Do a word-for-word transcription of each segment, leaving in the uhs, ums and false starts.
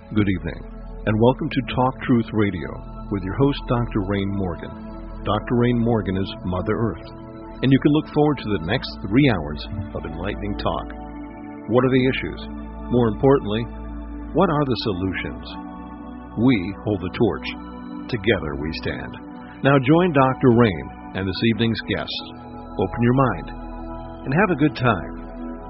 Good evening, and welcome to Talk Truth Radio with your host, Doctor Rain Morgan. Doctor Rain Morgan is Mother Earth, and you can look forward to the next three hours of enlightening talk. What are the issues? More importantly, what are the solutions? We hold the torch. Together we stand. Now join Doctor Rain and this evening's guests. Open your mind and have a good time.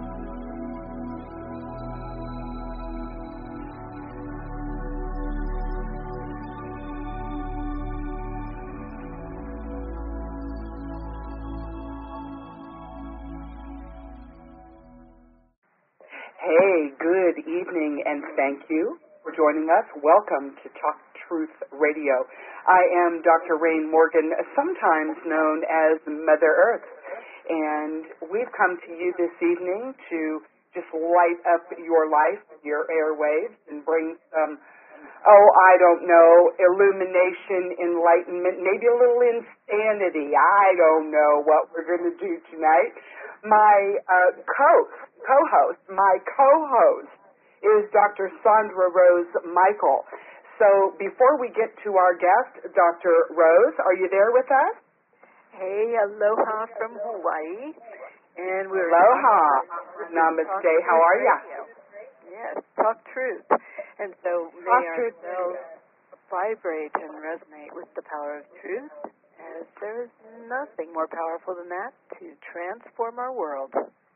Hey, good evening, and thank you for joining us. Welcome to Talk Truth Radio. I am Doctor Rain Morgan, sometimes known as Mother Earth, and we've come to you this evening to just light up your life, your airwaves, and bring some, oh, I don't know, illumination, enlightenment, maybe a little insanity. I don't know what we're going to do tonight. My uh, co- co-host, my co-host is Doctor Sandra Rose Michael. So before we get to our guest, Doctor Rose, are you there with us? Hey, aloha from Hawaii. And we're Aloha. Namaste. How are you? Yes, Talk Truth. And so may Talk our Truth. cells vibrate and resonate with the power of truth, as there is nothing more powerful than that to transform our world.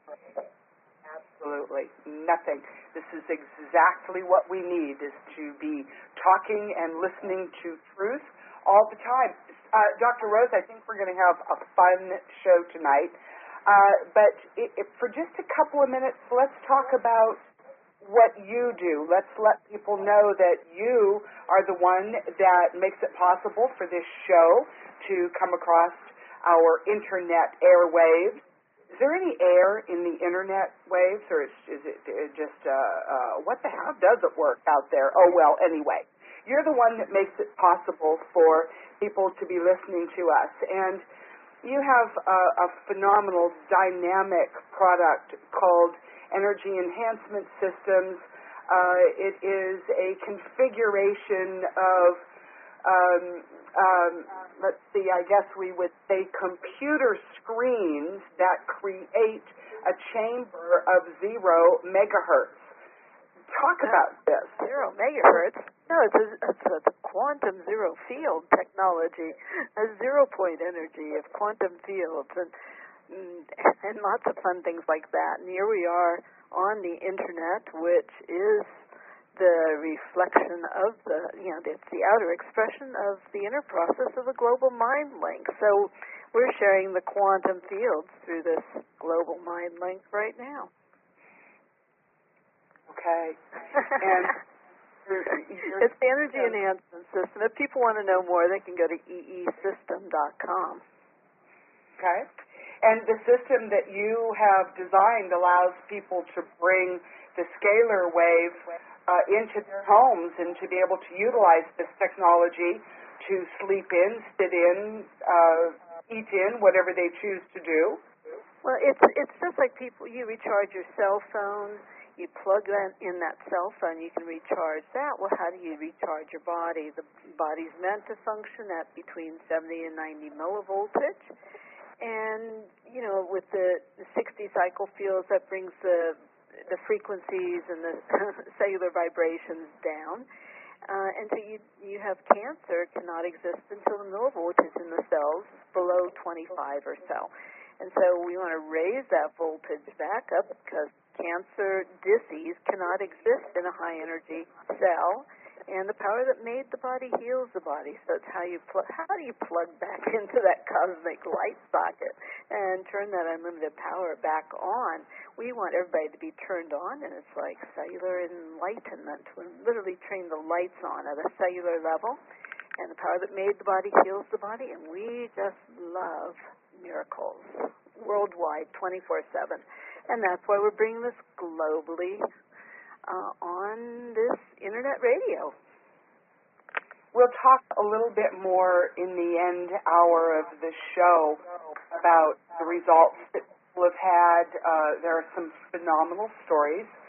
Absolutely nothing. This is exactly what we need, is to be talking and listening to truth all the time. Uh, Doctor Rose, I think we're going to have a fun show tonight. Uh, but it, it, for just a couple of minutes, let's talk about what you do. Let's let people know that you are the one that makes it possible for this show to come across our internet airwaves. Is there any air in the internet waves, or is, is it just, uh, uh, what the hell does it work out there? Oh, well, anyway, you're the one that makes it possible for people to be listening to us. And you have a, a phenomenal, dynamic product called Energy Enhancement Systems. Uh, it is a configuration of Um, um, let's see, I guess we would say computer screens that create a chamber of zero megahertz. Talk about this. Zero megahertz? No, it's a, it's a quantum zero field technology, a zero-point energy of quantum fields, and, and lots of fun things like that. And here we are on the internet, which is the reflection of the, you know, it's the outer expression of the inner process of a global mind link. So we're sharing the quantum fields through this global mind link right now. Okay. And you're, you're, it's the Energy Enhancement System. If people want to know more, they can go to e e system dot com. Okay. And the system that you have designed allows people to bring the scalar wave Uh, into their homes and to be able to utilize this technology to sleep in, sit in, uh, eat in, whatever they choose to do. Well, it's it's just like people, you recharge your cell phone, you plug that in that cell phone, you can recharge that. Well, how do you recharge your body? The body's meant to function at between seventy and ninety millivoltage. And, you know, with the, the sixty cycle fields, that brings the the frequencies and the cellular vibrations down. Uh, and so you you have cancer cannot exist until the millivoltage in the cells is below twenty-five or so. And so we want to raise that voltage back up, because cancer disease cannot exist in a high energy cell. And the power that made the body heals the body. So it's how you pl- how do you plug back into that cosmic light socket and turn that unlimited power back on? We want everybody to be turned on, and it's like cellular enlightenment. We literally turn the lights on at a cellular level, and the power that made the body heals the body, and we just love miracles worldwide, twenty-four seven. And that's why we're bringing this globally Uh, on this internet radio. We'll talk a little bit more in the end hour of the show about the results that people have had. Uh, there are some phenomenal stories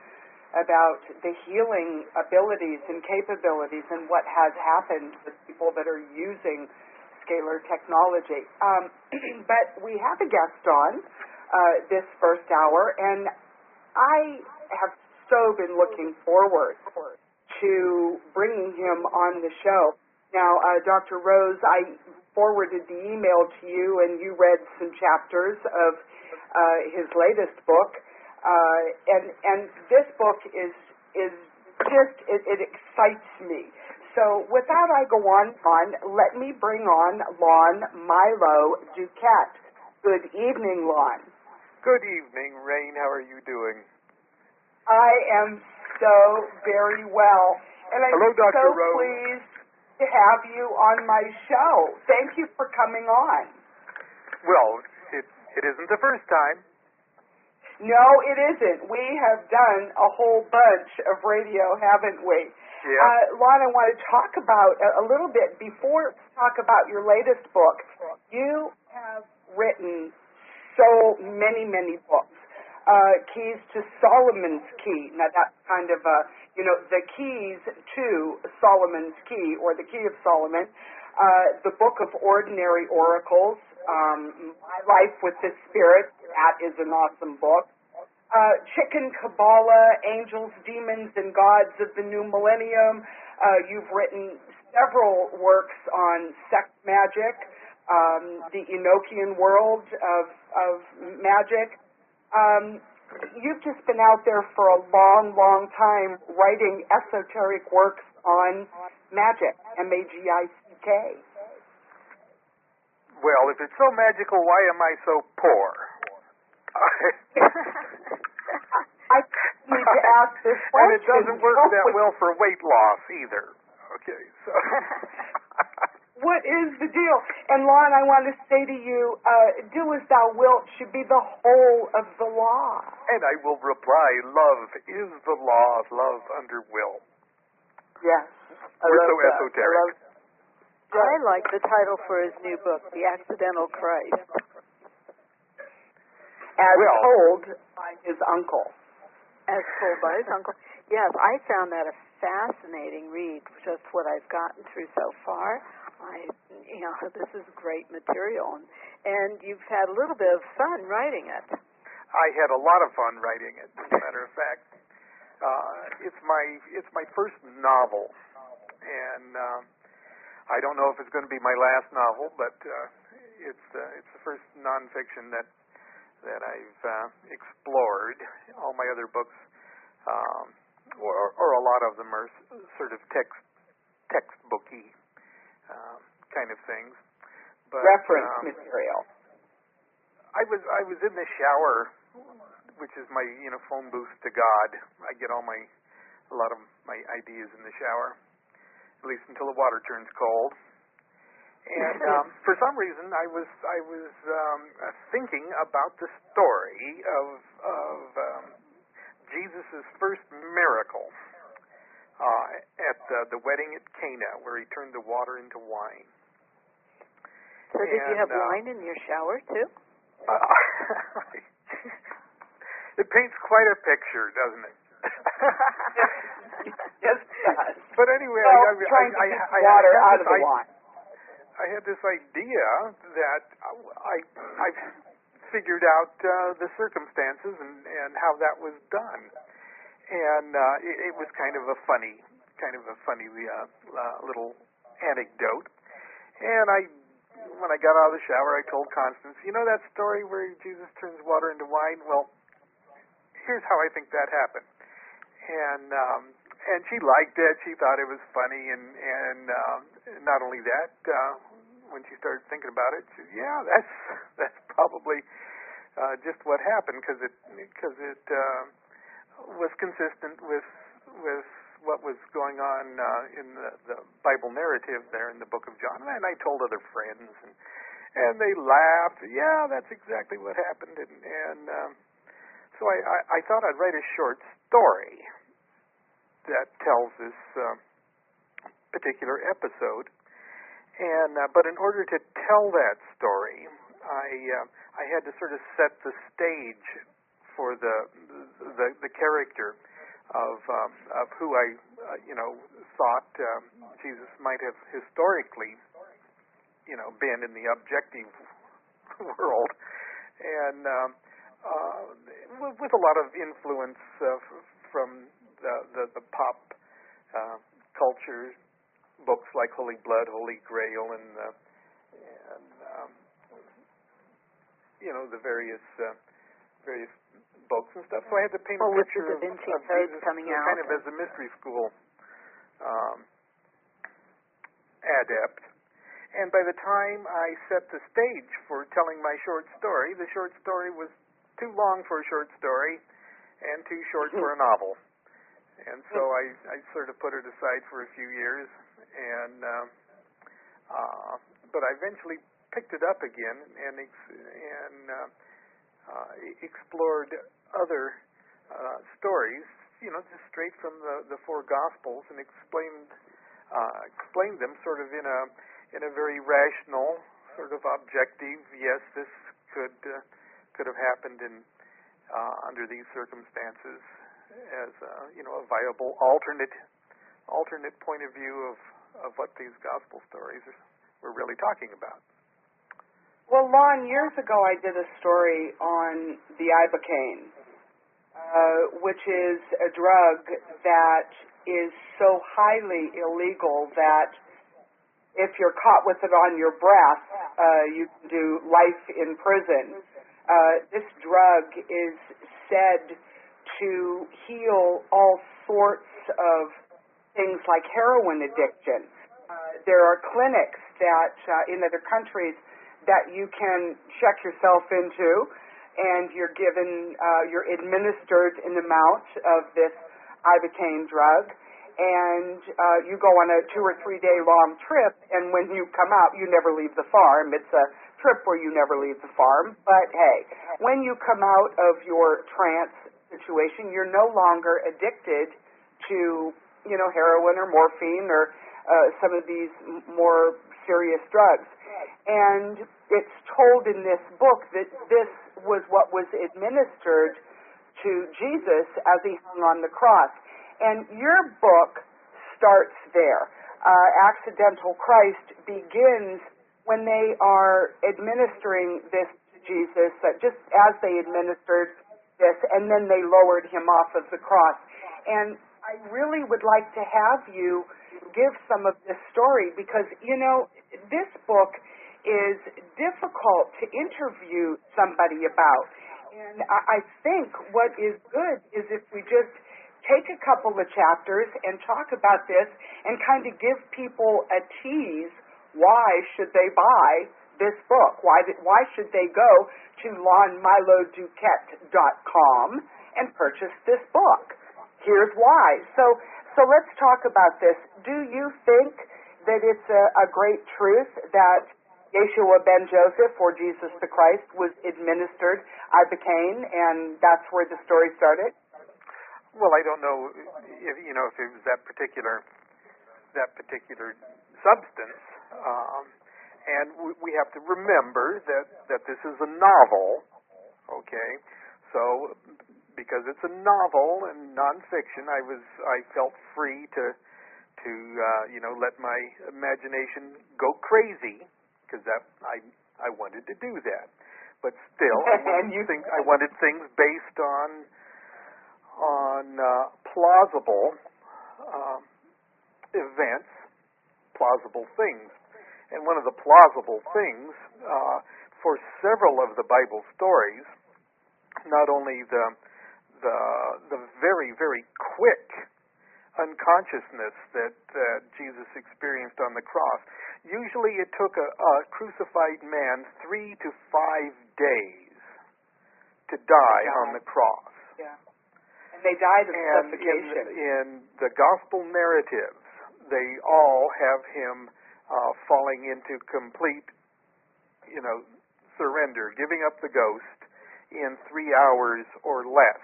about the healing abilities and capabilities and what has happened with people that are using scalar technology. Um, but we have a guest on uh, this first hour, and I have so been looking forward to bringing him on the show. Now, uh, Doctor Rose, I forwarded the email to you, and you read some chapters of uh, his latest book, uh, and and this book is is just it, it excites me. So, without I go on, on, let me bring on Lon Milo Duquette. Good evening, Lon. Good evening, Rain. How are you doing? I am so very well, and I'm Hello, Doctor so Rose. pleased to have you on my show. Thank you for coming on. Well, it it isn't the first time. No, it isn't. We have done a whole bunch of radio, haven't we? Yeah. Uh, Lon, I want to talk about a, a little bit before we talk about your latest book. You have written so many, many books. Uh, Keys to Solomon's Key. Now that's kind of a, you know, the keys to Solomon's Key, or the Key of Solomon. Uh, the Book of Ordinary Oracles, um, My Life with the Spirit. That is an awesome book. Uh, Chicken Kabbalah, Angels, Demons, and Gods of the New Millennium. Uh, you've written several works on sex magic, um, the Enochian world of, of magic. Um, you've just been out there for a long, long time writing esoteric works on magic, M A G I C K. Well, if it's so magical, why am I so poor? I need to ask this question. And it doesn't work that well for weight loss either. Okay, so... What is the deal? And, Lon, I want to say to you, uh, do as thou wilt should be the whole of the law. And I will reply, love is the law of love under will. Yes. I We're love so that. esoteric. I, love I like the title for his new book, The Accidental Christ. As Well, told by his uncle. As told by his uncle. Yes, I found that a fascinating read, just what I've gotten through so far. I, you know, this is great material, and, and you've had a little bit of fun writing it. I had a lot of fun writing it. As a matter of fact, uh, it's my it's my first novel, and uh, I don't know if it's going to be my last novel, but uh, it's uh, it's the first nonfiction that that I've uh, explored. All my other books, um, or, or a lot of them, are sort of text textbooky. Um, kind of things, but Reference um, material. I was I was in the shower, which is my you know phone booth to God. I get all my a lot of my ideas in the shower, at least until the water turns cold. And um, for some reason, I was I was um, thinking about the story of of um, Jesus' first miracle. Uh, at uh, the wedding at Cana, where he turned the water into wine. So did and, you have uh, wine in your shower, too? Uh, it paints quite a picture, doesn't it? Yes, it does. But anyway, well, I, I, trying I, to I, keep I, water I out of the I, wine. I had this idea that I, I've figured out uh, the circumstances and, and how that was done. And uh, it, it was kind of a funny, kind of a funny uh, uh, little anecdote. And I, when I got out of the shower, I told Constance, you know that story where Jesus turns water into wine? Well, here's how I think that happened. And um, and she liked it. She thought it was funny. And and um, not only that, uh, when she started thinking about it, she said, yeah, that's that's probably uh, just what happened because it because it. Uh, was consistent with with what was going on uh, in the, the Bible narrative there in the book of John. And I told other friends, and and they laughed. Yeah, that's exactly what happened. And, and um, so I, I, I thought I'd write a short story that tells this uh, particular episode. And uh, but in order to tell that story, I uh, I had to sort of set the stage for the the, the character of um, of who I uh, you know thought um, Jesus might have historically you know been in the objective world, and um, uh, with a lot of influence uh, from the the, the pop uh, culture, books like Holy Blood, Holy Grail, and uh, and um, you know the various uh, various books and stuff. So I had to paint well, a picture with the Da of, Vinci of Code Jesus coming out, kind of as a mystery school um, adept. And by the time I set the stage for telling my short story, the short story was too long for a short story and too short for a novel. And so I, I sort of put it aside for a few years, and uh, uh, but I eventually picked it up again and ex- and uh, uh, explored other uh, stories, you know, just straight from the, the four Gospels, and explained uh, explained them sort of in a in a very rational, sort of objective. Yes, this could uh, could have happened in uh, under these circumstances, as uh, you know, a viable alternate alternate point of view of, of what these gospel stories are, were really talking about. Well, Lon, years ago I did a story on the Ibogaine, uh, which is a drug that is so highly illegal that if you're caught with it on your breath, uh, you can do life in prison. Uh, this drug is said to heal all sorts of things like heroin addiction. Uh, there are clinics that uh, in other countries that you can check yourself into, and you're given, uh, you're administered an amount of this Ibogaine drug, and uh, you go on a two or three day long trip, and when you come out, you never leave the farm. It's a trip where you never leave the farm, but hey, when you come out of your trance situation, you're no longer addicted to, you know, heroin or morphine or uh, some of these m- more serious drugs. And it's told in this book that this was what was administered to Jesus as he hung on the cross. And your book starts there. Uh, Accidental Christ begins when they are administering this to Jesus, uh, just as they administered this, and then they lowered him off of the cross. And I really would like to have you give some of this story, because, you know, this book is difficult to interview somebody about. And I, I think what is good is if we just take a couple of chapters and talk about this and kind of give people a tease. Why should they buy this book? Why did, why should they go to lon milo duquette dot com and purchase this book? Here's why. So so let's talk about this. Do you think that it's a, a great truth that Yeshua ben Joseph, or Jesus the Christ, was administered Ibogaine, and that's where the story started? Well, I don't know if you know if it was that particular that particular substance, um, and we, we have to remember that, that this is a novel, okay? So, because it's a novel and nonfiction, I was I felt free to to uh, you know let my imagination go crazy, because that I I wanted to do that, but still I wanted, you think, I wanted things based on. on uh, plausible uh, events, plausible things. And one of the plausible things uh, for several of the Bible stories, not only the the the very, very quick unconsciousness that uh, Jesus experienced on the cross, usually it took a, a crucified man three to five days to die yeah. on the cross. Yeah. They died of and suffocation. In, in the gospel narratives, they all have him uh, falling into complete, you know, surrender, giving up the ghost in three hours or less.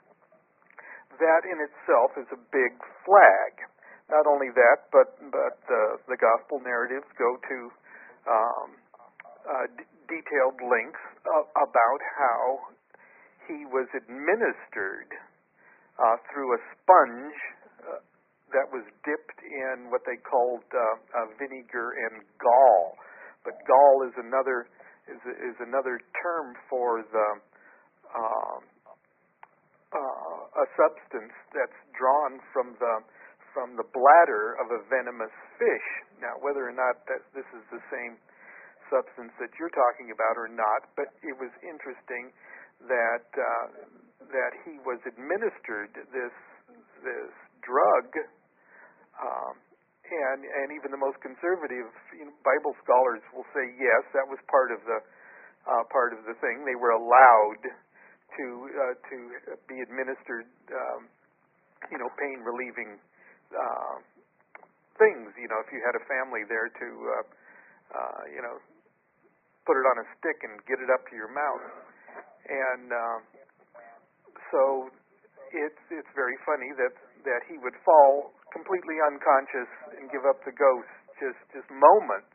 That in itself is a big flag. Not only that, but but uh, the gospel narratives go to um, uh, d- detailed links uh, about how he was administered uh, through a sponge uh, that was dipped in what they called uh, uh, vinegar and gall. But gall is another is is another term for the uh, uh, a substance that's drawn from the from the bladder of a venomous fish. Now, whether or not that this is the same substance that you're talking about or not, but it was interesting that uh, that he was administered this this drug, um, and and even the most conservative you know, Bible scholars will say yes, that was part of the uh, part of the thing. They were allowed to uh, to be administered, um, you know, pain relieving uh, things. You know, if you had a family there to uh, uh, you know put it on a stick and get it up to your mouth, and uh, so it's it's very funny that that he would fall completely unconscious and give up the ghost just just moments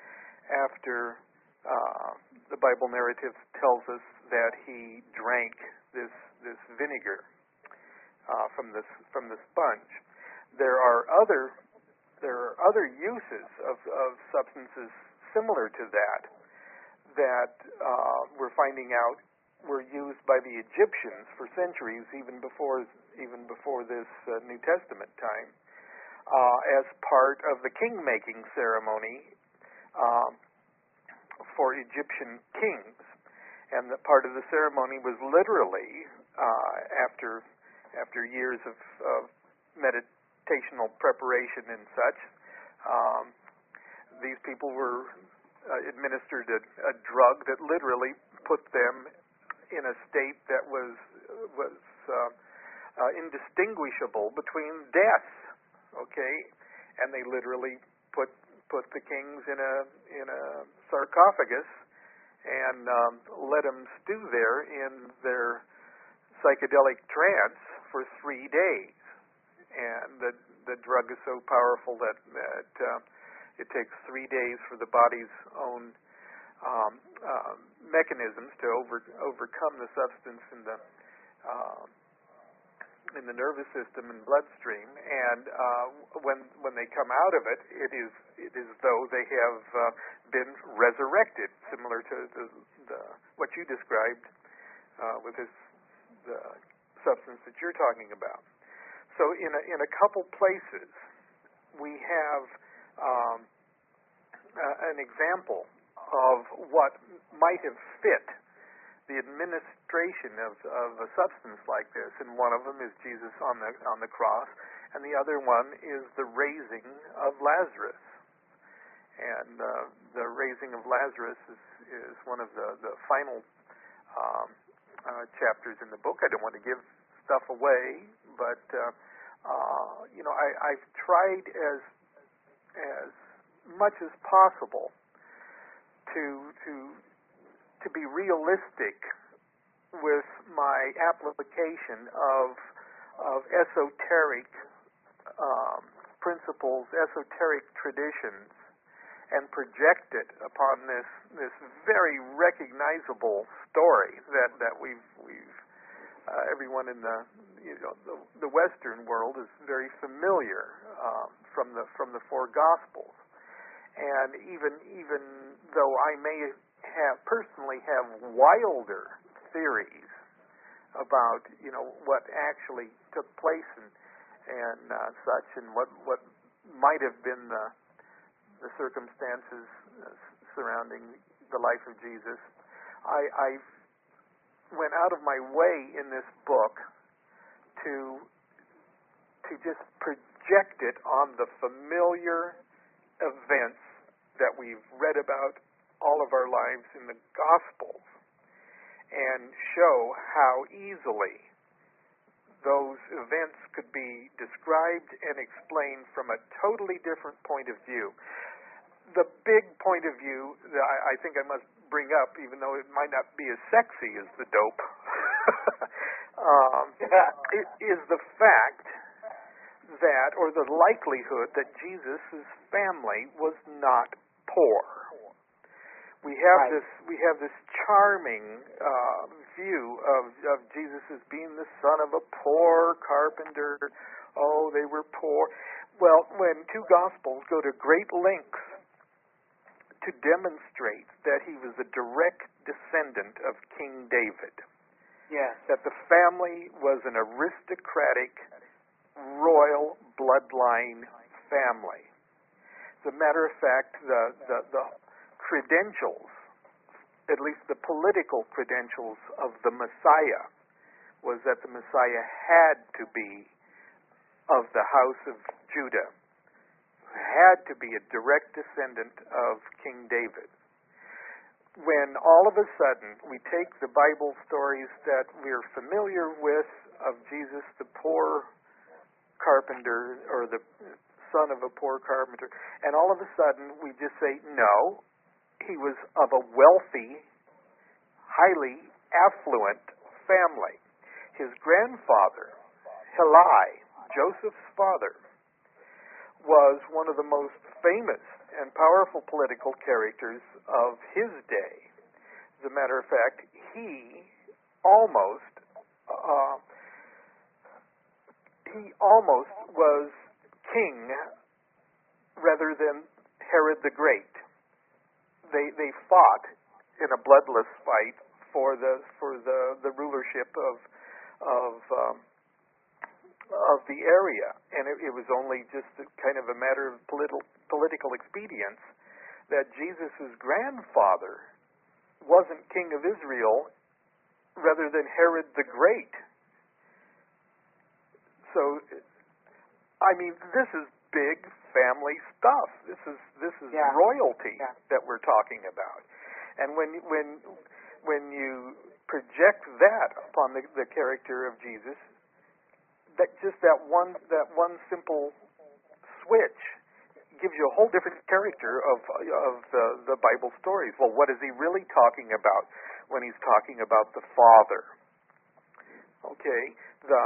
after uh, the Bible narrative tells us that he drank this this vinegar uh, from this from the sponge. There are other there are other uses of, of substances similar to that that uh, we're finding out were used by the Egyptians for centuries, even before even before this uh, New Testament time, uh, as part of the king-making ceremony um, for Egyptian kings. And the part of the ceremony was literally uh, after after years of, of meditational preparation and such. Um, these people were uh, administered a, a drug that literally put them in a state that was was uh, uh, indistinguishable between death. Okay, and they literally put put the kings in a in a sarcophagus and um, let them stew there in their psychedelic trance for three days. And the the drug is so powerful that that uh, it takes three days for the body's own um, uh, mechanisms to over overcome the substance in the uh, in the nervous system and bloodstream. And uh, when when they come out of it, it is it is though they have uh, been resurrected, similar to the, the what you described uh, with this the substance that you're talking about. So in a, in a couple places, we have um, uh, an example of what might have fit the administration of, of a substance like this, and one of them is Jesus on the on the cross, and the other one is the raising of Lazarus. And uh, the raising of Lazarus is, is one of the, the final um, uh, chapters in the book. I don't want to give stuff away, but uh, uh, you know, I, I've tried as as much as possible to to to be realistic with my application of of esoteric um, principles, esoteric traditions, and project it upon this this very recognizable story that that we've we've uh, everyone in the you know the, the Western world is very familiar um, from the from the four Gospels, and even even though I may have personally have wilder theories about you know what actually took place and and uh, such, and what what might have been the the circumstances surrounding the life of Jesus, I, I went out of my way in this book to to just project it on the familiar events that we've read about all of our lives in the Gospels, and show how easily those events could be described and explained from a totally different point of view. The big point of view that I, I think I must bring up, even though it might not be as sexy as the dope, um, it is the fact that, or the likelihood that Jesus' family was not poor. We have right. this we have this charming, uh, view of, of Jesus as being the son of a poor carpenter. Oh, they were poor. Well, when two Gospels go to great lengths to demonstrate that he was a direct descendant of King David, yes, that the family was an aristocratic, royal bloodline family. As a matter of fact, the, the, the credentials, at least the political credentials of the Messiah, was that the Messiah had to be of the house of Judah, had to be a direct descendant of King David. When all of a sudden we take the Bible stories that we're familiar with of Jesus, the poor carpenter, or the son of a poor carpenter, and all of a sudden we just say, no, he was of a wealthy, highly affluent family. His grandfather, Heli, Joseph's father, was one of the most famous and powerful political characters of his day. As a matter of fact, he almost uh, he almost was king rather than Herod the Great. They they fought in a bloodless fight for the for the, the rulership of of um, of the area, and it, it was only just a, kind of a matter of political political expedience that Jesus' grandfather wasn't king of Israel rather than Herod the Great. So, I mean, this is big family stuff. This is this is yeah. royalty yeah. that we're talking about. And when when when you project that upon the, the character of Jesus, that just that one that one simple switch gives you a whole different character of of the, the Bible stories. Well, what is he really talking about when he's talking about the Father? Okay, the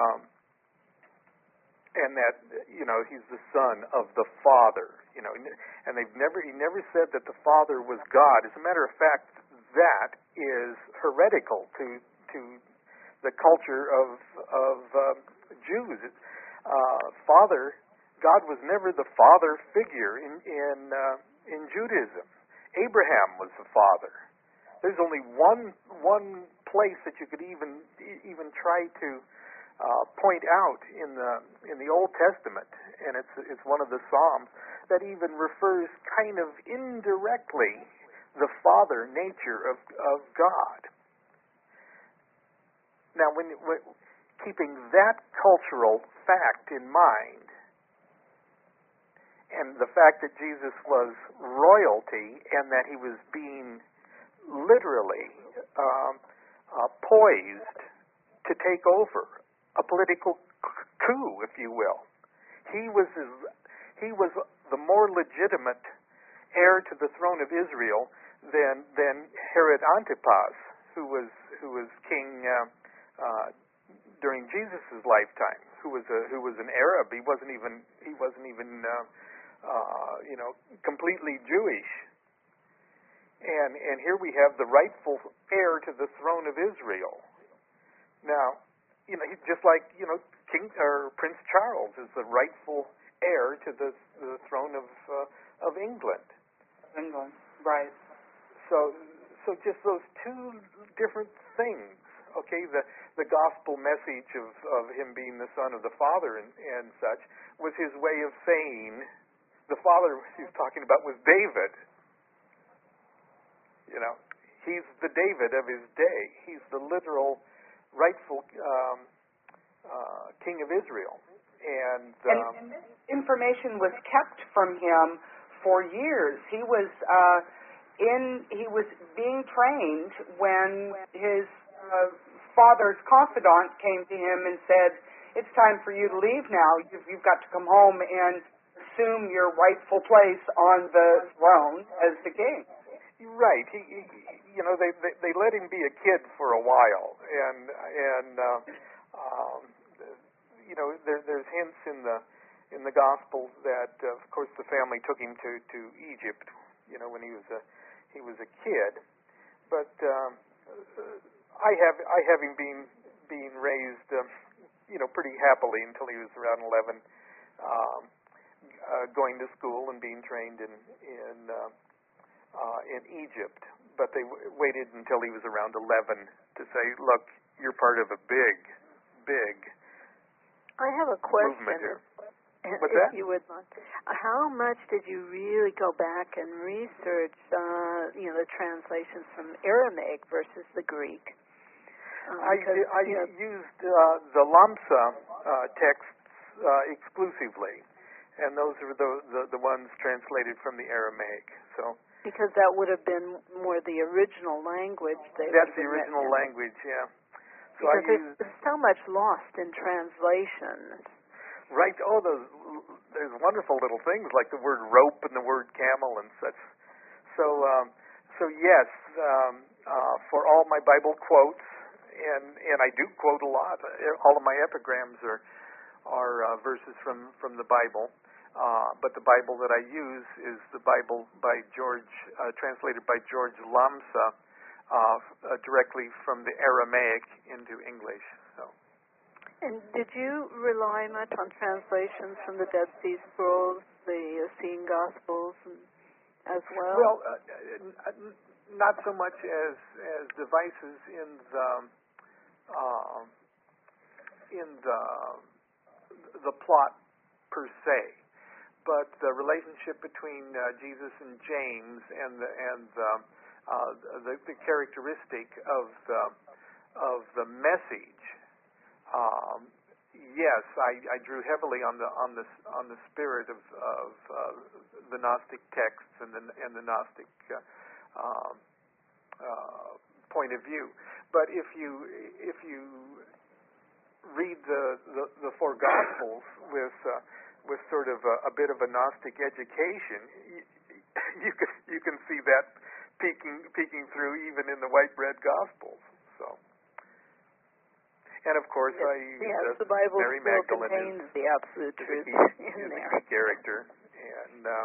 and that, you know, he's the son of the Father, you know, and they've never, he never said that the Father was God. As a matter of fact, that is heretical to to the culture of of um, Jews. Uh, Father, God was never the father figure in in uh, in Judaism. Abraham was the father. There's only one one place that you could even even try to Uh, point out in the in the Old Testament, and it's it's one of the Psalms that even refers kind of indirectly the father nature of of God. Now, when, when keeping that cultural fact in mind, and the fact that Jesus was royalty and that he was being literally um, uh, poised to take over a political coup, if you will. He was he was the more legitimate heir to the throne of Israel than than Herod Antipas, who was who was king uh, uh, during Jesus' lifetime, who was a who was an Arab. He wasn't even he wasn't even uh, uh, you know completely Jewish. And and here we have the rightful heir to the throne of Israel. Now, you know, he's just like, you know, King or Prince Charles is the rightful heir to the the throne of uh, of England. England, right? So, so just those two different things. Okay, the the gospel message of, of him being the son of the Father and, and such was his way of saying the Father he was talking about was David. You know, he's the David of his day. He's the literal rightful um, uh, king of Israel, and, um, and, and this information was kept from him for years. He was uh, in. He was being trained when his uh, father's confidant came to him and said, "It's time for you to leave now. You've, you've got to come home and assume your rightful place on the throne as the king." Right. He, he you know, they, they they let him be a kid for a while, and and uh, um, you know, there there's hints in the in the Gospels that, uh, of course, the family took him to, to Egypt, you know, when he was a he was a kid. But um, I have I having been being raised, um, you know, pretty happily until he was around eleven, um, uh, going to school and being trained in in uh, uh, in Egypt. But they w- waited until he was around eleven to say, "Look, you're part of a big, big I have a movement question. here." If What's that? you would mind, how much did you really go back and research, uh, you know, the translations from Aramaic versus the Greek? Um, I, because, I you know, used uh, the Lamsa uh, texts uh, exclusively, and those are the, the the ones translated from the Aramaic. So because that would have been more the original language. They that's would the have been original written in. language, yeah. So Because I there's, used there's so much lost in translation. right. Oh, those there's wonderful little things like the word rope and the word camel and such. So um, so yes, um, uh, for all my Bible quotes. And and I do quote a lot. All of my epigrams are are uh, verses from, from the Bible. Uh, but the Bible that I use is the Bible by George, uh, translated by George Lamsa, uh, uh, directly from the Aramaic into English. So. And did you rely much on translations from the Dead Sea Scrolls, the Essene Gospels, and, as well? Well, uh, not so much as as devices in the uh, in the the plot per se, but the relationship between uh, Jesus and James and the and the, uh, the the characteristic of the of the message. Um, yes, I, I drew heavily on the on the on the spirit of of uh, the Gnostic texts and the and the Gnostic uh, um, uh, point of view. But if you if you read the, the, the four Gospels with uh, with sort of a, a bit of a Gnostic education, you, you can you can see that peeking peeking through even in the white bread Gospels. So, and of course, yes, I yes, uh, the Bible Mary still Magdalene contains is, the absolute is truth a key, in is there. a key character, and uh,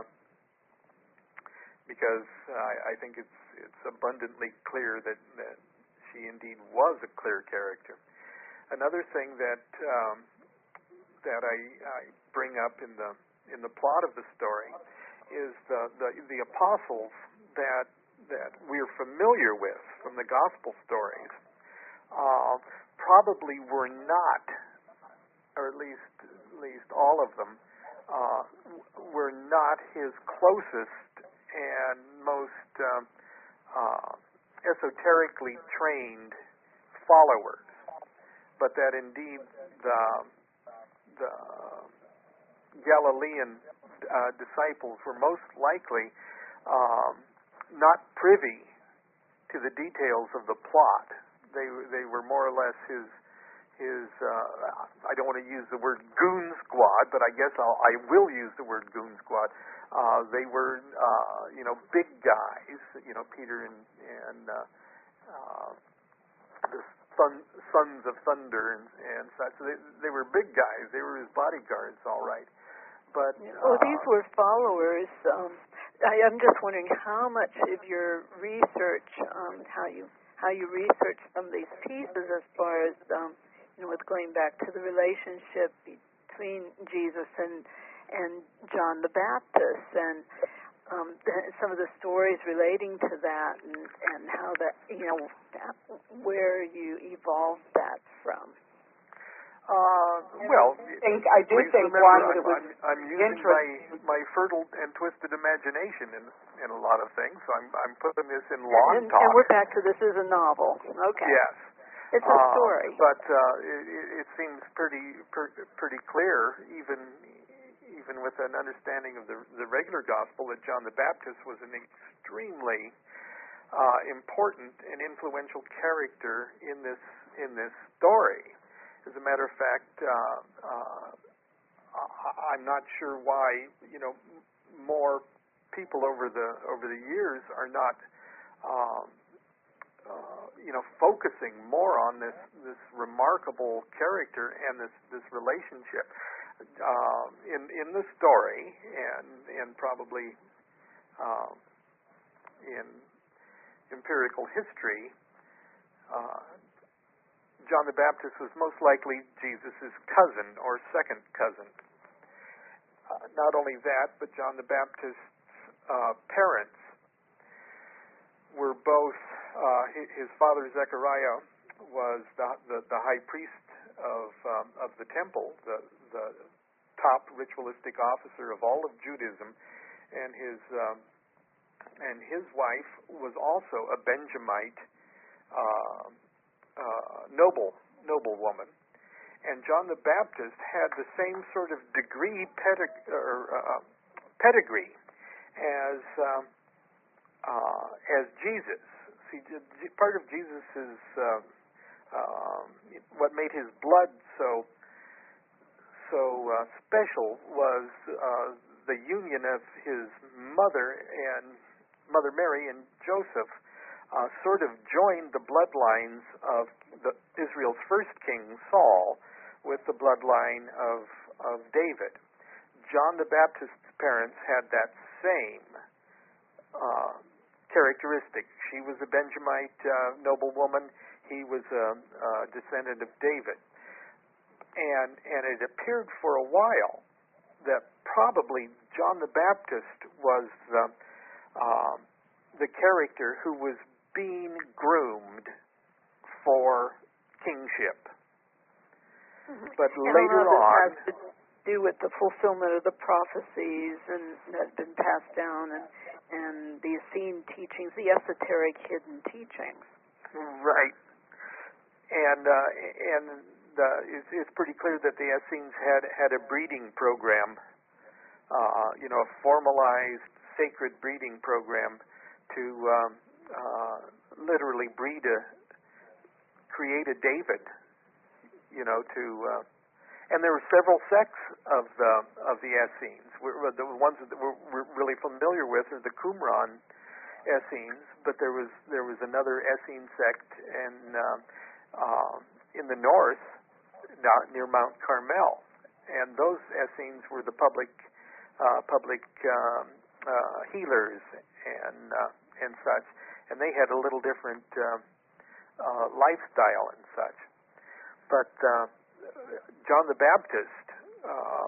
because I, I think it's it's abundantly clear that, that she indeed was a clear character. Another thing that um, that I, I bring up in the in the plot of the story is the, the the apostles that that we're familiar with from the gospel stories uh, probably were not, or at least at least all of them uh, were not his closest and most um, uh, esoterically trained followers, but that indeed the the Galilean uh, disciples were most likely um, not privy to the details of the plot. They they were more or less his his. Uh, I don't want to use the word goon squad, but I guess I'll, I will use the word goon squad. Uh, they were, uh, you know, big guys. You know, Peter and and uh, uh, the son, sons of thunder and, and such. So they they were big guys. They were his bodyguards, all right. But Yeah. uh, Oh, these were followers. Um, I, I'm just wondering how much of your research, um, how you how you research some of these pieces, as far as um, you know, with going back to the relationship between Jesus and and John the Baptist, and um, some of the stories relating to that, and, and how that, you know, where you evolved that from. Uh, well, I think I do please think remember, one I'm, that was I'm, I'm using interesting. my, my fertile and twisted imagination in in a lot of things. So I'm I'm putting this in long And, talk. and we're back to this is a novel. Okay. Yes. It's a Uh, story. but uh, it, it seems pretty per, pretty clear, even even with an understanding of the the regular gospel, that John the Baptist was an extremely uh, important and influential character in this in this story. As a matter of fact, uh, uh, I'm not sure why, you know, more people over the over the years are not, um, uh, you know, focusing more on this this remarkable character and this this relationship. Uh, in in the story, and and probably uh, in empirical history, uh, John the Baptist was most likely Jesus' cousin or second cousin. Uh, not only that, but John the Baptist's uh, parents were both, uh, his father Zechariah was the, the, the high priest of um, of the temple, the, the top ritualistic officer of all of Judaism, and his um, and his wife was also a Benjamite uh, uh, noble noblewoman. And John the Baptist had the same sort of degree pedig- or, uh, pedigree as um, uh, as Jesus. See, part of Jesus's uh, uh, what made his blood so so uh, special was uh, the union of his mother and Mother Mary and Joseph. Uh, sort of joined the bloodlines of the, Israel's first king, Saul, with the bloodline of, of David. John the Baptist's parents had that same uh, characteristic. She was a Benjamite uh, noblewoman. He was a, a descendant of David. And, and it appeared for a while that probably John the Baptist was the, uh, the character who was being groomed for kingship. Mm-hmm. But and later all of on, this has to do with the fulfillment of the prophecies and that have been passed down, and and the Essene teachings, the esoteric hidden teachings. Right. And uh, and the, it's, it's pretty clear that the Essenes had had a breeding program, uh, you know, a formalized sacred breeding program to um, uh, literally breed a, create a David, you know, to, uh, and there were several sects of the of the Essenes. We're, the ones that we're, we're really familiar with are the Qumran Essenes, but there was there was another Essene sect in uh, uh, in the north, near Mount Carmel, and those Essenes were the public uh, public um, uh, healers and uh, and such, and they had a little different uh, uh, lifestyle and such. But uh, John the Baptist, uh,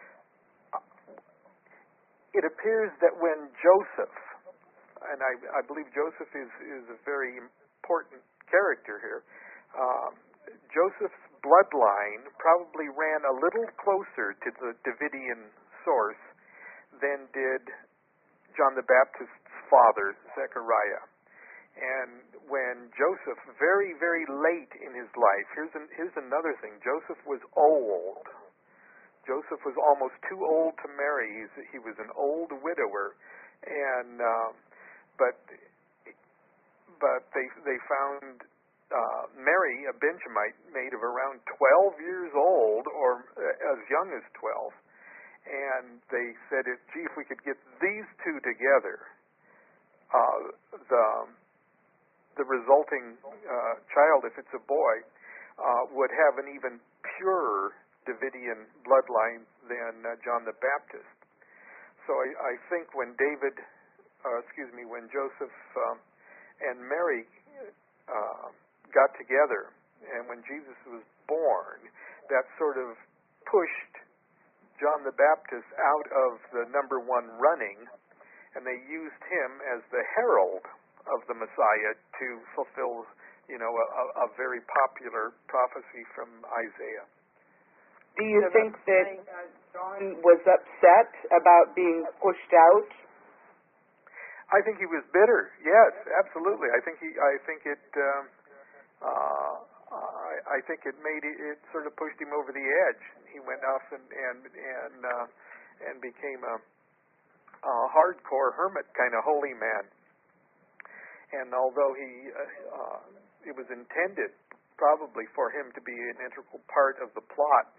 it appears that when Joseph, and I, I believe Joseph is, is a very important character here, uh, Joseph's bloodline probably ran a little closer to the Davidian source than did John the Baptist's father, Zechariah. And when Joseph, very, very late in his life, here's an, here's another thing. Joseph was old. Joseph was almost too old to marry. He's, he was an old widower, and uh, but but they they found uh, Mary, a Benjamite, maid of around twelve years old, or as young as twelve, and they said, if, "Gee, if we could get these two together, uh, the the resulting uh, child, if it's a boy, uh, would have an even purer Davidian bloodline than uh, John the Baptist." So I, I think when David, uh, excuse me, when Joseph um, and Mary uh, got together, and when Jesus was born, that sort of pushed John the Baptist out of the number one running, and they used him as the herald of the Messiah to fulfill, you know, a, a very popular prophecy from Isaiah. Do you think that uh, John was upset about being pushed out? I think he was bitter. Yes, absolutely. I think he. I think it. Um, uh, I, I think it made it, it sort of pushed him over the edge. He went off and and and uh, and became a, a hardcore hermit kind of holy man. And although he, uh, uh, it was intended probably for him to be an integral part of the plot,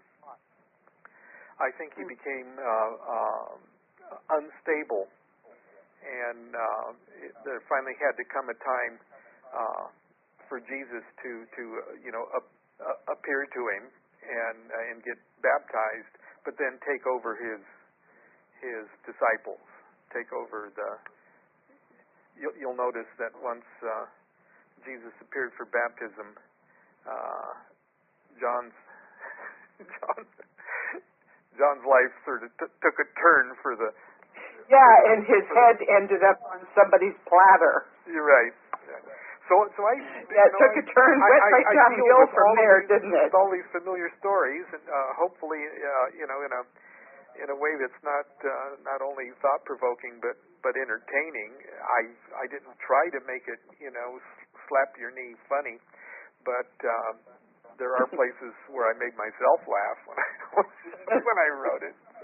I think he became uh, uh, unstable, and uh, it, there finally had to come a time uh, for Jesus to, to uh, you know, uh, uh, appear to him and uh, and get baptized, but then take over his his disciples, take over the. You'll, you'll notice that once uh, Jesus appeared for baptism, uh, John's John, John's life sort of t- took a turn for the. Yeah, and his head ended up on somebody's platter. You're right. So, so I. Yeah, it know, took I, a turn I, right, I, right I downhill from there, these, didn't it? With all these familiar stories, and uh, hopefully, uh, you know, in a in a way that's not uh, not only thought provoking but but entertaining. I I didn't try to make it, you know, slap your knee funny, but um, there are places where I made myself laugh when I when I wrote it. So.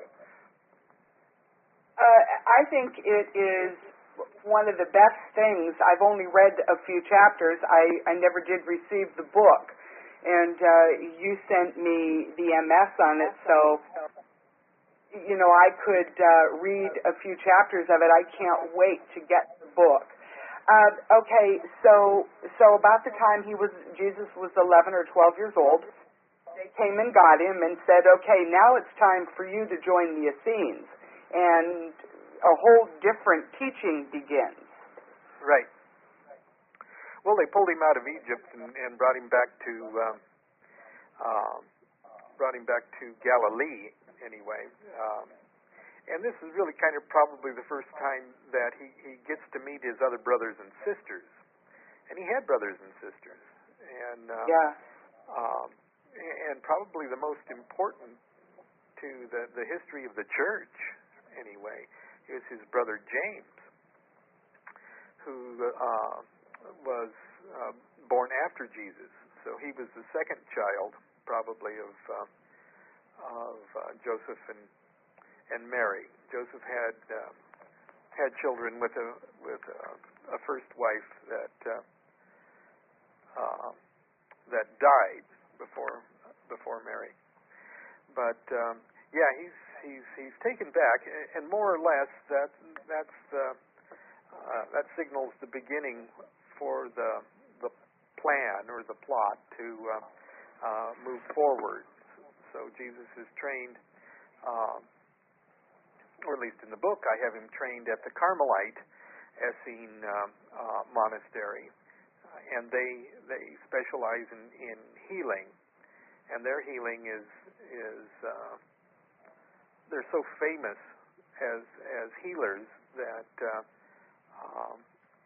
Uh, I think it is one of the best things. I've only read a few chapters. I, I never did receive the book. And uh, you sent me the M S on it, so, you know, I could uh, read a few chapters of it. I can't wait to get the book. Uh, okay, so so about the time he was, Jesus was eleven or twelve years old, they came and got him and said, okay, now it's time for you to join the Essenes. And a whole different teaching begins. Right. Well, they pulled him out of Egypt and, and brought him back to um, um, brought him back to Galilee, anyway. Um, and this is really kind of probably the first time that he, he gets to meet his other brothers and sisters. And he had brothers and sisters. And uh, yeah. um, and probably the most important to the, the history of the church, anyway, is his brother James, who uh, was uh, born after Jesus. So he was the second child, probably, of uh, of uh, Joseph and and Mary. Joseph had uh, had children with a with a, a first wife that uh, uh, that died before before Mary. But um, yeah, he's he's he's taken back, and more or less that that's uh, uh, that signals the beginning for the the plan or the plot to uh, uh, move forward. So Jesus is trained, um, or at least in the book, I have him trained at the Carmelite Essene uh, uh, monastery, uh, and they they specialize in, in healing, and their healing is is uh, they're so famous as as healers that uh, um,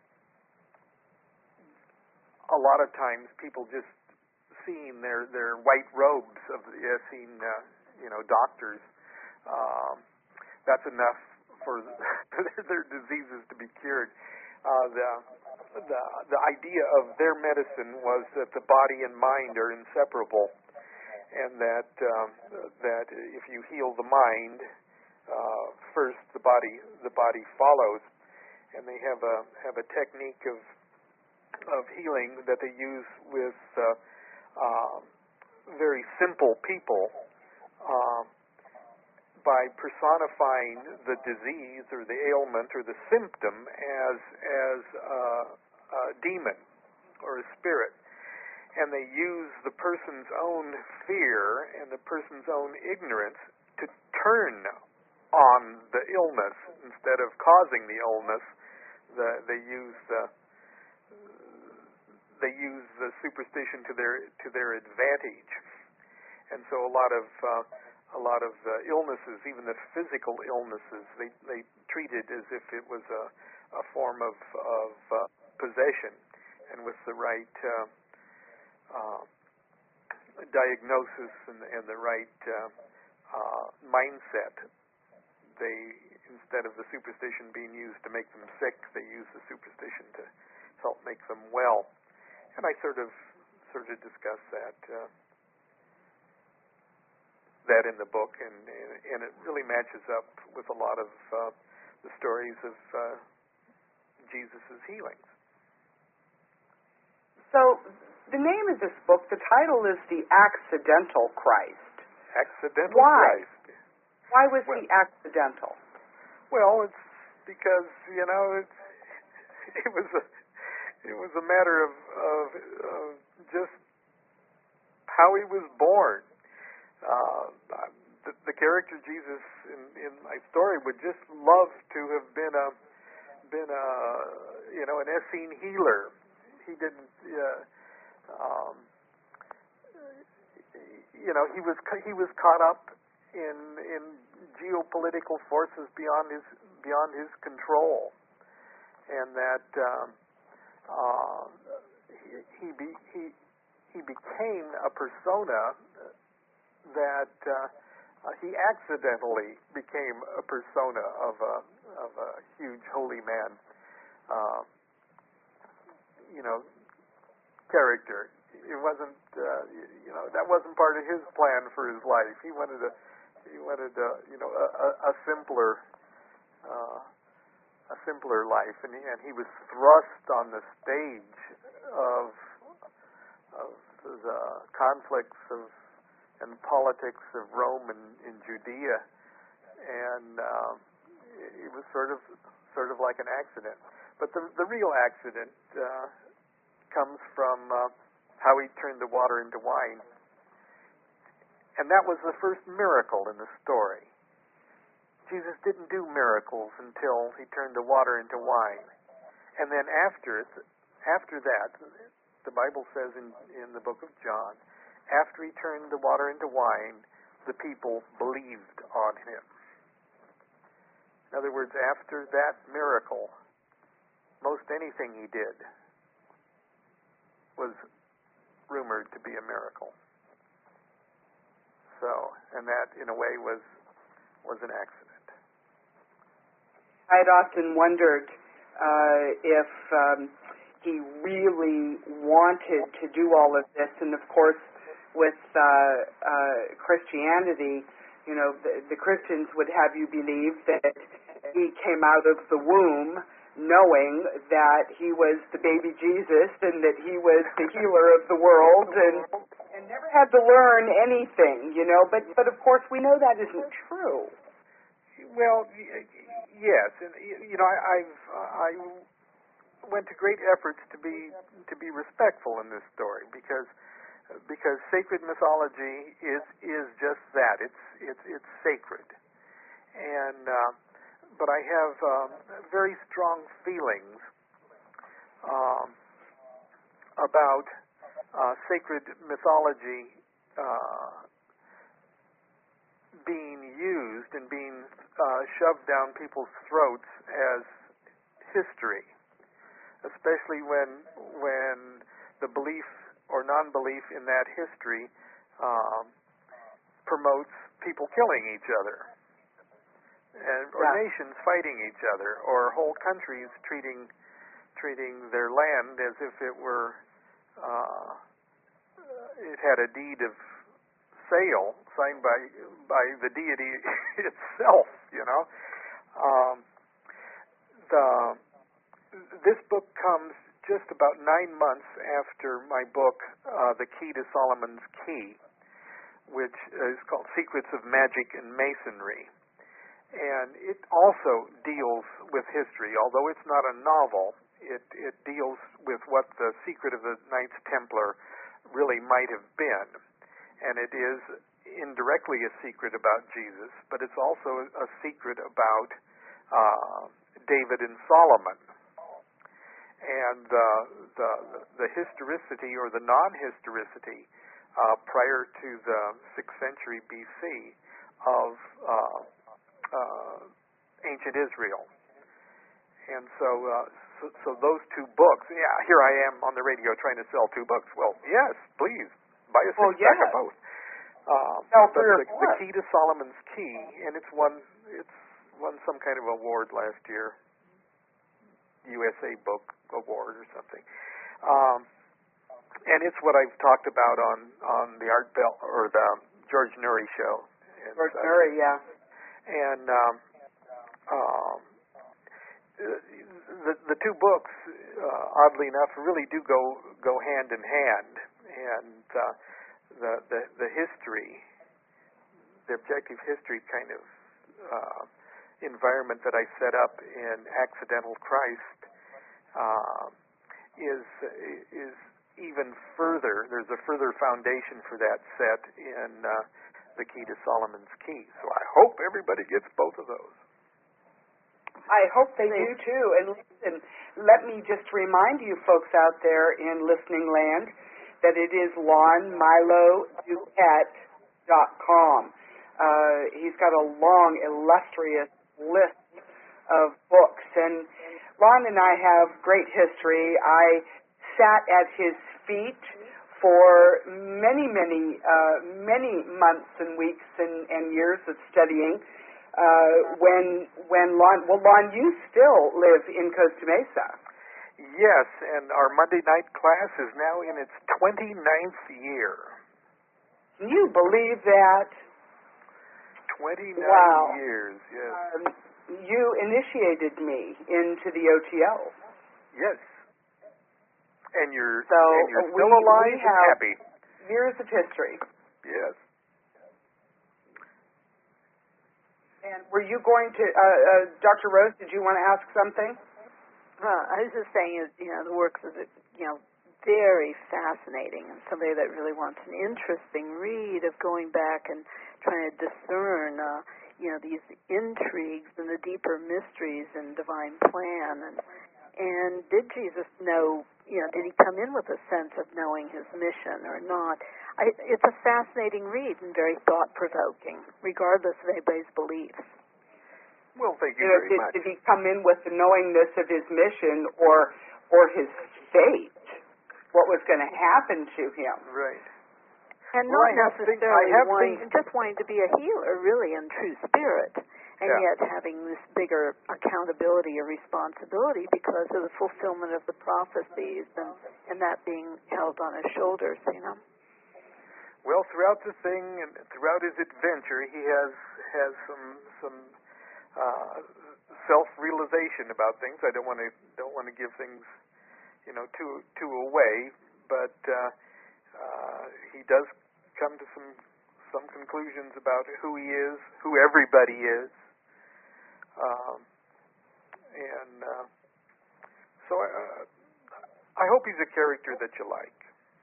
a lot of times people just seeing their their white robes of the Essene uh, you know doctors, um, that's enough for their, their diseases to be cured. Uh, the the the idea of their medicine was that the body and mind are inseparable, and that um, that if you heal the mind uh, first, the body the body follows. And they have a have a technique of of healing that they use with uh, uh, very simple people uh, by personifying the disease or the ailment or the symptom as as a, a demon or a spirit, and they use the person's own fear and the person's own ignorance to turn on the illness instead of causing the illness. The, they use the they use the superstition to their to their advantage, and so a lot of uh, a lot of uh, illnesses, even the physical illnesses, they they treat it as if it was a a form of of uh, possession, and with the right uh, uh, diagnosis and, and the right uh, uh, mindset, they, instead of the superstition being used to make them sick, they use the superstition to help make them well. And I sort of sort of discuss that uh, that in the book, and and it really matches up with a lot of uh, the stories of uh, Jesus' healings. So the name of this book, the title is The Accidental Christ. Accidental Why? Christ. Why was Well, he accidental? Well, it's because, you know, it's, it was a it was a matter of, of, of just how he was born. Uh, the, the character Jesus in, in my story would just love to have been a been a you know an Essene healer. He didn't. Uh, um, you know, he was he was caught up in in geopolitical forces beyond his beyond his control, and that um, uh, he he, be, he he became a persona that uh, uh, he accidentally became a persona of a of a huge holy man, uh, you know, character. It wasn't, uh, you know, that wasn't part of his plan for his life. He wanted a, he wanted a, you know, a, a, a simpler, uh, a simpler life, and he, and he was thrust on the stage of of the conflicts of and politics of Rome and in Judea, and um, it was sort of sort of like an accident. But the the real accident uh, comes from uh, how he turned the water into wine. And that was the first miracle in the story. Jesus didn't do miracles until he turned the water into wine. And then after it, after that, the Bible says in, in the book of John, after he turned the water into wine, the people believed on him. In other words, after that miracle, most anything he did was rumored to be a miracle. So, and that, in a way, was was an accident. I'd often wondered uh, if um, he really wanted to do all of this, and of course, with uh, uh, Christianity, you know, the, the Christians would have you believe that he came out of the womb knowing that he was the baby Jesus and that he was the healer of the world, and and never had to learn anything, you know. But but of course we know that isn't true. Well, yes, and you know, I, I've I went to great efforts to be to be respectful in this story because because sacred mythology is is just that. It's it's it's sacred, and. Uh, But I have um, very strong feelings um, about uh, sacred mythology uh, being used and being uh, shoved down people's throats as history, especially when when the belief or non-belief in that history um, promotes people killing each other. And, or yeah. nations fighting each other, or whole countries treating treating their land as if it were uh, it had a deed of sale signed by by the deity itself. You know, um, the this book comes just about nine months after my book, uh, The Key to Solomon's Key, which is called Secrets of Magic and Masonry. And it also deals with history. Although it's not a novel, it, it deals with what the secret of the Knights Templar really might have been. And it is indirectly a secret about Jesus, but it's also a secret about uh, David and Solomon. And uh, the, the historicity or the non-historicity uh, prior to the sixth century B C of uh, Uh, ancient Israel. And so, uh, so so those two books, yeah, here I am on the radio trying to sell two books. Well, yes, please, buy a well, six-pack yeah. of both. Um, Sell but three or the, four. the Key to Solomon's Key, and it's won, it's won some kind of award last year, U S A Book Award or something. Um, and it's what I've talked about on, on the Art Bell, or the George Noory show. And, George uh, Noory, yeah. And um, um, the the two books, uh, oddly enough, really do go go hand in hand. And uh, the, the the history, the objective history kind of uh, environment that I set up in Accidental Christ uh, is is even further. There's a further foundation for that set in. Uh, The Key to Solomon's Key. So I hope everybody gets both of those. I hope they do too. And listen, let me just remind you folks out there in listening land that it is Lon Milo Duquette dot com. Uh, he's got a long, illustrious list of books. And Lon and I have great history. I sat at his feet for many, many, uh, many months and weeks and, and years of studying. Uh, when, when Lon, well, Lon, you still live in Costa Mesa. Yes, and our Monday night class is now in its twenty-ninth year. Can you believe that? twenty-nine wow. years, yes. Um, you initiated me into the O T O. Yes. And you're, so and you're we, still alive we and have happy. Years of history. Yes. And were you going to, uh, uh, Doctor Rose, did you want to ask something? Uh, I was just saying, is you know, the works is, you know, very fascinating, and somebody that really wants an interesting read of going back and trying to discern, uh, you know, these intrigues and the deeper mysteries in divine plan. And and did Jesus know, you know, did he come in with a sense of knowing his mission or not? I, it's a fascinating read and very thought-provoking, regardless of anybody's beliefs. Well, thank you, you know, very did, much. Did he come in with the knowingness of his mission or or his fate? What was going to happen to him? Right. And well, not I have necessarily think, I have wanting, think, just wanting to be a healer, really, in true spirit, and yeah. yet having this bigger accountability or responsibility because of the fulfillment of the prophecies and, and that being held on his shoulders, you know. Well, throughout the thing and throughout his adventure, he has has some some uh, self-realization about things. I don't want to don't want to give things, you know, too too away, but uh, uh, he does come to some some conclusions about who he is, who everybody is, um, and uh, so I, uh, I hope he's a character that you like.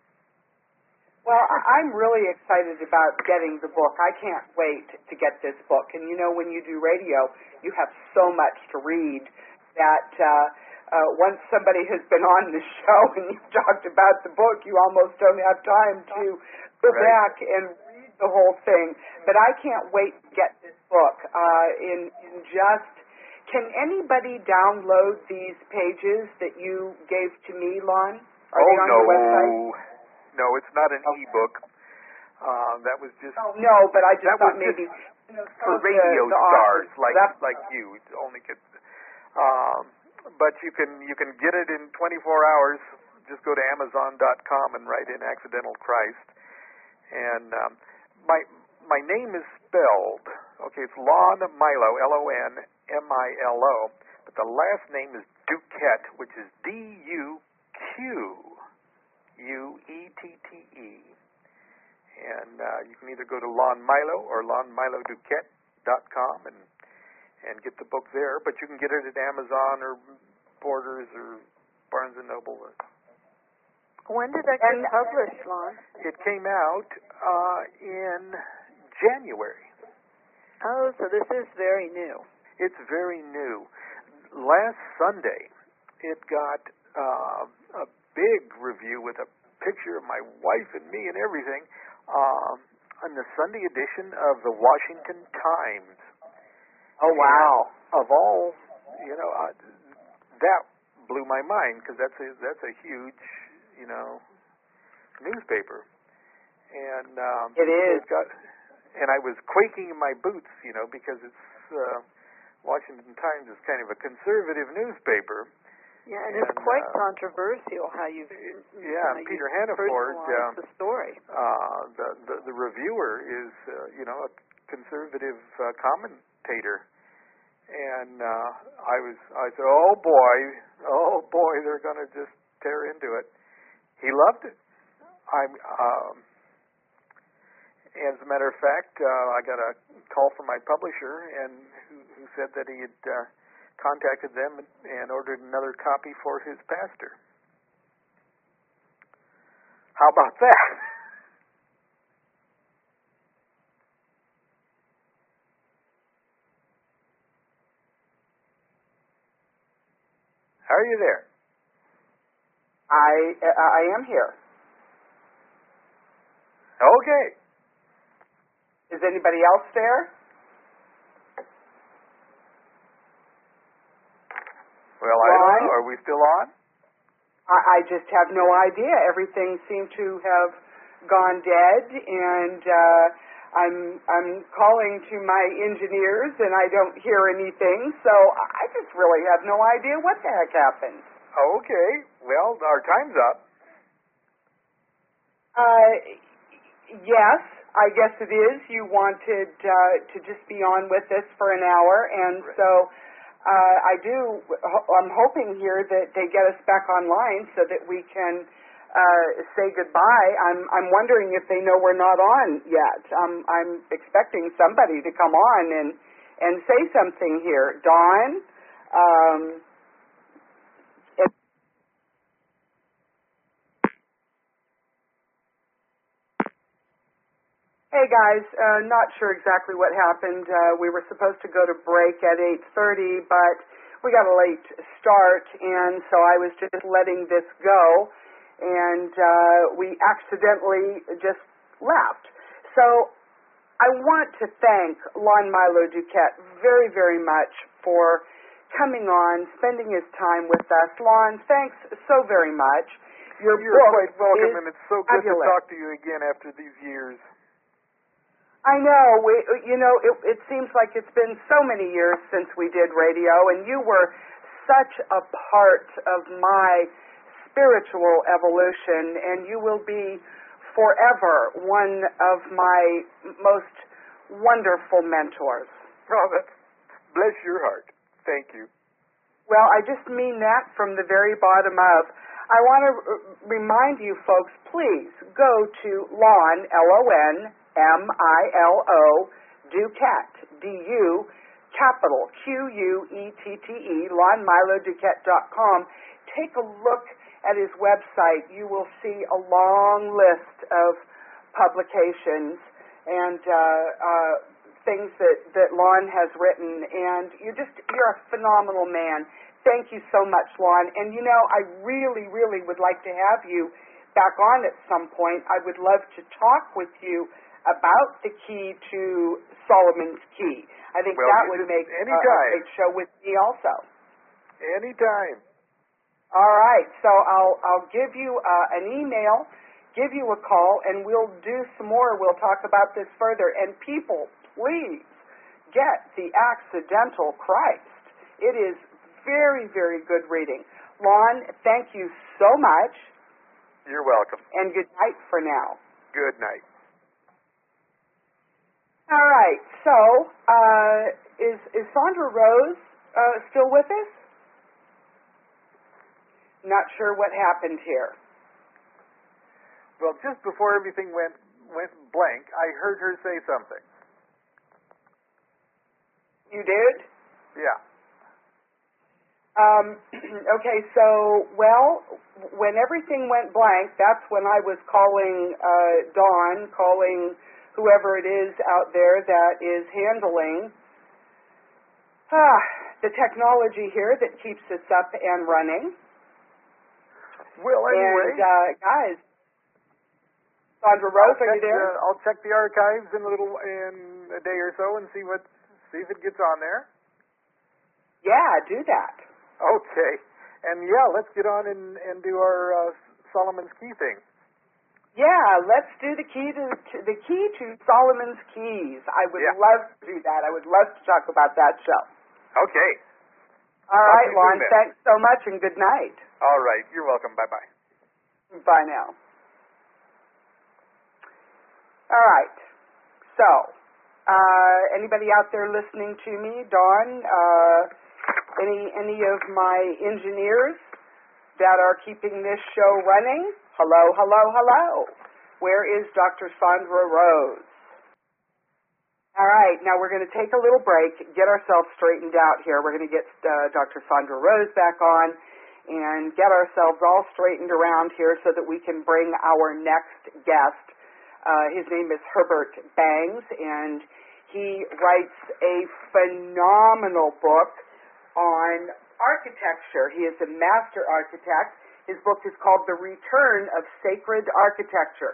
Well, I'm really excited about getting the book. I can't wait to get this book. And you know, when you do radio, you have so much to read that uh, uh, once somebody has been on the show and you've talked about the book, you almost don't have time to go right. back and read the whole thing. But I can't wait to get this book. Uh, in, in just, can anybody download these pages that you gave to me, Lon? Are oh, they on no. your website? No, it's not an okay. e-book. Uh, that was just... Oh, no, but I just that thought was maybe... Just you know, for radio the, the stars authors, like that's, like you. Only could... Um, but you can you can get it in twenty-four hours. Just go to Amazon dot com and write in Accidental Christ. And um, my my name is spelled... Okay, it's Lon Milo, L O N M I L O. But the last name is Duquette, which is D U Q U E T T E, and uh, you can either go to Lon Milo or Lon Milo Duquette dot com and and get the book there, but you can get it at Amazon or Borders or Barnes and Noble. When did that get published, Lon? It came out uh, in January. Oh, so this is very new. It's very new. Last Sunday, it got uh, a big review with a picture of my wife and me and everything um, on the Sunday edition of the Washington Times. Oh, wow. And of all, you know, uh, that blew my mind because that's a, that's a huge, you know, newspaper. And um, it is. It got, and I was quaking in my boots, you know, because it's uh, Washington Times is kind of a conservative newspaper. Yeah, and, and it's quite uh, controversial how you've yeah, you know, Peter Hannaford, um, the story. Uh, the, the the reviewer is uh, you know a conservative uh, commentator, and uh, I was I said, oh boy, oh boy, they're going to just tear into it. He loved it. I'm. Um, as a matter of fact, uh, I got a call from my publisher, and who, who said that he had. Uh, contacted them and, and ordered another copy for his pastor. How about that? Are you there? I I am here. Okay. Is anybody else there? Well, I Ron? don't know. Are we still on? I, I just have no idea. Everything seemed to have gone dead, and uh, I'm I'm calling to my engineers, and I don't hear anything. So I just really have no idea what the heck happened. Okay. Well, our time's up. Uh, yes, I guess it is. You wanted uh, to just be on with us for an hour, and Right. so uh, I do. I'm hoping here that they get us back online so that we can uh, say goodbye. I'm I'm wondering if they know we're not on yet. Um, I'm expecting somebody to come on and and say something here. Dawn. Um, Hey guys, uh, not sure exactly what happened. Uh, we were supposed to go to break at eight thirty, but we got a late start, and so I was just letting this go, and uh, we accidentally just left. So I want to thank Lon Milo Duquette very, very much for coming on, spending his time with us. Lon, thanks so very much. Your You're book quite welcome, is and it's so good fabulous. to talk to you again after these years. I know. We, you know, it, it seems like it's been so many years since we did radio, and you were such a part of my spiritual evolution, and you will be forever one of my most wonderful mentors. Oh, that's, bless your heart. Thank you. Well, I just mean that from the very bottom of. I want to r- remind you folks, please go to Lon, L O N M I L O, Duquette, D U, capital Q U E T T E, lon milo duquette dot com. Take a look at his website. You will see a long list of publications and uh, uh, things that, that Lon has written, and you just, you're a phenomenal man. Thank you so much, Lon. And you know, I really, really would like to have you back on at some point. I would love to talk with you about the key to Solomon's Key. I think Well, that you would just- make a, a anytime. great show with me also. Anytime. All right, so I'll I'll give you uh, an email, give you a call, and we'll do some more. We'll talk about this further. And people, please get The Accidental Christ. It is very, very good reading. Lon, thank you so much. You're welcome. And good night for now. Good night. All right, so uh, is is Sandra Rose uh, still with us? Not sure what happened here. Well, just before everything went went blank, I heard her say something. You did? Yeah. Um, okay, so, well, when everything went blank, that's when I was calling uh, Dawn, calling whoever it is out there that is handling ah, the technology here that keeps us up and running. Well, anyway. And, uh, guys, Sandra Rose, are you there? Uh, I'll check the archives in a little in a day or so and see what see if it gets on there. Yeah, do that. Okay. And yeah, let's get on and, and do our uh, Solomon's Key thing. Yeah, let's do the key to, to the key to Solomon's Keys. I would Yeah. love to do that. I would love to talk about that show. Okay. All Talk right, to you Lon, soon, then. thanks so much and good night. All right. You're welcome. Bye-bye. Bye now. All right. So, uh, anybody out there listening to me? Dawn, uh, any any of my engineers that are keeping this show running? Hello, hello, hello. Where is Doctor Sandra Rose? All right, now we're going to take a little break, get ourselves straightened out here. We're going to get uh, Doctor Sandra Rose back on and get ourselves all straightened around here so that we can bring our next guest. Uh, his name is Herbert Bangs, and he writes a phenomenal book on architecture. He is a master architect. His book is called The Return of Sacred Architecture.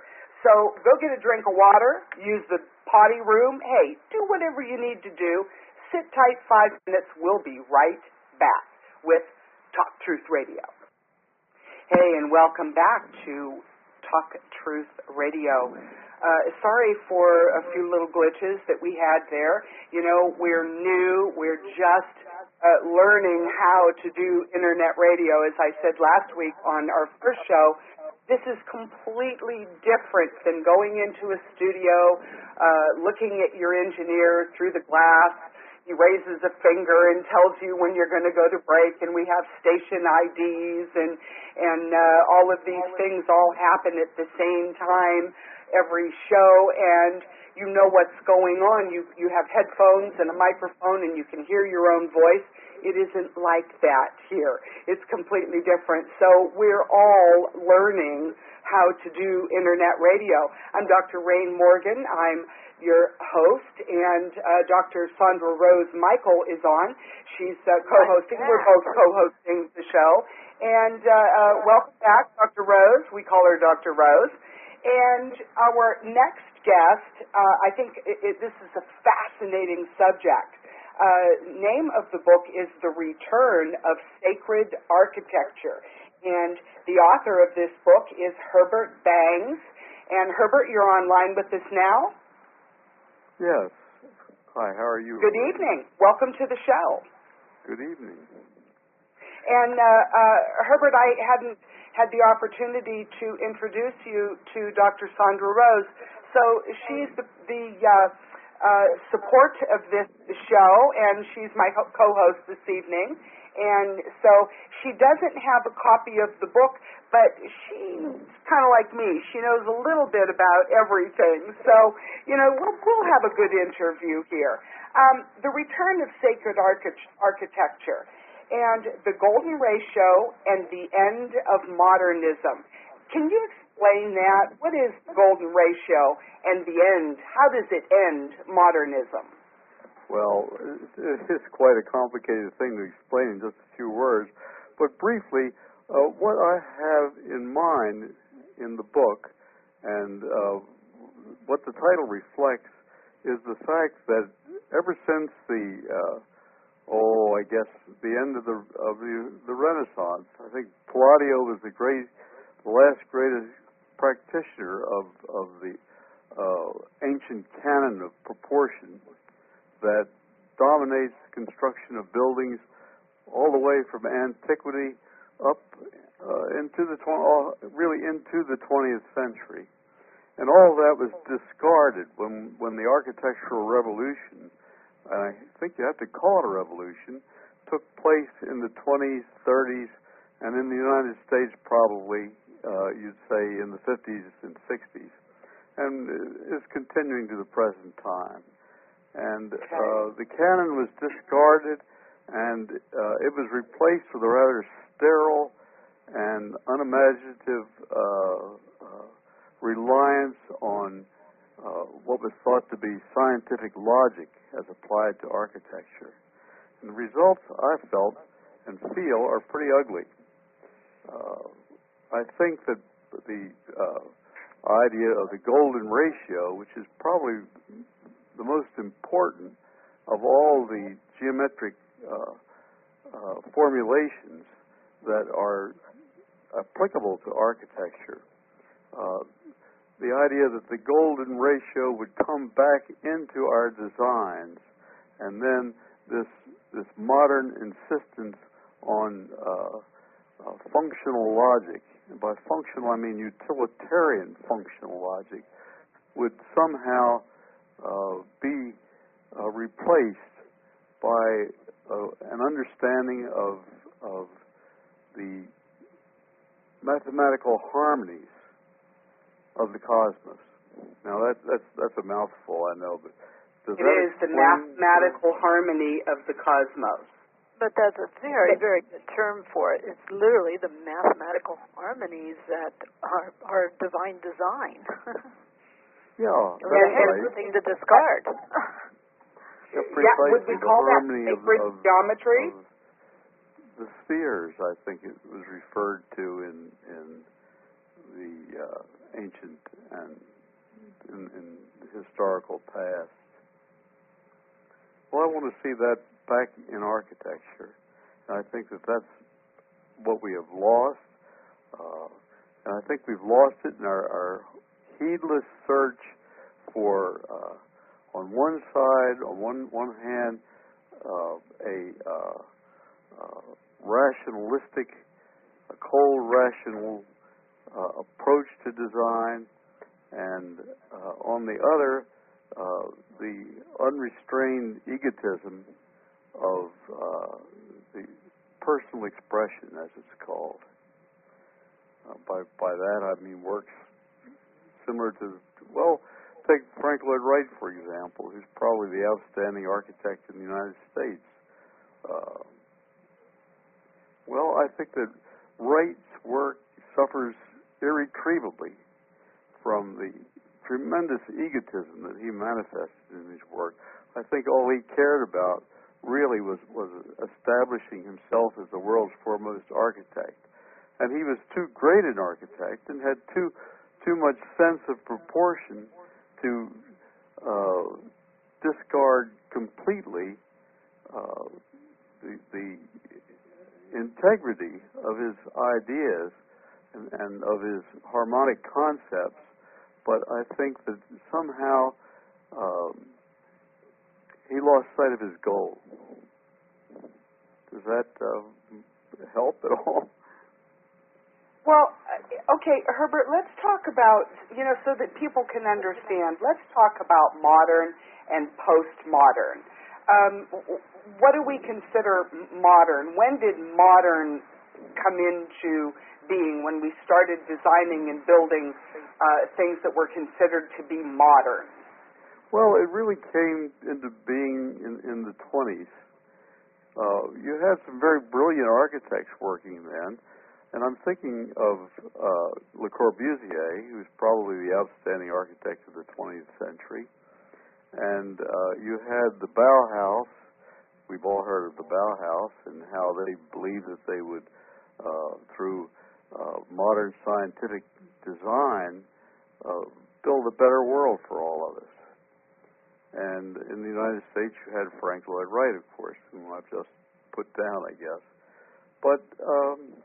So go get a drink of water, use the potty room. Hey, do whatever you need to do. Sit tight five minutes. We'll be right back with Talk Truth Radio. Hey, and welcome back to Talk Truth Radio. Uh, sorry for a few little glitches that we had there. You know, we're new. We're just uh, learning how to do Internet radio. As I said last week on our first show, this is completely different than going into a studio, uh, looking at your engineer through the glass. He raises a finger and tells you when you're going to go to break, and we have station I Ds, and and uh, all of these things all happen at the same time every show, and you know what's going on. You you have headphones and a microphone, and you can hear your own voice. It isn't like that here. It's completely different. So we're all learning how to do Internet radio. I'm Doctor Rain Morgan. I'm your host, and uh, Doctor Sandra Rose Michael is on. She's uh, co-hosting. We're both co-hosting the show. And uh, uh, welcome back, Doctor Rose. We call her Doctor Rose. And our next guest, uh, I think it, it, this is a fascinating subject. Uh, name of the book is The Return of Sacred Architecture. And the author of this book is Herbert Bangs. And Herbert, you're online with us now? Yes. Hi, how are you? Good evening. Welcome to the show. Good evening. And uh, uh, Herbert, I hadn't had the opportunity to introduce you to Doctor Sandra Rose. So she's the, the uh, uh, support of this show, and she's my co-host this evening. And so she doesn't have a copy of the book, but she's kind of like me. She knows a little bit about everything. So, you know, we'll, we'll have a good interview here. Um, the Return of Sacred Archi- Architecture and the Golden Ratio and the End of Modernism. Can you explain that? What is the Golden Ratio and the end? How does it end modernism? Well, it's quite a complicated thing to explain in just a few words. But briefly, uh, what I have in mind in the book and uh, what the title reflects is the fact that ever since the, uh, oh, I guess the end of the of the, the Renaissance, I think Palladio was the great, the last greatest practitioner of, of the uh, ancient canon of proportion that dominates the construction of buildings all the way from antiquity up uh, into the tw- really into the twentieth century, and all of that was discarded when when the architectural revolution, and I think you have to call it a revolution, took place in the twenties, thirties, and in the United States probably uh, you'd say in the fifties and sixties, and is continuing to the present time. And uh, the canon was discarded, and uh, it was replaced with a rather sterile and unimaginative uh, uh, reliance on uh, what was thought to be scientific logic as applied to architecture. And the results, I felt and feel, are pretty ugly. Uh, I think that the uh, idea of the golden ratio, which is probably the most important of all the geometric uh, uh, formulations that are applicable to architecture. Uh, the idea that the golden ratio would come back into our designs, and then this this modern insistence on uh, uh, functional logic, and by functional I mean utilitarian functional logic, would somehow Uh, be uh, replaced by uh, an understanding of of the mathematical harmonies of the cosmos. Now that that's that's a mouthful, I know, but does it that is the mathematical harmony of the cosmos. But that's a very, very good term for it. It's literally the mathematical harmonies that are are divine design. Yeah, that's and, right. Everything to discard. Yeah, yeah, would we call that sacred of, geometry? Of the spheres, I think it was referred to in in the uh, ancient and in, in the historical past. Well, I want to see that back in architecture. And I think that that's what we have lost. Uh, and I think we've lost it in our, our heedless search for, uh, on one side, on one, one hand, uh, a uh, uh, rationalistic, a cold, rational uh, approach to design, and uh, on the other, uh, the unrestrained egotism of uh, the personal expression, as it's called. Uh, by by that I mean works similar to, well, take Frank Lloyd Wright, for example, who's probably the outstanding architect in the United States. Uh, well, I think that Wright's work suffers irretrievably from the tremendous egotism that he manifested in his work. I think all he cared about really was, was establishing himself as the world's foremost architect. And he was too great an architect and had too too much sense of proportion to uh, discard completely uh, the, the integrity of his ideas and, and of his harmonic concepts. But I think that somehow um, he lost sight of his goal. Does that uh, help at all? Well, okay, Herbert, let's talk about, you know, so that people can understand, let's talk about modern and postmodern. Um, what do we consider modern? When did modern come into being, when we started designing and building uh, things that were considered to be modern? Well, it really came into being in, in the twenties. Uh, you had some very brilliant architects working then. And I'm thinking of uh, Le Corbusier, who's probably the outstanding architect of the twentieth century. And uh, you had the Bauhaus. We've all heard of the Bauhaus and how they believed that they would, uh, through uh, modern scientific design, uh, build a better world for all of us. And in the United States, you had Frank Lloyd Wright, of course, whom I've just put down, I guess. But um,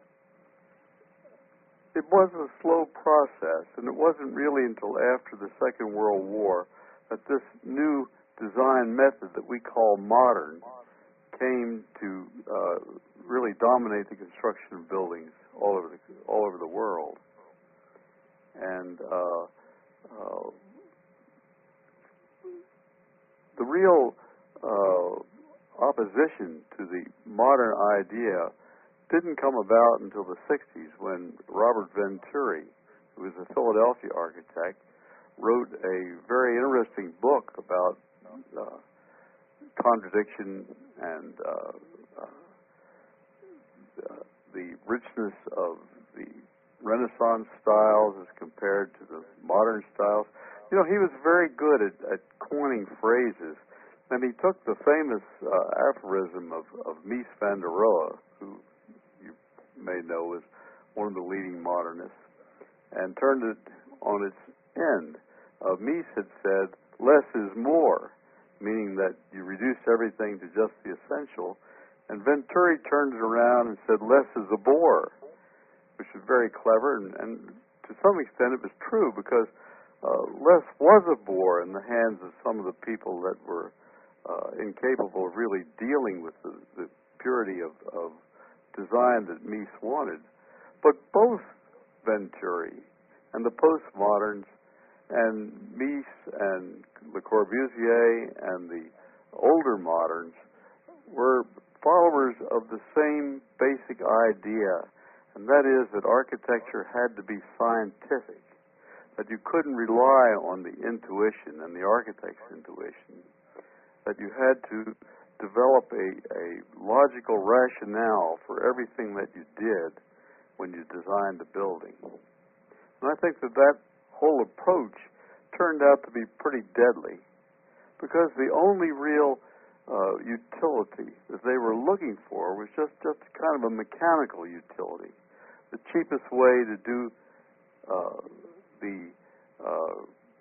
it was a slow process, and it wasn't really until after the Second World War that this new design method that we call modern came to uh, really dominate the construction of buildings all over the all over the world. And uh, uh, the real uh, opposition to the modern idea didn't come about until the sixties, when Robert Venturi, who was a Philadelphia architect, wrote a very interesting book about uh, contradiction and uh, uh, the richness of the Renaissance styles as compared to the modern styles. You know, he was very good at, at coining phrases, and he took the famous uh, aphorism of, of Mies van der Rohe, who you may know as one of the leading modernists, and turned it on its end. Uh, Mies had said, less is more, meaning that you reduce everything to just the essential, and Venturi turned it around and said, less is a bore, which is very clever, and, and to some extent it was true, because uh, less was a bore in the hands of some of the people that were uh, incapable of really dealing with the, the purity of, of design that Mies wanted. But both Venturi and the postmoderns and Mies and Le Corbusier and the older moderns were followers of the same basic idea, and that is that architecture had to be scientific, that you couldn't rely on the intuition and the architect's intuition, that you had to develop a, a logical rationale for everything that you did when you designed the building. And I think that that whole approach turned out to be pretty deadly, because the only real uh, utility that they were looking for was just, just kind of a mechanical utility. The cheapest way to do uh, the uh,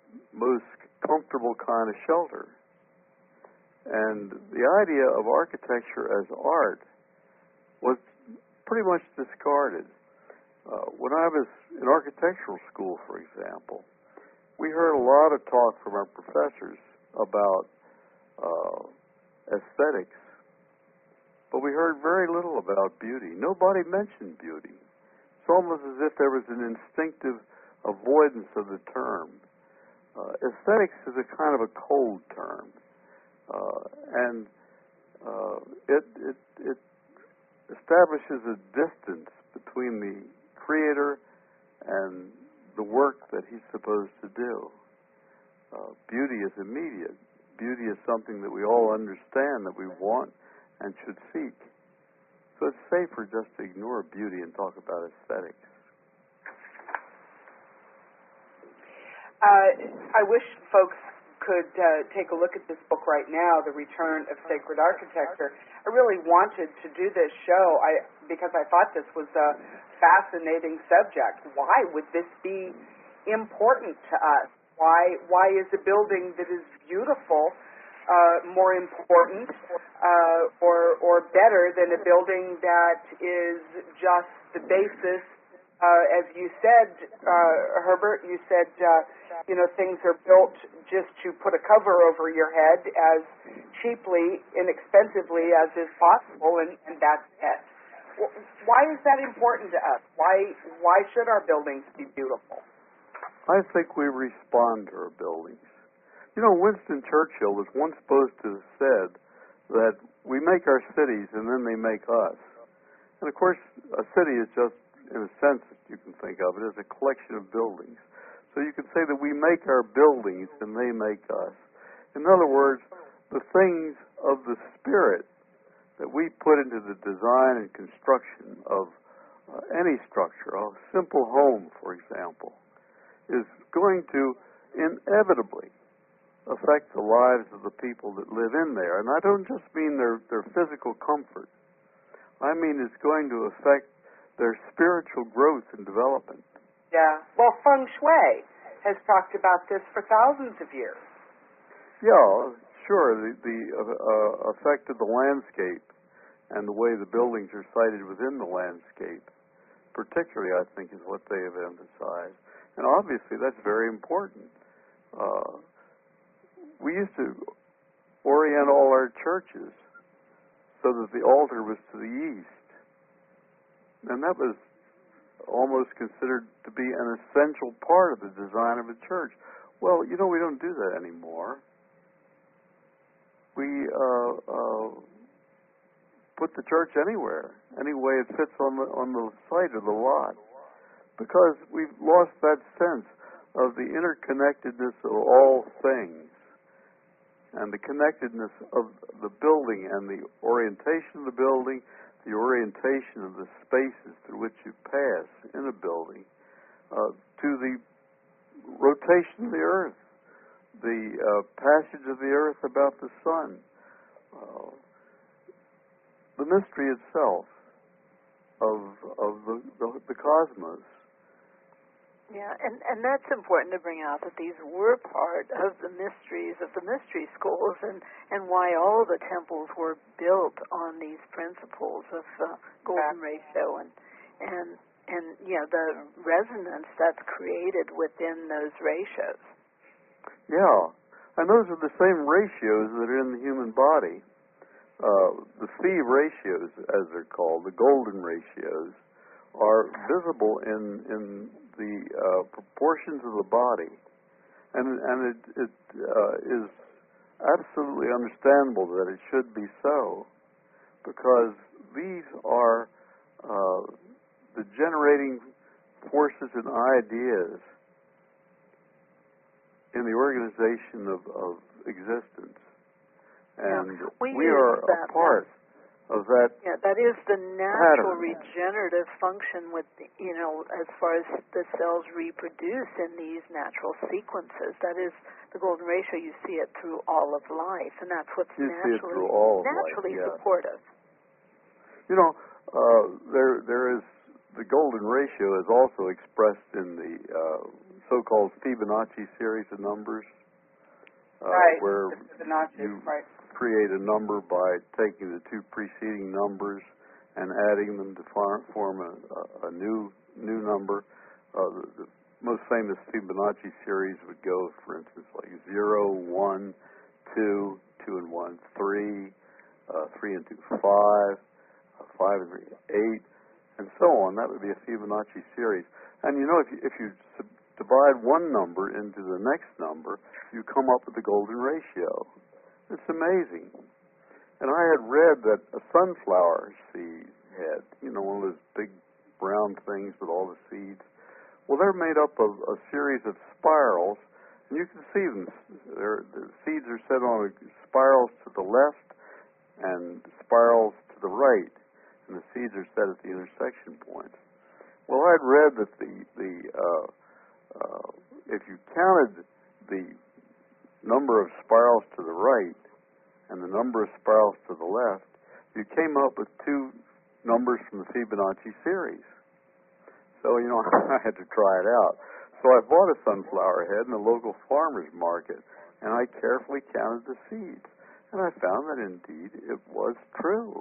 most comfortable kind of shelter. And the idea of architecture as art was pretty much discarded. Uh, when I was in architectural school, for example, we heard a lot of talk from our professors about uh, aesthetics, but we heard very little about beauty. Nobody mentioned beauty. It's almost as if there was an instinctive avoidance of the term. Uh, aesthetics is a kind of a cold term, uh, and uh, it, it, it establishes a distance between the creator and the work that he's supposed to do. Uh, beauty is immediate. Beauty is something that we all understand, that we want and should seek. So it's safer just to ignore beauty and talk about aesthetics. Uh, I wish folks could uh, take a look at this book right now, The Return of Sacred Architecture. I really wanted to do this show I, because I thought this was a fascinating subject. Why would this be important to us? Why, why is a building that is beautiful uh, more important uh, or, or better than a building that is just the basis? Uh, as you said, uh, Herbert, you said, uh, you know, things are built just to put a cover over your head as cheaply, inexpensively as is possible, and, and that's it. Why is that important to us? Why, why should our buildings be beautiful? I think we respond to our buildings. You know, Winston Churchill was once supposed to have said that we make our cities and then they make us. And, of course, a city is just, in a sense, you can think of it as a collection of buildings. So you could say that we make our buildings and they make us. In other words, the things of the spirit that we put into the design and construction of uh, any structure, a simple home, for example, is going to inevitably affect the lives of the people that live in there. And I don't just mean their, their physical comfort. I mean it's going to affect their spiritual growth and development. Yeah. Well, Feng Shui has talked about this for thousands of years. Yeah, sure. The, the uh, uh, effect of the landscape and the way the buildings are sited within the landscape, particularly, I think, is what they have emphasized. And obviously, that's very important. Uh, we used to orient all our churches so that the altar was to the east. And that was almost considered to be an essential part of the design of a church. Well, you know, we don't do that anymore. We uh, uh, put the church anywhere, any way it fits on the on the site of the lot, because we've lost that sense of the interconnectedness of all things and the connectedness of the building and the orientation of the building, the orientation of the spaces through which you pass in a building, uh, to the rotation of the earth, the uh, passage of the earth about the sun, uh, the mystery itself of of the, the, the cosmos. Yeah, and, and that's important to bring out, that these were part of the mysteries of the mystery schools, and, and why all the temples were built on these principles of uh, golden ratio and and and you know the resonance that's created within those ratios. Yeah, and those are the same ratios that are in the human body. Uh, the phi ratios, as they're called, the golden ratios, are visible in in the uh, proportions of the body, and and it, it uh, is absolutely understandable that it should be so, because these are uh, the generating forces and ideas in the organization of, of existence, and yeah, we, we are that, a part of that. Yeah, that is the natural pattern. regenerative function with, you know, as far as the cells reproduce in these natural sequences. That is the golden ratio. You see it through all of life, and that's what's You naturally, see it through all of naturally life, yeah. supportive. You know, uh, there there is the golden ratio is also expressed in the uh, so-called Fibonacci series of numbers, uh, right. where Fibonacci, you right. create a number by taking the two preceding numbers and adding them to form, form a, a new new number. Uh, the, the most famous Fibonacci series would go, for instance, like zero, one, two, two and one, three, uh, three and two, five, uh, five and three, eight, and so on. That would be a Fibonacci series. And you know, if you, if you sub- divide one number into the next number, you come up with the golden ratio. It's amazing. And I had read that a sunflower seed head, you know, one of those big brown things with all the seeds, well, they're made up of a series of spirals, and you can see them. They're, the seeds are set on spirals to the left and spirals to the right, and the seeds are set at the intersection points. Well, I'd read that the the uh, uh, if you counted the number of spirals to the right and the number of spirals to the left, you came up with two numbers from the Fibonacci series. So, you know, I had to try it out. So I bought a sunflower head in the local farmer's market, and I carefully counted the seeds. And I found that, indeed, it was true.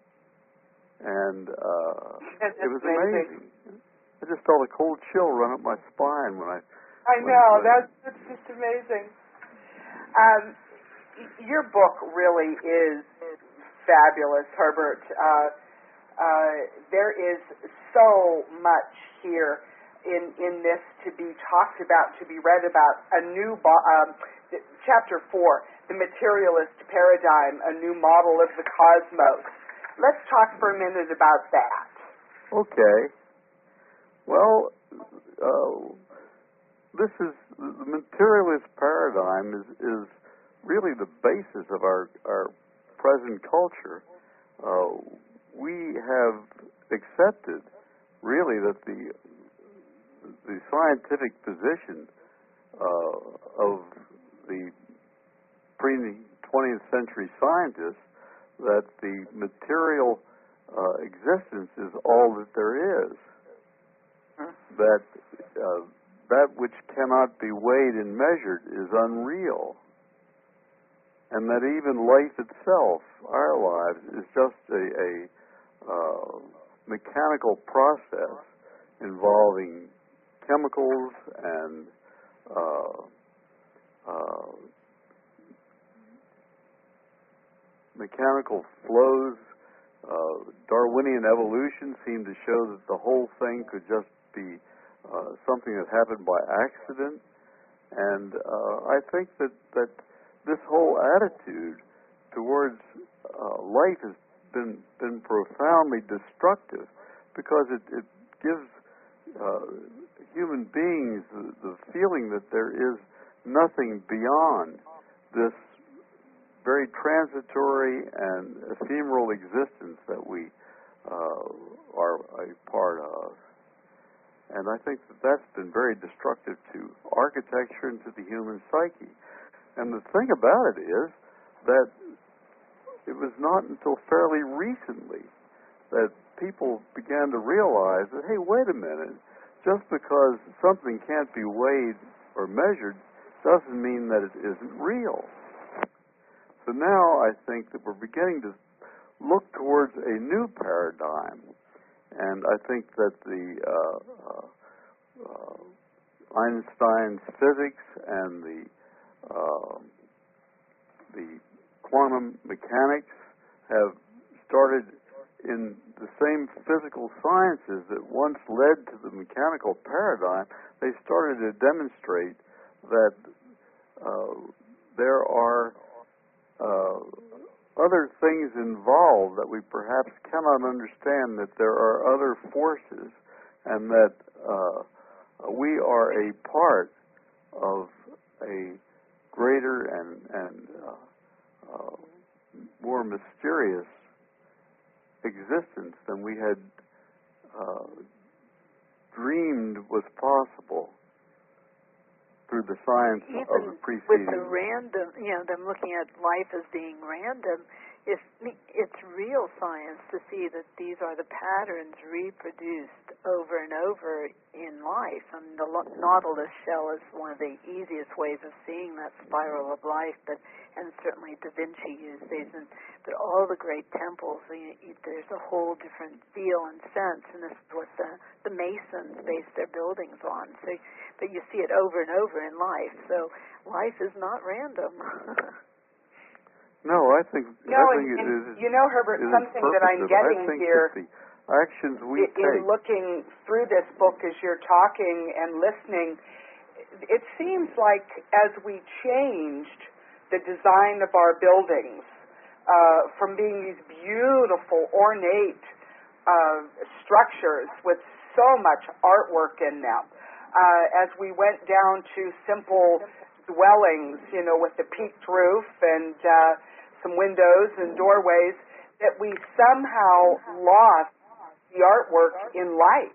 And uh, it was amazing. I just felt a cold chill run up my spine when I... I know. That's, that's just amazing. Um, your book really is fabulous, Herbert. Uh, uh, there is so much here in in this to be talked about, to be read about. A new bo- um, chapter four, the materialist paradigm, a new model of the cosmos. Let's talk for a minute about that. Okay. Well, uh, this is the materialist paradigm is is really the basis of our our present culture. Uh, we have accepted, really, that the the scientific position uh, of the pre-twentieth century scientists that the material uh, existence is all that there is. That uh, that which cannot be weighed and measured is unreal. And that even life itself, our lives, is just a, a uh, mechanical process involving chemicals and uh, uh, mechanical flows. Uh, Darwinian evolution seemed to show that the whole thing could just be uh, something that happened by accident. And uh, I think that, that this whole attitude towards uh, life has been been profoundly destructive, because it, it gives uh, human beings the, the feeling that there is nothing beyond this very transitory and ephemeral existence that we uh, are a part of. And I think that that's been very destructive to architecture and to the human psyche. And the thing about it is that it was not until fairly recently that people began to realize that, hey, wait a minute, just because something can't be weighed or measured doesn't mean that it isn't real. So now I think that we're beginning to look towards a new paradigm. And I think that the uh, uh, uh, Einstein's physics and the uh, the quantum mechanics have started in the same physical sciences that once led to the mechanical paradigm. They started to demonstrate that uh, there are uh, other things involved that we perhaps cannot understand, that there are other forces, and that uh, we are a part of a greater and, and uh, uh, more mysterious existence than we had uh, dreamed was possible through the science Even of the preceding. with the random, you know, them looking at life as being random, if it's real science to see that these are the patterns reproduced over and over in life. And the Nautilus shell is one of the easiest ways of seeing that spiral of life, but and certainly Da Vinci used these. And, but all the great temples, you, you, there's a whole different feel and sense, and this is what the, the Masons based their buildings on. So, but you see it over and over in life. So life is not random. No, I think no, I think and, it and is. you know, Herbert, something that I'm getting I think here that the actions we in, take. in looking through this book as you're talking and listening, it seems like as we changed the design of our buildings uh, from being these beautiful, ornate uh, structures with so much artwork in them, uh, as we went down to simple dwellings, you know, with the peaked roof and uh, some windows and doorways, that we somehow lost the artwork in life.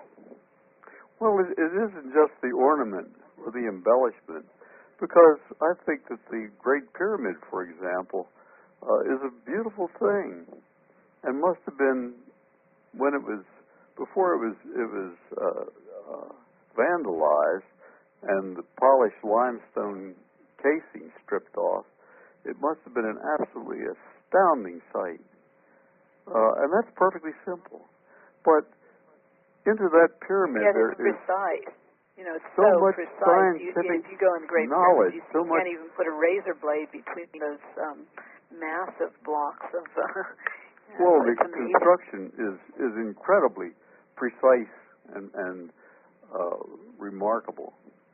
Well, it, it isn't just the ornament or the embellishment, because I think that the Great Pyramid, for example, uh, is a beautiful thing, and must have been when it was before it was it was uh, uh, vandalized and the polished limestone casing stripped off. It must have been an absolutely astounding sight. Uh, and that's perfectly simple. But into that pyramid yeah, there it's is precise. You know, it's so, so much precise. scientific you, you go in the Great knowledge, Pyramid, you, so you much, can't even put a razor blade between those um, massive blocks of... Uh, you know, well, the it's amazing. construction is, is incredibly precise and, and uh, remarkable.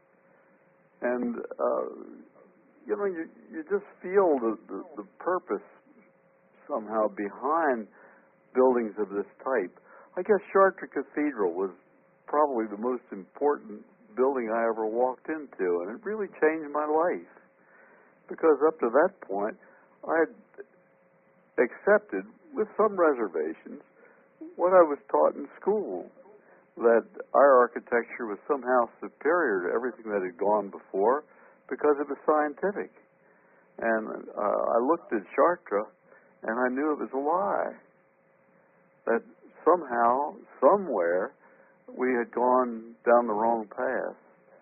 And, uh, you know, you, you just feel the, the, the purpose somehow behind buildings of this type. I guess Chartres Cathedral was probably the most important building I ever walked into, and it really changed my life. Because up to that point, I had accepted, with some reservations, what I was taught in school, that our architecture was somehow superior to everything that had gone before because it was scientific. And uh, I looked at Chartres, and I knew it was a lie. That somehow, somewhere, we had gone down the wrong path.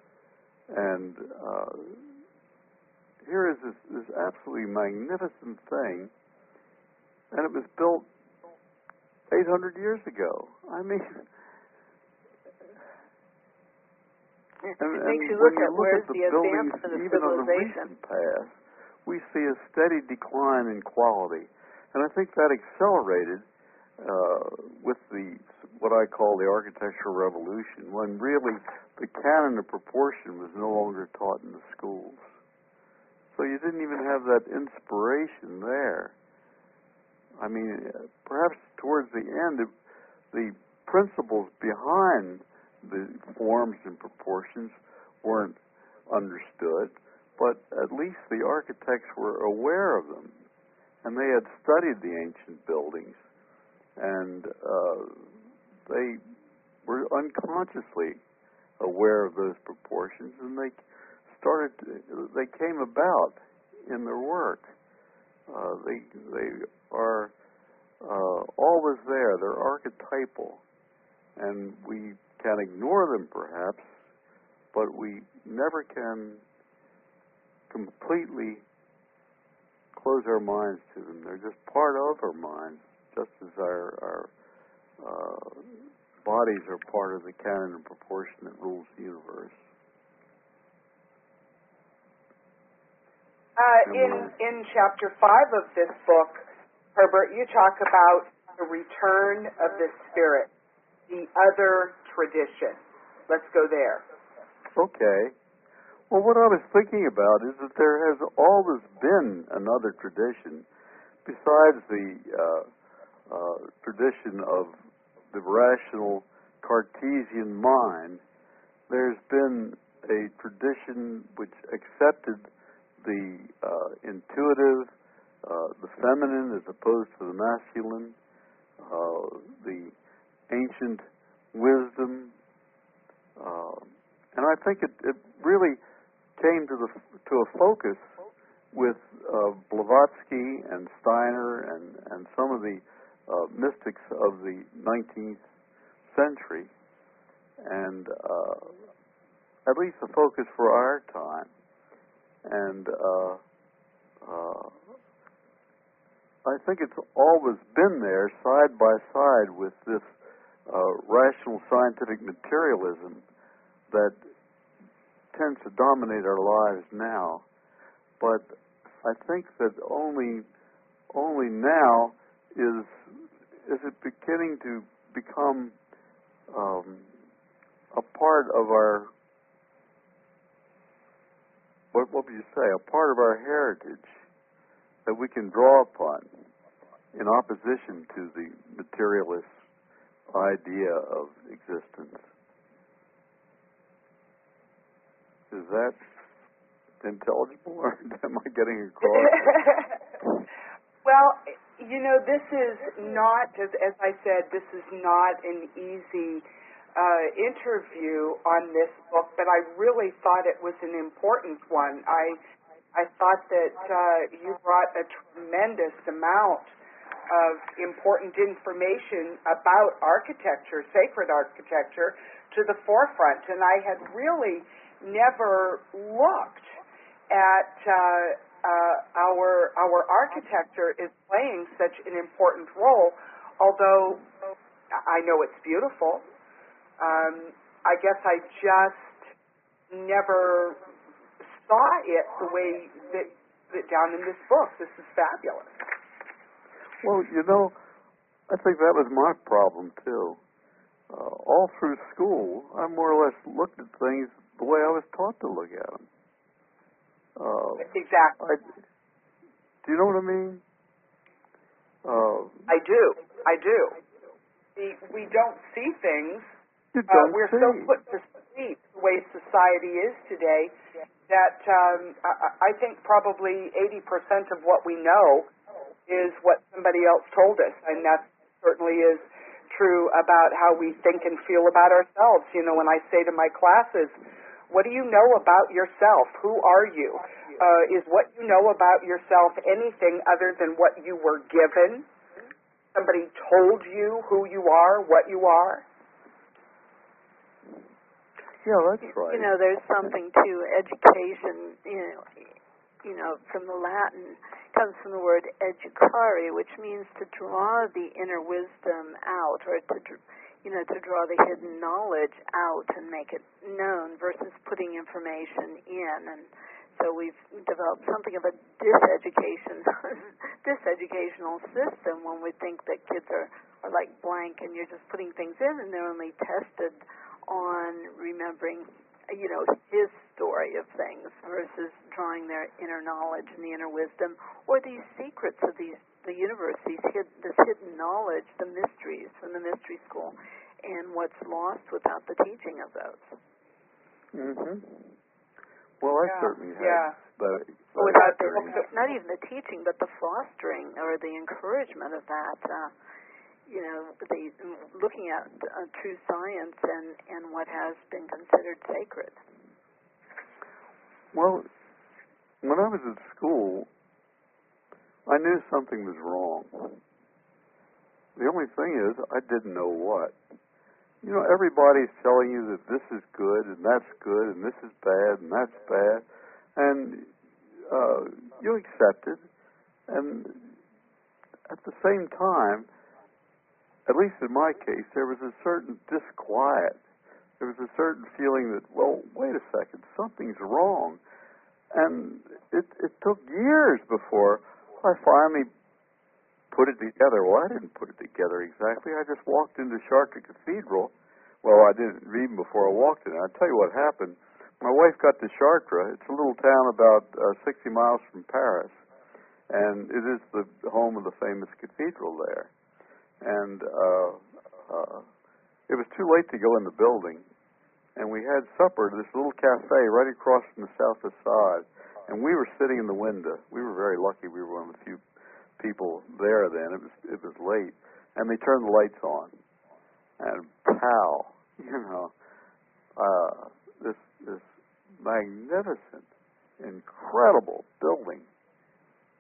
And uh, here is this, this absolutely magnificent thing, and it was built eight hundred years ago. I mean... It And, and makes you when look you at look where's at the, the buildings, advancement of even of the civilization. recent past, we see a steady decline in quality. And I think that accelerated uh, with the what I call the architectural revolution, when really the canon of proportion was no longer taught in the schools. So you didn't even have that inspiration there. I mean, perhaps towards the end, it, the principles behind the forms and proportions weren't understood, but at least the architects were aware of them, and they had studied the ancient buildings, and uh, they were unconsciously aware of those proportions, and they started to, they came about in their work. Uh, they they are uh, always there. They're archetypal, and we can ignore them perhaps, but we never can completely close our minds to them. They're just part of our minds, just as our, our uh, bodies are part of the canon and proportion that rules the universe. Uh, in, in chapter five of this book, Herbert, you talk about the return of the spirit, the other tradition. Let's go there. Okay. Well, what I was thinking about is that there has always been another tradition besides the uh, uh, tradition of the rational Cartesian mind. There's been a tradition which accepted the uh, intuitive, uh, the feminine as opposed to the masculine, uh, the ancient wisdom, uh, and I think it, it really came to the to a focus with uh, Blavatsky and Steiner and, and some of the uh, mystics of the nineteenth century, and uh, at least the focus for our time. And uh, uh, I think it's always been there side by side with this uh, rational scientific materialism that tends to dominate our lives now. But I think that only only now is is it beginning to become um, a part of our what what would you say a part of our heritage that we can draw upon in opposition to the materialist idea of existence. Is that intelligible, or am I getting across? Well, you know, this is not, as, as I said, this is not an easy uh, interview on this book, but I really thought it was an important one. I I thought that uh, you brought a tremendous amount of important information about architecture, sacred architecture, to the forefront, and I had really never looked at uh, uh, our our architecture is playing such an important role. Although I know it's beautiful, um, I guess I just never saw it the way that, that down in this book. This is fabulous. Well, you know, I think that was my problem too. Uh, all through school, I more or less looked at things the way I was taught to look at them. Uh, exactly. I, do you know what I mean? Uh, I do. I do. We, we don't see things. You don't uh, we're see. so put to sleep the way society is today that um, I, I think probably eighty percent of what we know is what somebody else told us, and that certainly is true about how we think and feel about ourselves. You know, when I say to my classes, what do you know about yourself? Who are you? Uh, is what you know about yourself anything other than what you were given? Somebody told you who you are, what you are? Yeah, that's right. You know, there's something to education, you know, you know, from the Latin, comes from the word educare, which means to draw the inner wisdom out, or to, you know, to draw the hidden knowledge out and make it known versus putting information in. And so we've developed something of a diseducation, diseducational system when we think that kids are, are like blank and you're just putting things in and they're only tested on remembering, you know, his story of things versus drawing their inner knowledge and the inner wisdom, or these secrets of these the universe, these hid, this hidden knowledge, the mysteries from the mystery school, and what's lost without the teaching of those. Mm-hmm. Well, I yeah. certainly have. Yeah. That, that Without the, not even the teaching, but the fostering or the encouragement of that. Uh, you know, the looking at uh, true science and, and what has been considered sacred. Well, when I was at school, I knew something was wrong. The only thing is, I didn't know what. You know, everybody's telling you that this is good and that's good and this is bad and that's bad, and uh, you accept it. And at the same time, at least in my case, there was a certain disquiet. There was a certain feeling that, well, wait a second, something's wrong. And it, it took years before I finally put it together. Well, I didn't put it together exactly. I just walked into Chartres Cathedral. Well, I didn't even before I walked in. I'll tell you what happened. My wife got to Chartres. It's a little town about uh, sixty miles from Paris, and it is the home of the famous cathedral there. And uh, uh, it was too late to go in the building, and we had supper at this little cafe right across from the south facade, and we were sitting in the window. We were very lucky. We were one of the few people there then. It was it was late, and they turned the lights on, and pow, you know, uh, this this magnificent, incredible building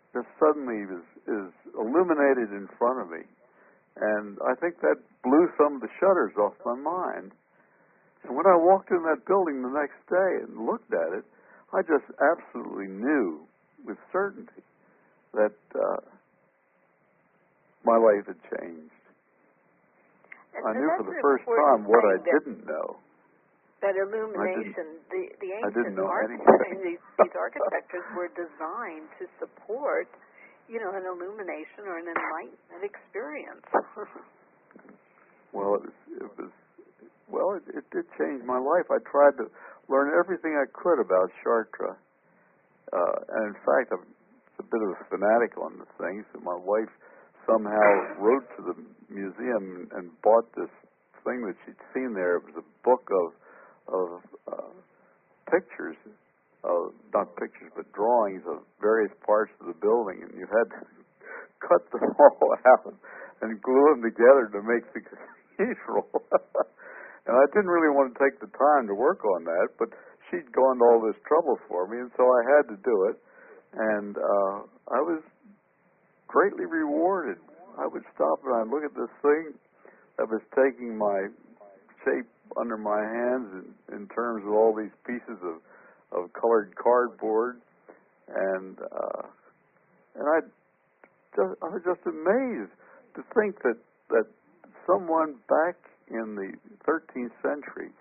just suddenly is, is illuminated in front of me. And I think that blew some of the shutters off my mind. And when I walked in that building the next day and looked at it, I just absolutely knew with certainty that uh, my life had changed. And, I and knew for the first time what I didn't know. That illumination, the, the ancient architects, these, these architectures were designed to support, you know, an illumination or an enlightenment experience. Well, it was, it was well, it, it did change my life. I tried to learn everything I could about Chartres, uh, and in fact, I'm a bit of a fanatic on the things. So my wife somehow wrote to the museum and bought this thing that she'd seen there. It was a book of of uh, pictures, uh, not pictures, but drawings of various parts of the building, and you had to cut them all out and glue them together to make the cathedral. And I didn't really want to take the time to work on that, but she'd gone to all this trouble for me, and so I had to do it. And uh, I was greatly rewarded. I would stop and I'd look at this thing that was taking my shape under my hands in, in terms of all these pieces of, of colored cardboard, and uh, and I just I was just amazed to think that that someone back in the thirteenth century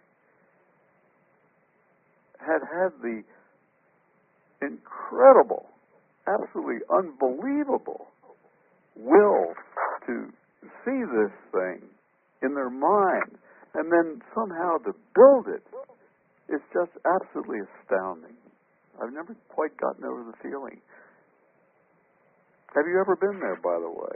had had the incredible, absolutely unbelievable will to see this thing in their mind, and then somehow to build it. It's just absolutely astounding. I've never quite gotten over the feeling. Have you ever been there, by the way?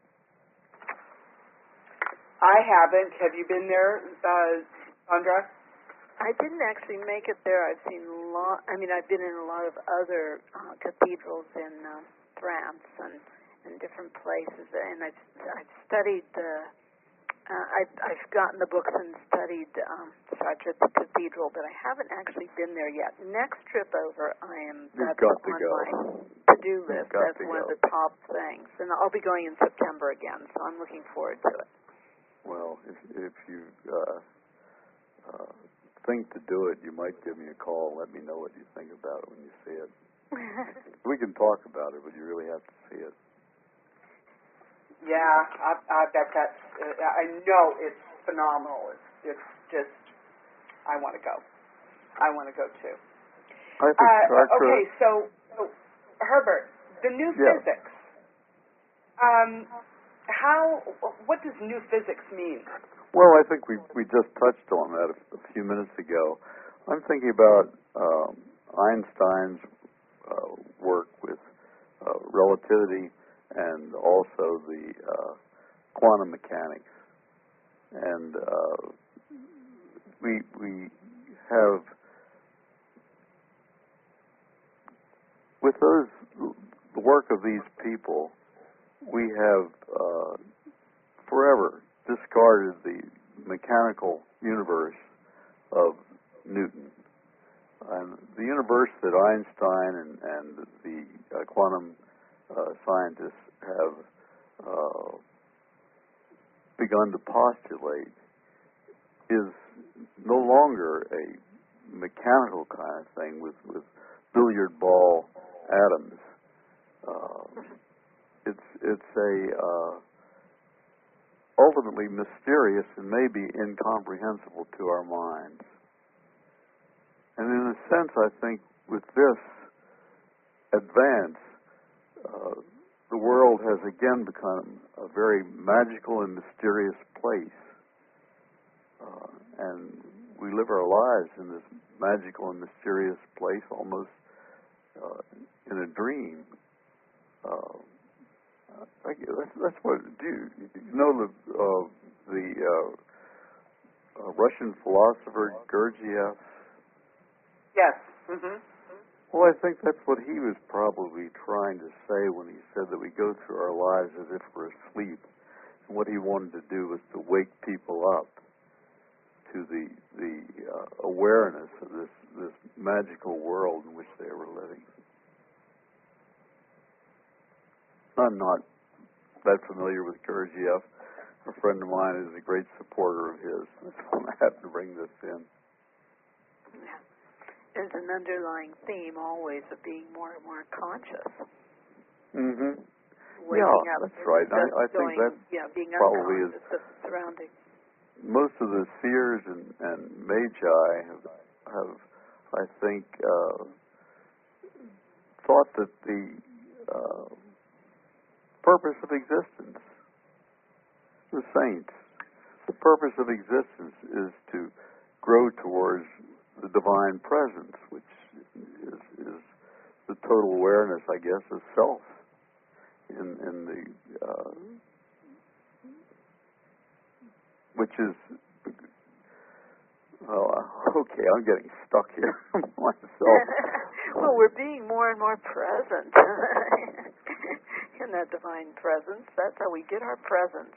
I haven't. Have you been there, uh, Sandra? I didn't actually make it there. I've seen a lot. I mean, I've been in a lot of other uh, cathedrals in uh, France and in different places, and I've I've studied the. Uh, I've I've gotten the books and studied um, Chartres Cathedral, but I haven't actually been there yet. Next trip over, I am You've that's got to on go. my to-do list. That's to one go. of the top things, and I'll be going in September again, so I'm looking forward to it. Well, if if you uh, uh, think to do it, you might give me a call and let me know what you think about it when you see it. We can talk about it, but you really have to see it. Yeah, I, I bet that's. Uh, I know it's phenomenal. It's it's just. I want to go. I want to go too. I think Uh, Chartres, okay, so, so Herbert, the new Yeah. physics. Um, how? What does new physics mean? Well, I think we we just touched on that a, a few minutes ago. I'm thinking about um, Einstein's uh, work with uh, relativity and also the uh, quantum mechanics, and uh, we we have with those the work of these people, we have uh, forever discarded the mechanical universe of Newton. And the universe that Einstein and, and the uh, quantum uh, scientists have uh, begun to postulate is no longer a mechanical kind of thing with, with billiard ball atoms. Uh, it's it's a uh, ultimately mysterious and maybe incomprehensible to our minds. And in a sense, I think with this advance, uh, the world has again become a very magical and mysterious place. Uh, and we live our lives in this magical and mysterious place almost uh, in a dream. Uh, I, that's, that's what, do you, you know the, uh, the uh, uh, Russian philosopher Gurdjieff? Yes. Mm-hmm. Well, I think that's what he was probably trying to say when he said that we go through our lives as if we're asleep. And what he wanted to do was to wake people up to the the uh, awareness of this, this magical world in which they were living. I'm not that familiar with Gurdjieff. A friend of mine is a great supporter of his. That's why I have to bring this in. Yeah. There's an underlying theme always of being more and more conscious. Mm-hmm. Waking yeah, up, that's right. I, I think going, that's yeah, being probably is unconscious of the surroundings. Most of the seers and, and magi have, have, I think, uh, thought that the uh, purpose of existence, the saints, the purpose of existence is to grow towards the divine presence, which is, is the total awareness, I guess, of self in, in the, uh, which is, well, okay, I'm getting stuck here myself. Well, we're being more and more present in that divine presence. That's how we get our presence.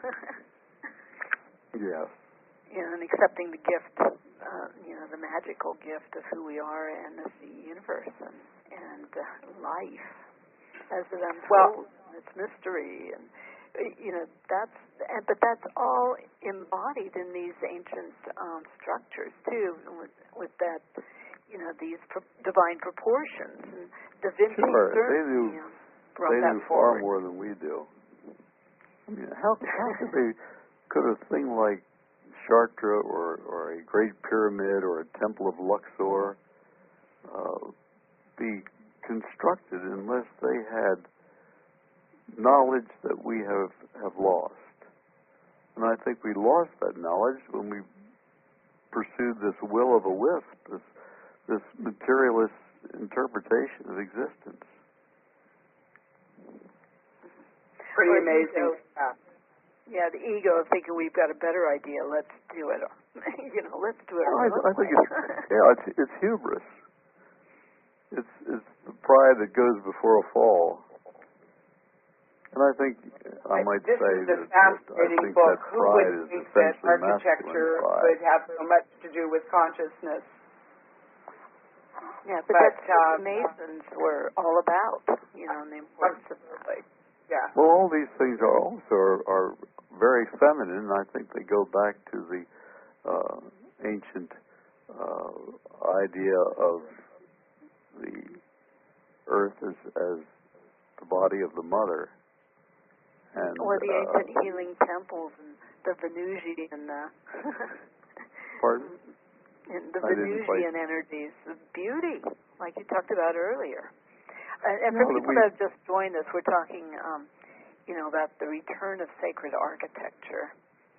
Yes. You know, and accepting the gift, uh, you know, the magical gift of who we are and the universe and, and uh, life as it unfolds, well, its mystery, and you know that's, but that's all embodied in these ancient um, structures too, with, with that, you know, these pro- divine proportions. And Da Vinci sure, certainly they do. you know, brought they that do forward. far more than we do. I mean, how how could they? Could a thing like Chartres or or a Great Pyramid or a Temple of Luxor uh, be constructed unless they had knowledge that we have, have lost? And I think we lost that knowledge when we pursued this will of a wisp, this this materialist interpretation of existence. Pretty Or amazing. Ego. Yeah, the ego of thinking we've got a better idea. Let's do it. You know, let's do it. I, I think it's yeah, it's it's hubris. It's it's the pride that goes before a fall. And I think I might this say is a that, that I fascinating think book. that Who pride would is think that essentially architecture masculine pride. would have so much to do with consciousness? Yeah, but, but that's what um, the Masons were all about, you know, and the importance of that. Yeah. Well, all these things are also are, are very feminine, and I think they go back to the uh, ancient uh, idea of the earth as, as the body of the mother. And, or the uh, ancient healing temples and the Venusian, uh, pardon? and the I didn't quite- Venusian energies, the beauty, like you talked about earlier. And, and No, for that people we- that have just joined us, we're talking, um, you know, about the return of sacred architecture.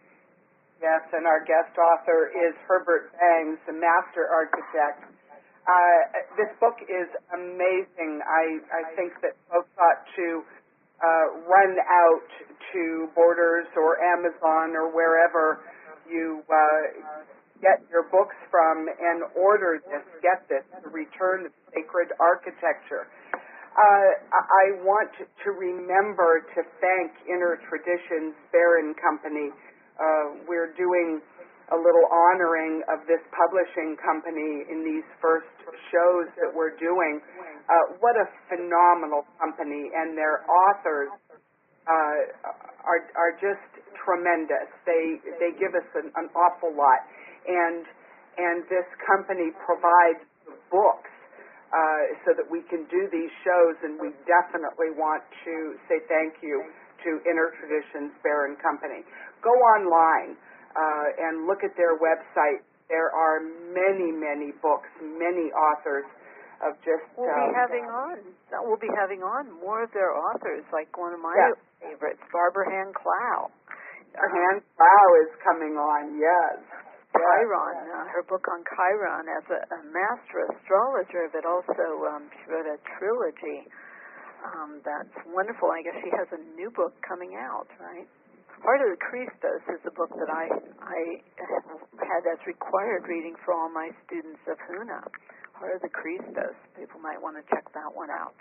Yes, and our guest author is Herbert Bangs, the master architect. Uh, this book is amazing. I, I think that folks ought to uh, run out to Borders or Amazon or wherever you uh, get your books from and order this, get this, The Return of Sacred Architecture. Uh, I want to remember to thank Inner Traditions Barron Company. Uh, we're doing a little honoring of this publishing company in these first shows that we're doing. Uh, what a phenomenal company, and their authors uh, are are just tremendous. They they give us an, an awful lot, and and this company provides the books. Uh, so that we can do these shows, and we definitely want to say thank you to Inner Traditions Barron Company. Go online uh, and look at their website. There are many, many books, many authors of just. We'll um, be having on. We'll be having on more of their authors, like one of my yes. favorites, Barbara Hand Clow. Her Hand Clow is coming on. Yes. Chiron, uh, her book on Chiron as a, a master astrologer, but also um, she wrote a trilogy. Um, that's wonderful. I guess she has a new book coming out, right? Heart of the Christos is a book that I I had as required reading for all my students of Huna. Heart of the Christos. People might want to check that one out.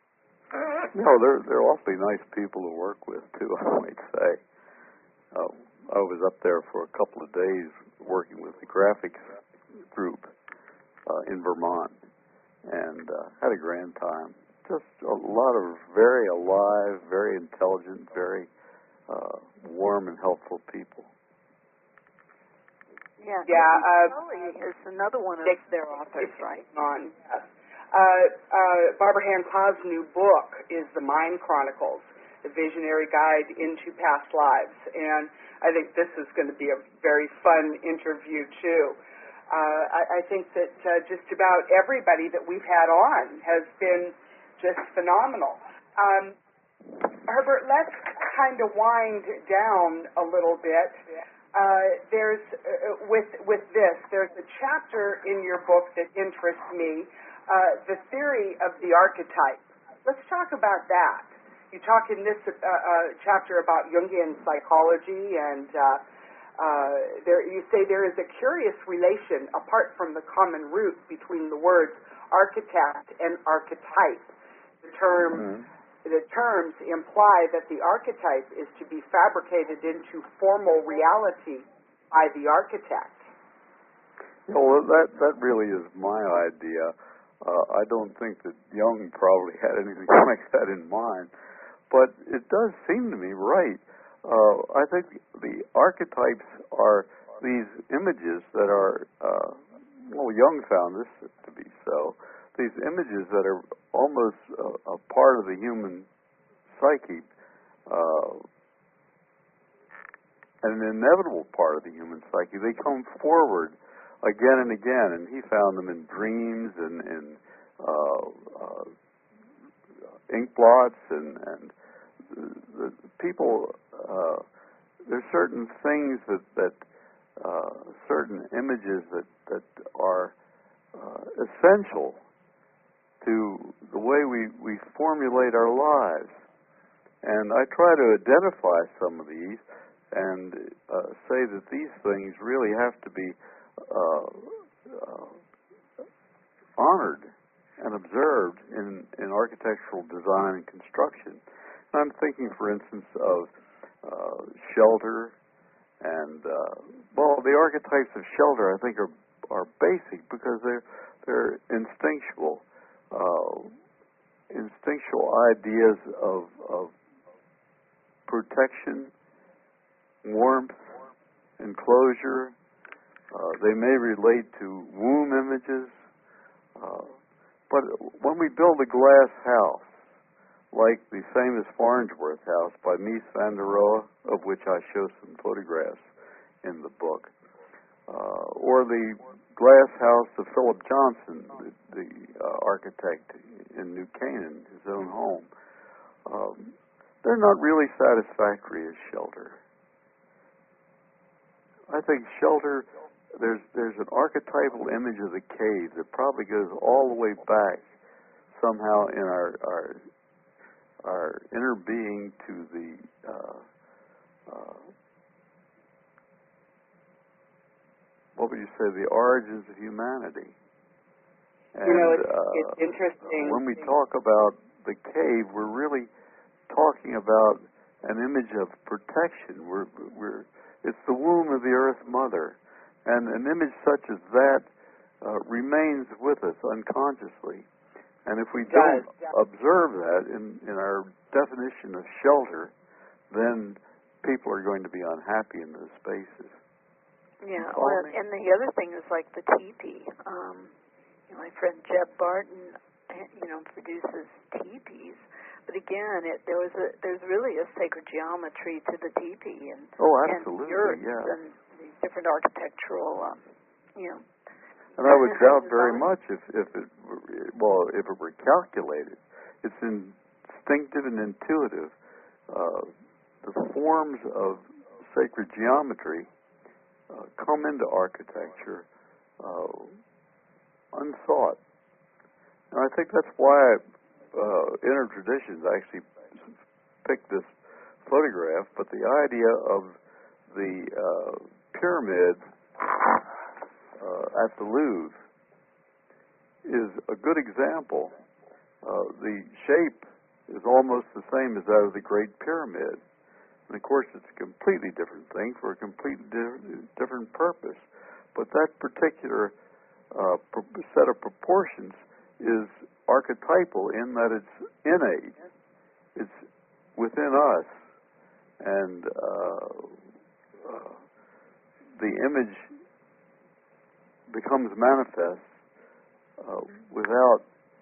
No, they're they're awfully nice people to work with too, I might say. Uh, I was up there for a couple of days working with the graphics group uh, in Vermont, and uh, had a grand time. just a lot of very alive, very intelligent, very uh, warm and helpful people. Yeah, Yeah, uh, Tully is another one of Dick, their authors, right? On, yes. Uh, uh, Barbara Hand Clough's new book is The Mind Chronicles, The Visionary Guide into Past Lives. And I think this is going to be a very fun interview, too. Uh, I, I think that uh, just about everybody that we've had on has been just phenomenal. Um, Herbert, let's kind of wind down a little bit. Uh, there's uh, with with this, there's a chapter in your book that interests me, uh, the theory of the archetype. Let's talk about that. You talk in this uh, uh, chapter about Jungian psychology, and uh, uh, there you say there is a curious relation apart from the common root between the words architect and archetype. The term. Mm-hmm. The terms imply that the archetype is to be fabricated into formal reality by the architect. Well, that that really is my idea. Uh, I don't think that Jung probably had anything like that in mind, but it does seem to me right. Uh, I think the archetypes are these images that are, uh, well, Jung found this to be so, these images that are almost a, a part of the human psyche, uh, an inevitable part of the human psyche. They come forward again and again, and he found them in dreams and in uh, uh, ink blots, and, and the, the people, uh, there's certain things that, that uh, certain images that, that are uh, essential to the way we, we formulate our lives. And I try to identify some of these and uh, say that these things really have to be uh, uh, honored and observed in, in architectural design and construction. And I'm thinking, for instance, of uh, shelter and, uh, well, the archetypes of shelter I think are, are basic because they're, they're instinctual. Uh, instinctual ideas of, of protection, warmth, enclosure. Uh, they may relate to womb images. Uh, but when we build a glass house, like the famous Farnsworth house by Mies van der Rohe, of which I show some photographs in the book, uh, or the glass house of Philip Johnson, the, the uh, architect in New Canaan, his own home. Um, they're not really satisfactory as shelter. I think shelter, there's there's an archetypal image of the cave that probably goes all the way back somehow in our our, our inner being to the uh, uh, what would you say, the origins of humanity. And, you know, it's, uh, it's interesting. When we talk about the cave, we're really talking about an image of protection. We're, we're, it's the womb of the Earth Mother. And an image such as that uh, remains with us unconsciously. And if we don't observe that in, in our definition of shelter, then people are going to be unhappy in those spaces. Yeah, well, and the other thing is like the teepee. Um, you know, my friend Jeb Barton, you know, produces teepees, but again, it, there was a there's really a sacred geometry to the teepee, and oh, absolutely, and yurts yeah, and these different architectural, um, you know. And I would doubt very much if if it were, well if it were calculated. It's instinctive and intuitive. Uh, the forms of sacred geometry Uh, come into architecture uh, unthought. And I think that's why uh, Inner Traditions actually picked this photograph, but the idea of the uh, pyramid uh, at the Louvre is a good example. Uh, the shape is almost the same as that of the Great Pyramid. And, of course, it's a completely different thing for a completely di- different purpose. But that particular uh, pro- set of proportions is archetypal in that it's innate. It's within us. And uh, uh, the image becomes manifest uh, without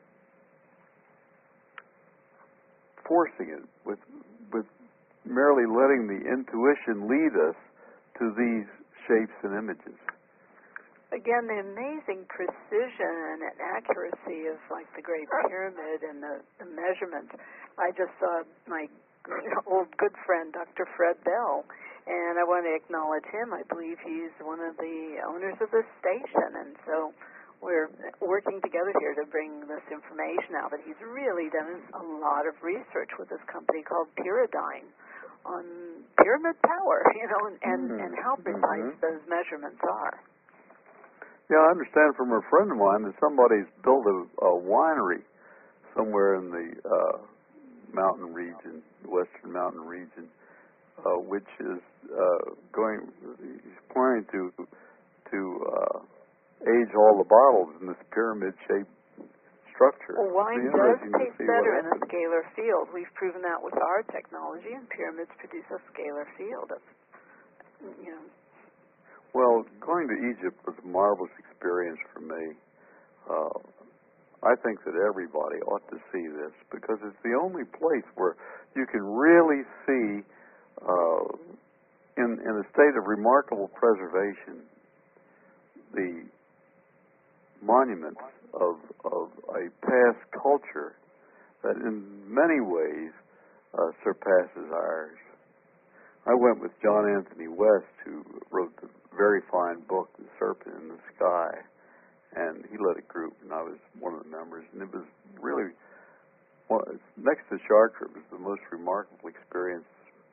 forcing it, with with merely letting the intuition lead us to these shapes and images. Again, the amazing precision and accuracy of like the Great Pyramid and the, the measurements. I just saw my old good friend, Doctor Fred Bell, and I want to acknowledge him. I believe he's one of the owners of this station, and so we're working together here to bring this information out. But he's really done a lot of research with this company called Pyridine on pyramid power, you know, and, and, mm-hmm. and how precise mm-hmm. those measurements are. Yeah, I understand from a friend of mine that somebody's built a, a winery somewhere in the uh, mountain region, western mountain region, uh, which is uh, going, he's planning to to uh, age all the bottles in this pyramid-shaped structure. Well, wine does taste better in a scalar field. We've proven that with our technology, and pyramids produce a scalar field of, you know. Well, going to Egypt was a marvelous experience for me. Uh, I think that everybody ought to see this because it's the only place where you can really see, uh, in, in a state of remarkable preservation, the monuments of, of a past culture that in many ways uh, surpasses ours. I went with John Anthony West, who wrote the very fine book, The Serpent in the Sky, and he led a group, and I was one of the members, and it was really, well, next to Chartres, it was the most remarkable experience,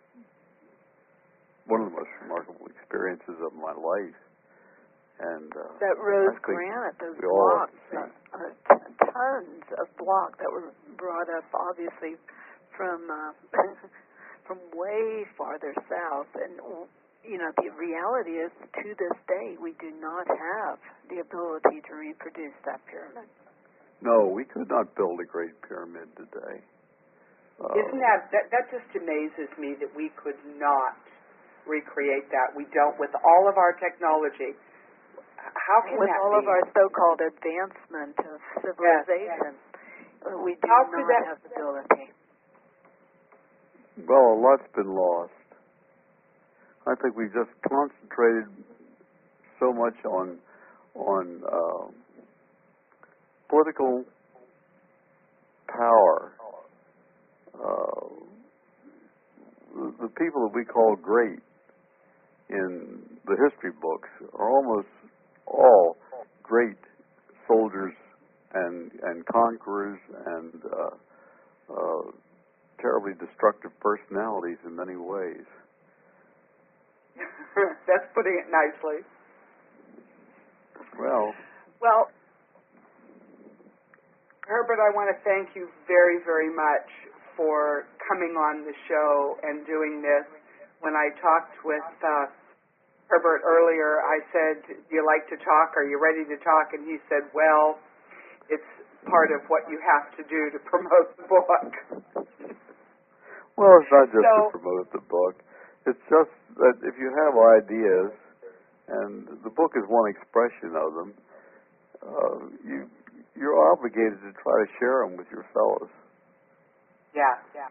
one of the most remarkable experiences of my life. And uh, that rose granite, those blocks, uh, uh, t- tons of block that were brought up, obviously, from uh, from way farther south. And, you know, the reality is, to this day, we do not have the ability to reproduce that pyramid. No, we could not build a great pyramid today. Uh, Isn't that, that, that just amazes me that we could not recreate that. We don't, with all of our technology. How can With that all be? of our so-called advancement of civilization, yes, yes. we do How not that, have the ability. Well, a lot's been lost. I think we just concentrated so much on on uh, political power. Uh, the, the people that we call great in the history books are almost all great soldiers and and conquerors and uh, uh, terribly destructive personalities in many ways. That's putting it nicely. Well, well, Herbert, I want to thank you very, very much for coming on the show and doing this. When I talked with uh, Herbert earlier, I said, do you like to talk? Are you ready to talk? And he said, well, it's part of what you have to do to promote the book. Well, it's not just so, to promote the book. It's just that if you have ideas, and the book is one expression of them, uh, you, you're obligated to try to share them with your fellows. Yeah, yeah.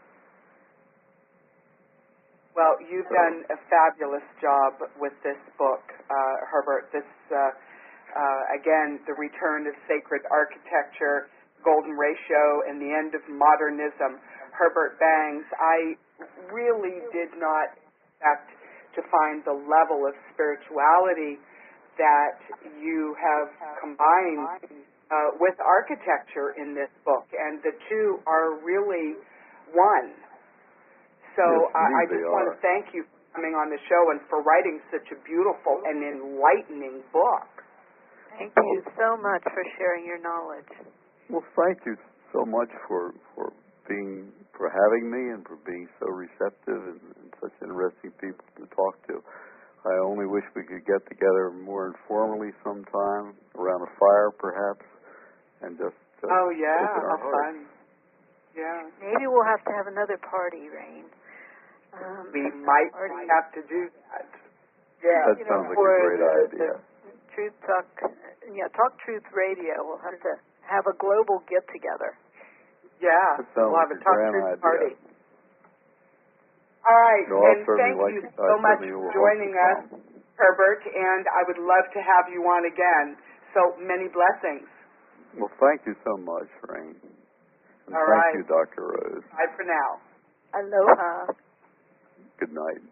Well, you've done a fabulous job with this book, uh, Herbert. This, uh, uh, again, The Return of Sacred Architecture, Golden Ratio, and the End of Modernism. Herbert Bangs, I really did not expect to find the level of spirituality that you have combined uh, with architecture in this book, and the two are really one. So yes, I, I just are. want to thank you for coming on the show and for writing such a beautiful and enlightening book. Thank you so much for sharing your knowledge. Well, thank you so much for for being for having me and for being so receptive and, and such interesting people to talk to. I only wish we could get together more informally sometime, around a fire perhaps, and just to oh yeah, open our how hearts. fun. Yeah. Maybe we'll have to have another party, Rain. Um, We might party. have to do that. Yeah. That you know, sounds like for a great the, idea. The Truth Talk, yeah, Talk Truth Radio. We'll have to have a global get together. Yeah. That sounds We'll have like a a Talk grand Truth idea. party. All right, No, I'll and certainly thank like you to- so I much certainly for will joining hope to us, Herbert, and I would love to have you on again. So many blessings. Well, thank you so much, Rain. And All thank right. you, Doctor Rose. Bye for now. Aloha. Good night.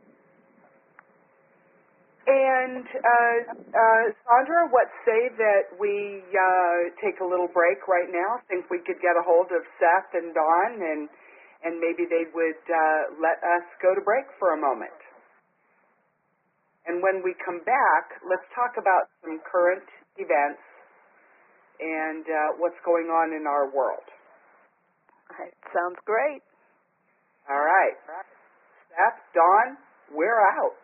And uh, uh, Sandra, what say that we uh, take a little break right now? Think we could get a hold of Seth and Dawn, and and maybe they would uh, let us go to break for a moment. And when we come back, let's talk about some current events and uh, what's going on in our world. All right, sounds great. All right. Seth, Dawn, we're out.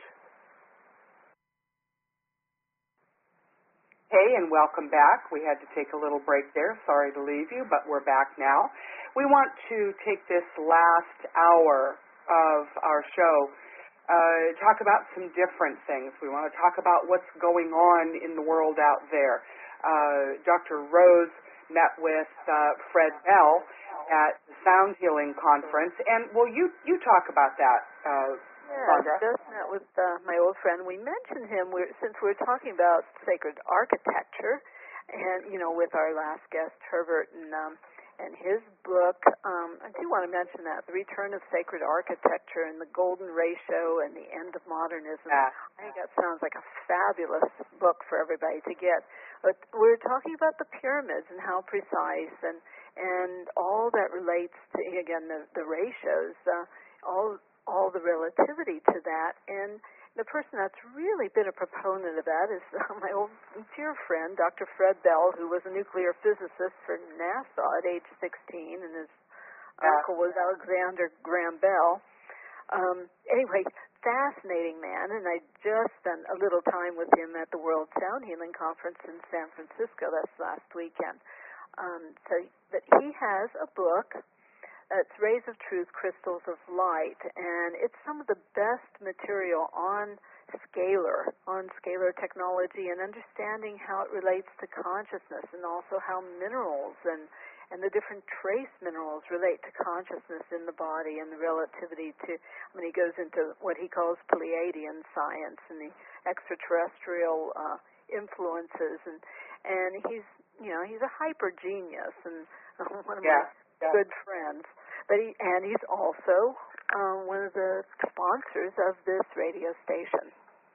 Hey, and welcome back. We had to take a little break there. Sorry to leave you, but we're back now. We want to take this last hour of our show, uh, talk about some different things. We want to talk about what's going on in the world out there. Uh, Doctor Rose met with uh, Fred Bell at the Sound Healing Conference, and well, you you talk about that, uh, Yeah, Sandra. just met with uh, my old friend. We mentioned him we're, since we're talking about sacred architecture, and you know, with our last guest Herbert and um, and his book. Um, I do want to mention that the Return of Sacred Architecture and the Golden Ratio and the End of Modernism. Yeah. I think that sounds like a fabulous book for everybody to get. But we're talking about the pyramids and how precise and and all that relates to, again, the the ratios, uh, all. all the relativity to that, and the person that's really been a proponent of that is uh, my old dear friend, Doctor Fred Bell, who was a nuclear physicist for NASA at age sixteen, and his Yeah. uncle was Alexander Graham Bell. Um, anyway, fascinating man, and I just spent a little time with him at the World Sound Healing Conference in San Francisco. That's last weekend. Um, so, but he has a book. It's Rays of Truth, Crystals of Light, and it's some of the best material on scalar, on scalar technology and understanding how it relates to consciousness, and also how minerals and, and the different trace minerals relate to consciousness in the body and the relativity to, I mean, he goes into what he calls Pleiadian science and the extraterrestrial uh, influences, and, and he's, you know, he's a hyper genius, and uh, one of Yeah. my Yeah. good friends. But he, and he's also uh, one of the sponsors of this radio station.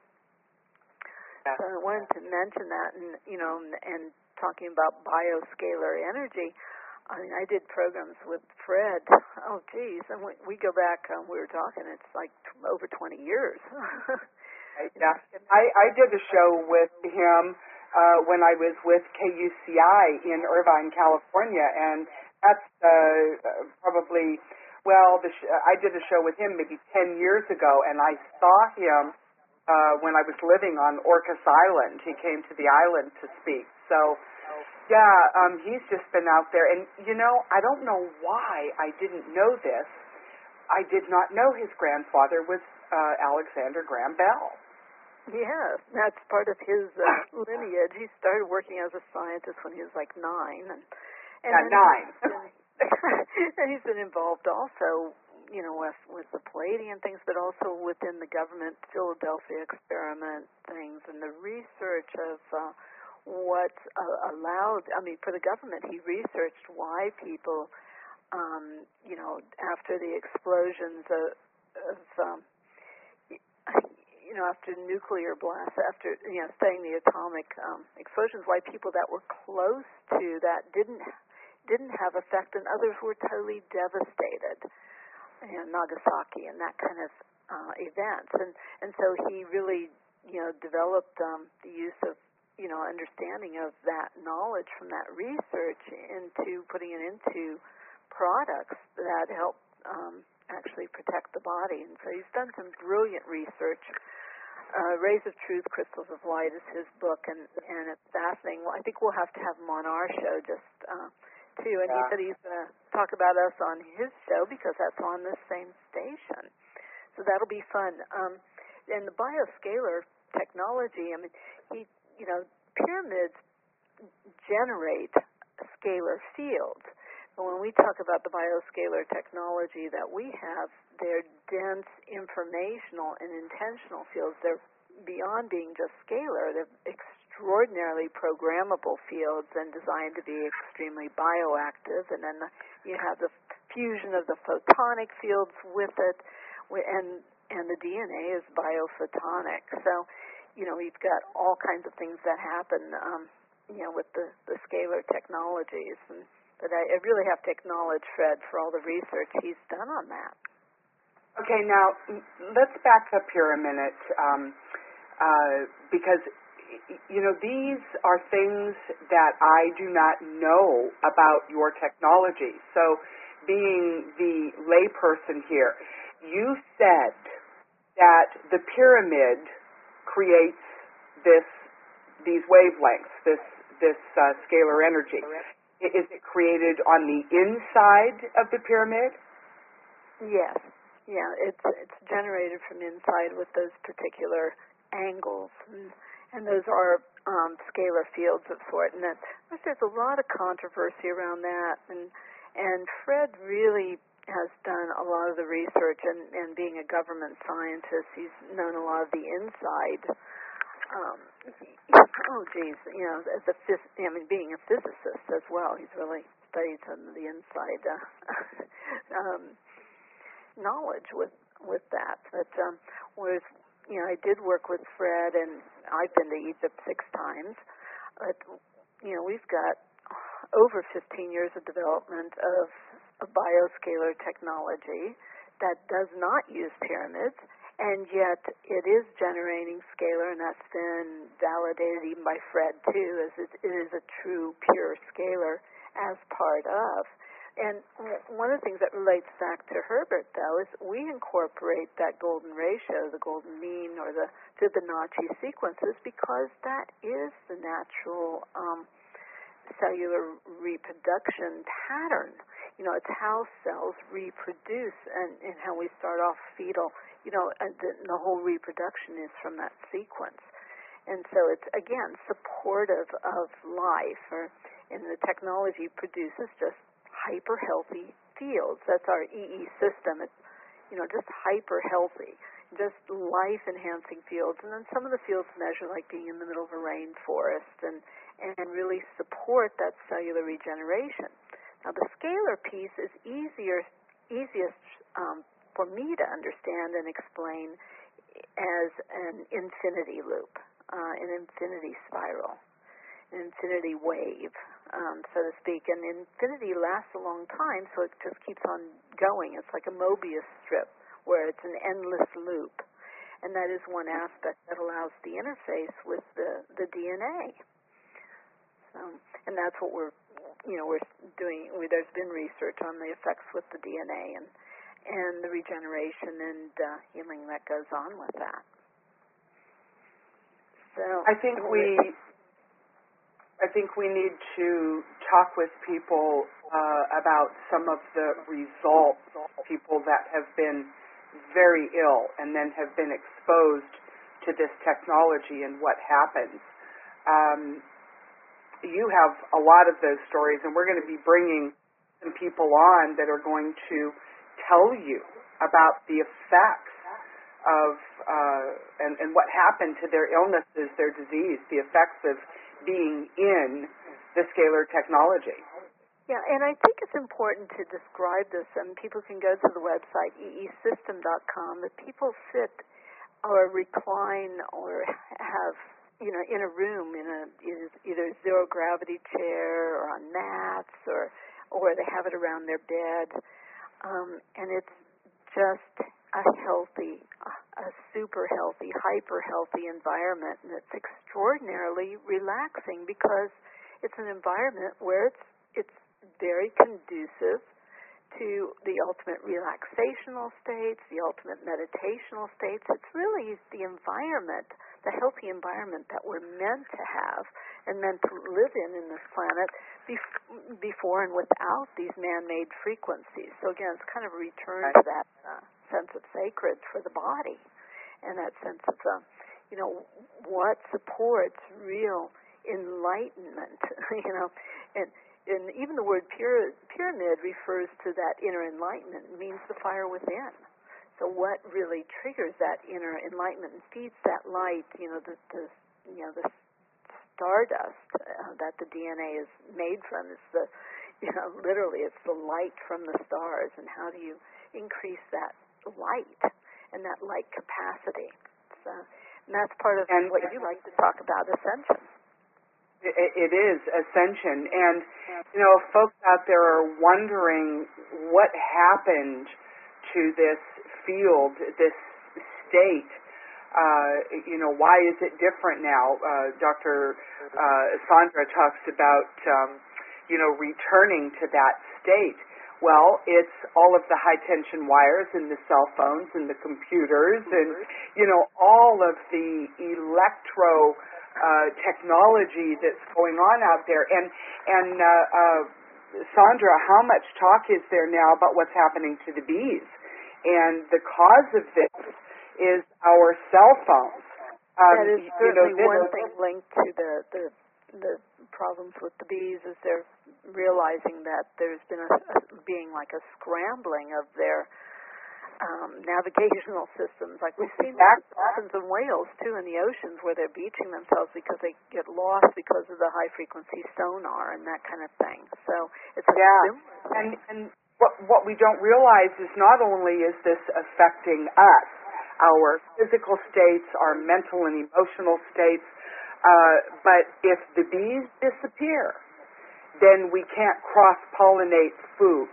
Yeah. So I wanted to mention that, and you know, and, and talking about bioscalar energy. I mean, I did programs with Fred. Oh, geez, and we, we go back. Um, we were talking. It's like t- over twenty years. Yeah, I, I did a show with him uh, when I was with K U C I in Irvine, California, and that's uh, probably, well, the sh- I did a show with him maybe ten years ago, and I saw him uh, when I was living on Orcas Island. He came to the island to speak. So, yeah, um, he's just been out there. And, you know, I don't know why I didn't know this. I did not know his grandfather was uh, Alexander Graham Bell. Yeah, that's part of his uh, lineage. He started working as a scientist when he was like nine, and and Yeah, then nine. He's been, and he's been involved also, you know, with with the Palladian things, but also within the government Philadelphia experiment things and the research of uh, what uh, allowed. I mean, for the government, he researched why people, um, you know, after the explosions of, of um, you know, after nuclear blasts, after, you know, studying the atomic um, explosions, why people that were close to that didn't didn't have effect, and others were totally devastated. You know, Nagasaki and that kind of uh, events, and and so he really, you know, developed um, the use of, you know, understanding of that knowledge from that research into putting it into products that help um, actually protect the body. And so he's done some brilliant research. uh, Rays of Truth, Crystals of Light is his book, and, and it's fascinating. Well, I think we'll have to have him on our show just uh, too. And yeah. he said he's going to talk about us on his show because that's on the same station. So that'll be fun. Um, and the bioscalar technology, I mean, he, you know, pyramids generate scalar fields. But when we talk about the bioscalar technology that we have, they're dense, informational, and intentional fields. They're beyond being just scalar. They're extraordinarily programmable fields and designed to be extremely bioactive. And then the, you have the fusion of the photonic fields with it, and and the D N A is biophotonic. So, you know, we've got all kinds of things that happen, um, you know, with the, the scalar technologies. And, but I, I really have to acknowledge Fred for all the research he's done on that. Okay, now let's back up here a minute, um, uh, because, you know, these are things that I do not know about your technology. So being the layperson here, you said that the pyramid creates this, these wavelengths, this, this uh, scalar energy. Is it created on the inside of the pyramid? Yes. Yeah, it's it's generated from inside with those particular angles, and, and those are um, scalar fields of sort. And that, there's a lot of controversy around that, and and Fred really has done a lot of the research, and, and being a government scientist, he's known a lot of the inside. Um, he, oh, geez, you know, as a phys- I mean, being a physicist as well, he's really studied some of the inside. Uh, um, knowledge with with that. But um, whereas, you know, I did work with Fred, and I've been to Egypt six times. But you know, we've got over fifteen years of development of a bioscalar technology that does not use pyramids, and yet it is generating scalar, and that's been validated even by Fred too, as it, it is a true pure scalar as part of. And one of the things that relates back to Herbert, though, is we incorporate that golden ratio, the golden mean, or the Fibonacci sequences, because that is the natural um, cellular reproduction pattern. You know, it's how cells reproduce, and, and how we start off fetal. You know, and the, the whole reproduction is from that sequence. And so it's, again, supportive of life, or, and the technology produces just hyper healthy fields. That's our E E system. It's, you know, just hyper healthy, just life enhancing fields. And then some of the fields measure like being in the middle of a rainforest, and and really support that cellular regeneration. Now the scalar piece is easier easiest um, for me to understand and explain as an infinity loop, uh, an infinity spiral, an infinity wave, um, so to speak. And infinity lasts a long time, so it just keeps on going. It's like a Mobius strip where it's an endless loop. And that is one aspect that allows the interface with the, the D N A. So, and that's what we're, you know, we're doing. We, there's been research on the effects with the D N A and, and the regeneration and uh, healing that goes on with that. So I think we... I think we need to talk with people uh, about some of the results, people that have been very ill and then have been exposed to this technology and what happens. Um, you have a lot of those stories, and we're going to be bringing some people on that are going to tell you about the effects of uh, and, and what happened to their illnesses, their disease, the effects of being in the scalar technology. Yeah, and I think it's important to describe this, and people can go to the website e e system dot com, that people sit or recline or have, you know, in a room in a either zero gravity chair or on mats, or or they have it around their bed, um, and it's just a healthy, a super healthy, hyper healthy environment, and it's extraordinarily relaxing because it's an environment where it's it's very conducive to the ultimate relaxational states, the ultimate meditational states. It's really the environment, the healthy environment that we're meant to have and meant to live in in this planet bef- before and without these man-made frequencies. So again, it's kind of a return to that uh, sense of sacred for the body and that sense of, uh, you know, what supports real enlightenment, you know, and And even the word pyramid refers to that inner enlightenment. It means the fire within. So what really triggers that inner enlightenment and feeds that light, you know, the, the you know, the stardust uh, that the D N A is made from is the, you know, literally it's the light from the stars. And how do you increase that light and that light capacity? So, and that's part of and what you like to talk about, ascension. It is ascension, and you know, folks out there are wondering what happened to this field, this state. Uh, you know, why is it different now? Uh, Doctor Uh, Sandra talks about, um, you know, returning to that state. Well, it's all of the high tension wires in the cell phones and the computers, and you know, all of the electro Uh, technology that's going on out there. And, and uh, uh, Sandra, how much talk is there now about what's happening to the bees? And the cause of this is our cell phones. Um, that is certainly you know, one thing linked to the, the, the problems with the bees is they're realizing that there's been a, a being like a scrambling of their Um, navigational systems, like we've seen with dolphins and whales too in the oceans, where they're beaching themselves because they get lost because of the high frequency sonar and that kind of thing. So it's a yeah, similar. and and what what we don't realize is not only is this affecting us, our physical states, our mental and emotional states, uh, but if the bees disappear, then we can't cross pollinate food.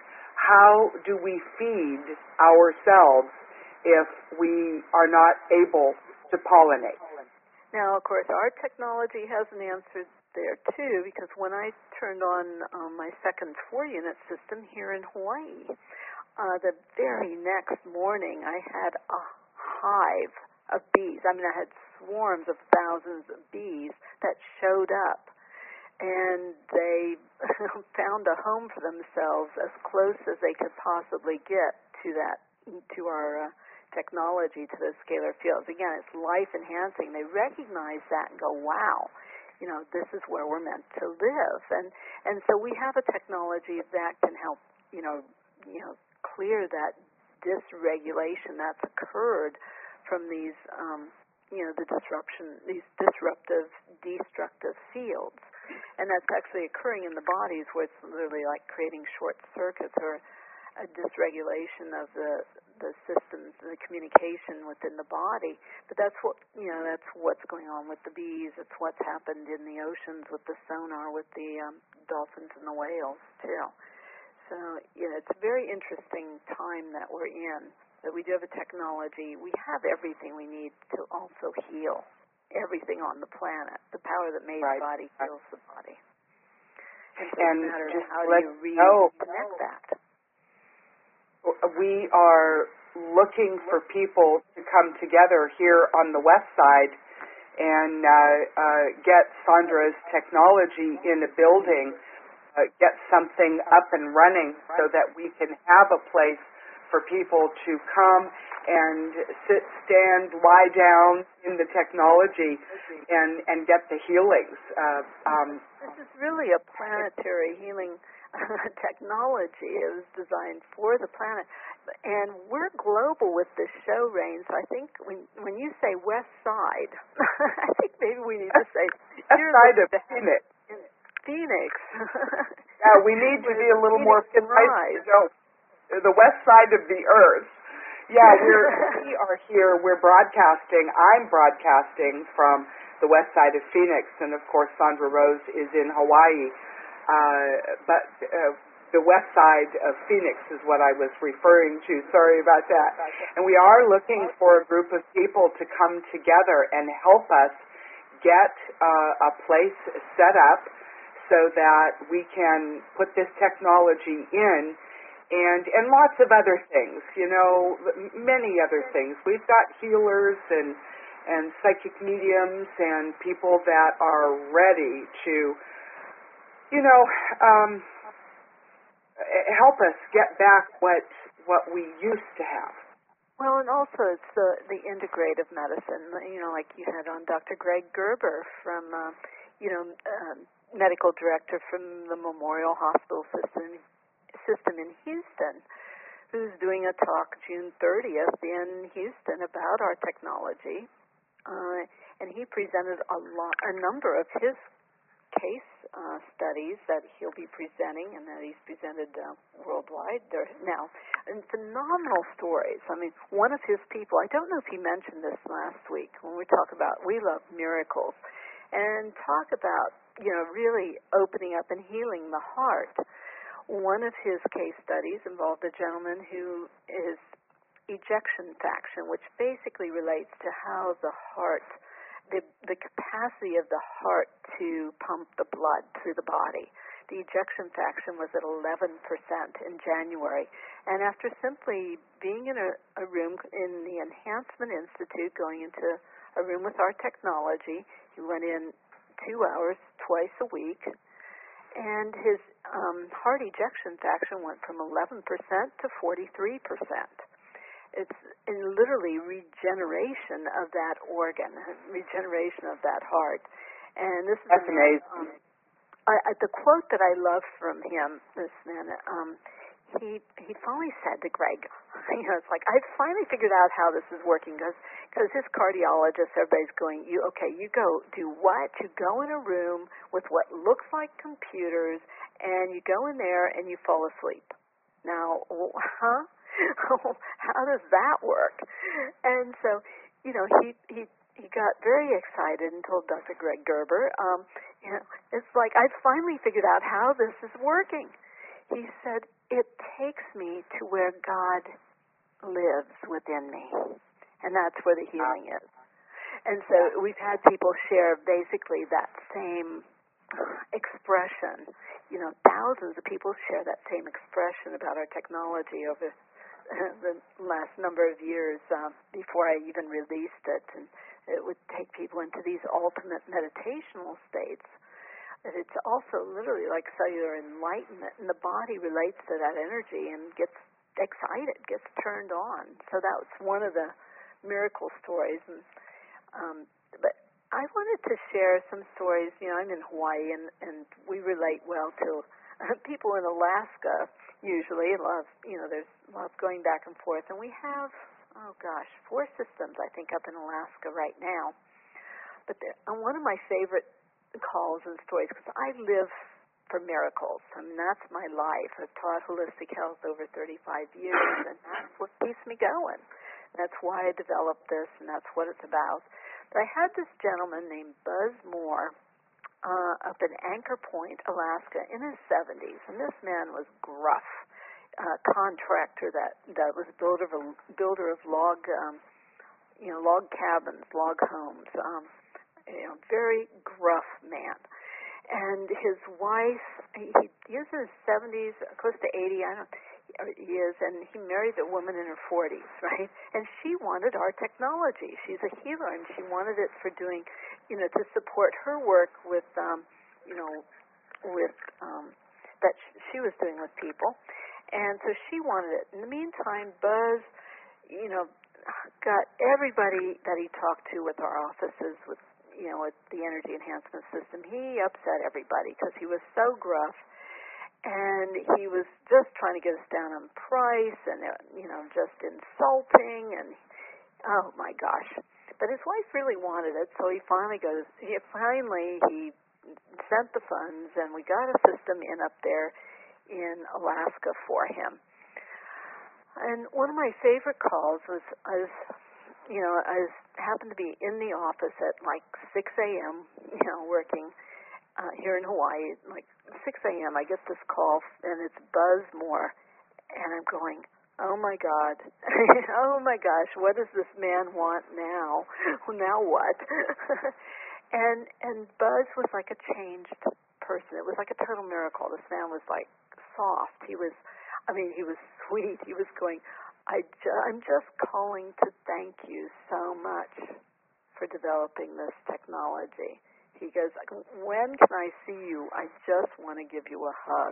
How do we feed ourselves if we are not able to pollinate? Now, of course, our technology has an answer there, too, because when I turned on um, my second four-unit system here in Hawaii, uh, the very next morning I had a hive of bees. I mean, I had swarms of thousands of bees that showed up. And they found a home for themselves as close as they could possibly get to that, to our uh, technology, to those scalar fields. Again, it's life enhancing. They recognize that and go, wow, you know, this is where we're meant to live. And and so we have a technology that can help, you know, you know, clear that dysregulation that's occurred from these, um, you know, the disruption, these disruptive, destructive fields. And that's actually occurring in the bodies where it's literally like creating short circuits or a dysregulation of the the systems, the communication within the body. But that's what, you know, that's what's going on with the bees. It's what's happened in the oceans with the sonar, with the um, dolphins and the whales, too. So, you know, it's a very interesting time that we're in, that we do have a technology. We have everything we need to also heal everything on the planet. The power that made right. the body heals the body. And so and it's a matter of just how let do you know, reconnect that. We are looking for people to come together here on the west side and uh, uh, get Sandra's technology in a building, uh, get something up and running so that we can have a place for people to come and sit, stand, lie down in the technology and, and get the healings. Uh, um, this is really a planetary healing technology. It was designed for the planet. And we're global with this show, Rain, so I think when when you say west side, I think maybe we need to say west side of Phoenix. Phoenix. Yeah, we need to be a little more precise. The west side of the earth. Yeah, we're, we are here. We're broadcasting. I'm broadcasting from the west side of Phoenix, and of course, Sandra Rose is in Hawaii. Uh, but uh, the west side of Phoenix is what I was referring to. Sorry about that. And we are looking for a group of people to come together and help us get uh, a place set up so that we can put this technology in and and lots of other things, you know, many other things. We've got healers and and psychic mediums and people that are ready to, you know, um, help us get back what what we used to have. Well, and also it's the, the integrative medicine, you know, like you had on Doctor Greg Gerber from, uh, you know, uh, medical director from the Memorial Hospital System, system in Houston, who's doing a talk June thirtieth in Houston about our technology. Uh, and he presented a, lot, a number of his case uh, studies that he'll be presenting and that he's presented uh, worldwide there now. And phenomenal stories. I mean, one of his people, I don't know if he mentioned this last week when we talk about We Love Miracles, and talk about, you know, really opening up and healing the heart. One of his case studies involved a gentleman who is ejection fraction, which basically relates to how the heart, the the capacity of the heart to pump the blood through the body. The ejection fraction was at eleven percent in January. And after simply being in a, a room in the Enhancement Institute, going into a room with our technology, he went in two hours twice a week, and his um, heart ejection fraction went from eleven percent to forty-three percent. It's in literally regeneration of that organ, regeneration of that heart. And this is That's amazing. Um, I, I, the quote that I love from him, this man, um, he he finally said to Greg, you know, it's like, I finally figured out how this is working, because because his cardiologist, everybody's going, you okay, you go do what? You go in a room with what looks like computers, and you go in there and you fall asleep. Now, huh? How does that work? And so, you know, he he he got very excited and told Doctor Greg Gerber, um, you know, it's like, I've finally figured out how this is working. He said, it takes me to where God lives within me, and that's where the healing is. And so we've had people share basically that same expression. You know, thousands of people share that same expression about our technology over the last number of years uh, before I even released it. And it would take people into these ultimate meditational states. And it's also literally like cellular enlightenment, and the body relates to that energy and gets excited, gets turned on. So that was one of the miracle stories. And um, but I wanted to share some stories. You know, I'm in Hawaii, and, and we relate well to uh, people in Alaska. Usually, love, you know, there's love going back and forth, and we have, oh gosh, four systems I think up in Alaska right now. But on one of my favorite calls and stories, because I live for miracles. I mean, that's my life. I've taught holistic health over thirty-five years, and that's what keeps me going. That's why I developed this, and that's what it's about. But I had this gentleman named Buzz Moore uh, up in Anchor Point, Alaska, in his seventies, and this man was gruff, uh, contractor that that was builder of a, builder of log, um, you know, log cabins, log homes. Um, you know, very gruff man. And his wife, he, he is in his seventies, close to eighty, I don't know, he is, and he married a woman in her forties, right? And she wanted our technology. She's a healer, and she wanted it for doing, you know, to support her work with, um, you know, with, um, that she was doing with people. And so she wanted it. In the meantime, Buzz, you know, got everybody that he talked to with our offices, with, you know, with the energy enhancement system, he upset everybody because he was so gruff. And he was just trying to get us down on price, and, you know, just insulting, and, oh, my gosh. But his wife really wanted it, so he finally goes, he finally, he sent the funds, and we got a system in up there in Alaska for him. And one of my favorite calls was, I was, you know, I was, happened to be in the office at like six a.m., you know, working Uh, here in Hawaii, like six a.m., I get this call, and it's Buzz Moore, and I'm going, oh, my God, oh, my gosh, what does this man want now? Now what? and and Buzz was like a changed person. It was like a total miracle. This man was, like, soft. He was, I mean, he was sweet. He was going, I ju- I'm just calling to thank you so much for developing this technology. He goes, when can I see you? I just want to give you a hug.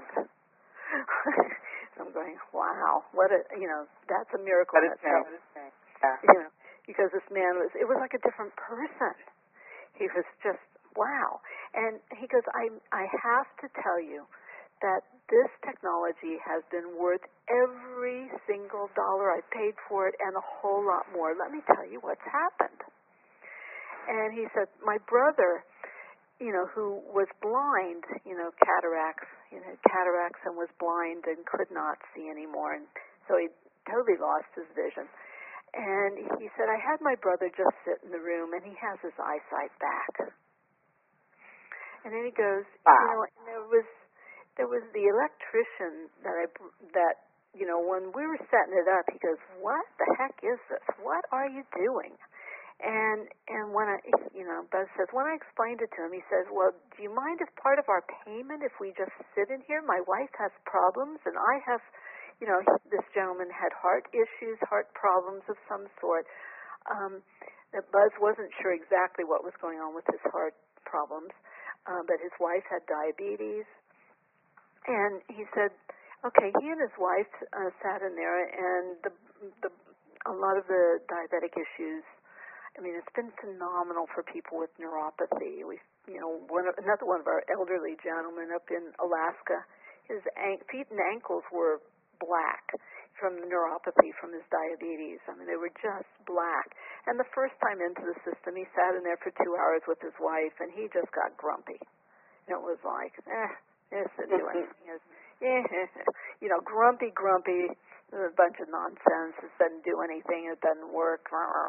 I'm going, wow, what a, you know, that's a miracle in itself. Yeah. You know, because this man was, it was like a different person. He was just, wow. And he goes, I, I have to tell you that this technology has been worth every single dollar I paid for it and a whole lot more. Let me tell you what's happened. And he said, my brother, you know, who was blind, you know, cataracts, you know, cataracts and was blind and could not see anymore. And so he totally lost his vision. And he said, I had my brother just sit in the room, and he has his eyesight back. And then he goes, wow. you know, and there was there was the electrician that I that you know when we were setting it up, he goes, what the heck is this? What are you doing? And and when I, you know, Buzz says, when I explained it to him, he says, well, do you mind if part of our payment, if we just sit in here? My wife has problems, and I have, you know, this gentleman had heart issues, heart problems of some sort. Um, that Buzz wasn't sure exactly what was going on with his heart problems, uh, but his wife had diabetes. And he said, okay, he and his wife uh, sat in there, and the the a lot of the diabetic issues, I mean, it's been phenomenal for people with neuropathy. We, you know, one of, another one of our elderly gentlemen up in Alaska, his an- feet and ankles were black from the neuropathy from his diabetes. I mean, they were just black. And the first time into the system, he sat in there for two hours with his wife, and he just got grumpy. And it was like, eh, this isn't doing anything. Eh, you know, grumpy, grumpy, a bunch of nonsense. It doesn't do anything. It doesn't work.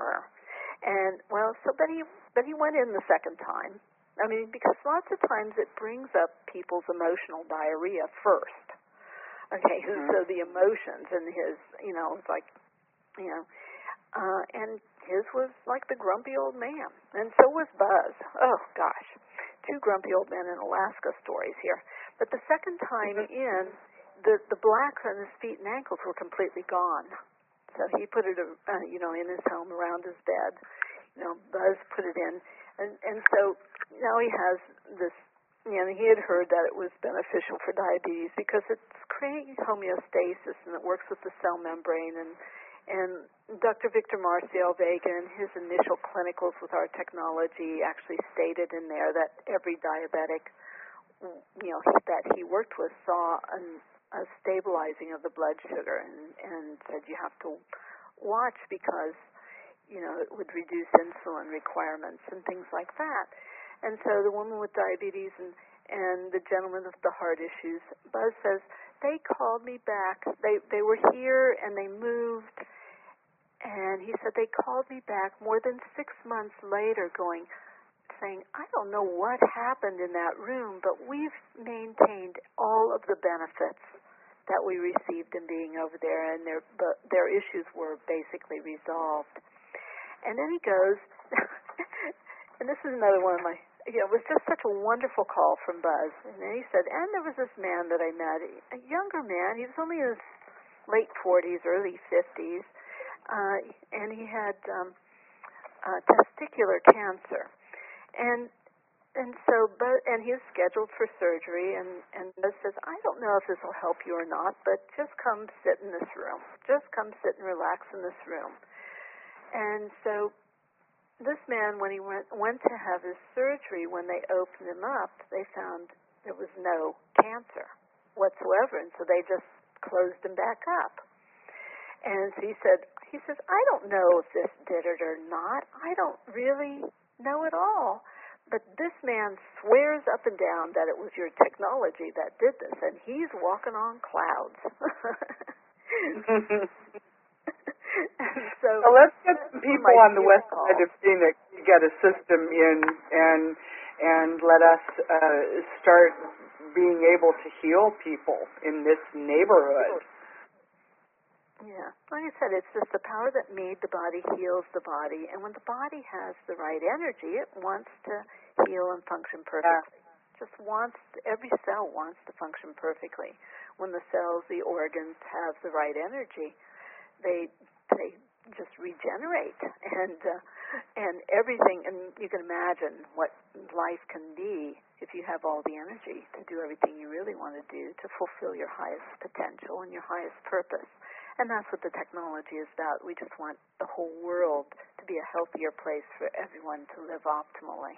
And well, so but he but he went in the second time. I mean, because lots of times it brings up people's emotional diarrhea first. Okay, mm-hmm. So the emotions and his, you know, it's like, you know, uh, and his was like the grumpy old man, and so was Buzz. Oh gosh, two grumpy old men in Alaska stories here. But the second time mm-hmm. in, the the blacks on his feet and ankles were completely gone. So he put it, uh, you know, in his home around his bed. You know, Buzz put it in, and and so now he has this. You know, he had heard that it was beneficial for diabetes because it's creating homeostasis and it works with the cell membrane. And and Doctor Victor Marcial Vega, in his initial clinicals with our technology, actually stated in there that every diabetic, you know, that he worked with saw an a stabilizing of the blood sugar, and, and said you have to watch because, you know, it would reduce insulin requirements and things like that. And so the woman with diabetes and, and the gentleman with the heart issues, Buzz says, they called me back. They they were here and they moved, and he said they called me back more than six months later going, saying, I don't know what happened in that room, but we've maintained all of the benefits that we received in being over there, and their but their issues were basically resolved. And then he goes, and this is another one of my, you know, it was just such a wonderful call from Buzz. And then he said, and there was this man that I met, a younger man, he was only in his late forties, early fifties, uh, and he had um, uh, testicular cancer. And and so, but and he was scheduled for surgery, and and Buzz says, I don't know if this will help you or not, but just come sit in this room. Just come sit and relax in this room. And so, this man, when he went went to have his surgery, when they opened him up, they found there was no cancer whatsoever, and so they just closed him back up. And so he said, he says, I don't know if this did it or not. I don't really know at all, but this man swears up and down that it was your technology that did this, and he's walking on clouds. so, so let's get some people on the west call. side of Phoenix to get a system in and and let us uh, start being able to heal people in this neighborhood. Yeah, like I said, it's just the power that made the body heals the body, and when the body has the right energy, it wants to heal and function perfectly. Yeah. Just wants to, every cell wants to function perfectly. when the cells, the organs have the right energy, they they just regenerate, and uh, and everything. And you can imagine what life can be if you have all the energy to do everything you really want to do to fulfill your highest potential and your highest purpose. And that's what the technology is about. We just want the whole world to be a healthier place for everyone to live optimally.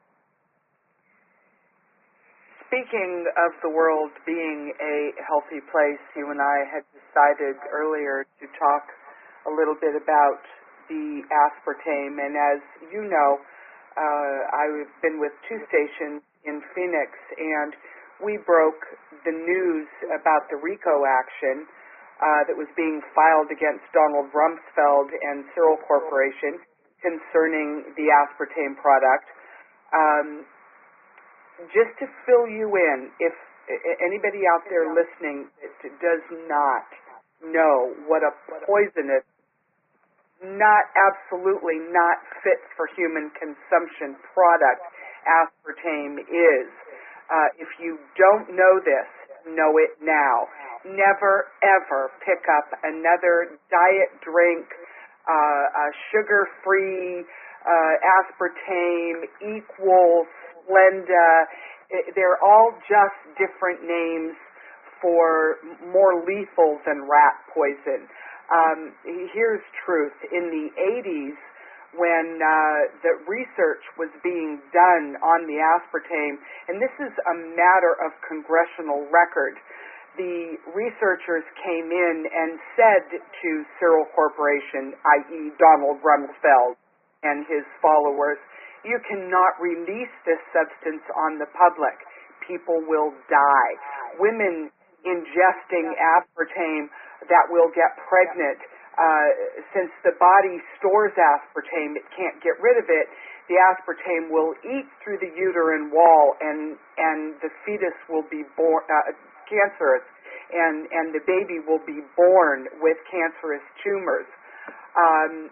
Speaking of the world being a healthy place, you and I had decided earlier to talk a little bit about the aspartame. And as you know, uh, I've been with two stations in Phoenix, and we broke the news about the RICO action uh, that was being filed against Donald Rumsfeld and Cyril Corporation concerning the aspartame product. Um, just to fill you in, if anybody out there listening that does not know what a poisonous, not absolutely not fit for human consumption product aspartame is, uh, if you don't know this, know it now. Never, ever pick up another diet drink, uh, a sugar-free uh, aspartame, Equal, Splenda. They're all just different names for more lethal than rat poison. Um, here's truth. In the eighties, when uh, the research was being done on the aspartame, and this is a matter of congressional record, the researchers came in and said to Cyril Corporation, that is. Donald Rumsfeld and his followers, you cannot release this substance on the public. People will die. Women ingesting aspartame that will get pregnant, uh, since the body stores aspartame, it can't get rid of it. The aspartame will eat through the uterine wall, and and the fetus will be born uh, cancerous, and and the baby will be born with cancerous tumors. Um,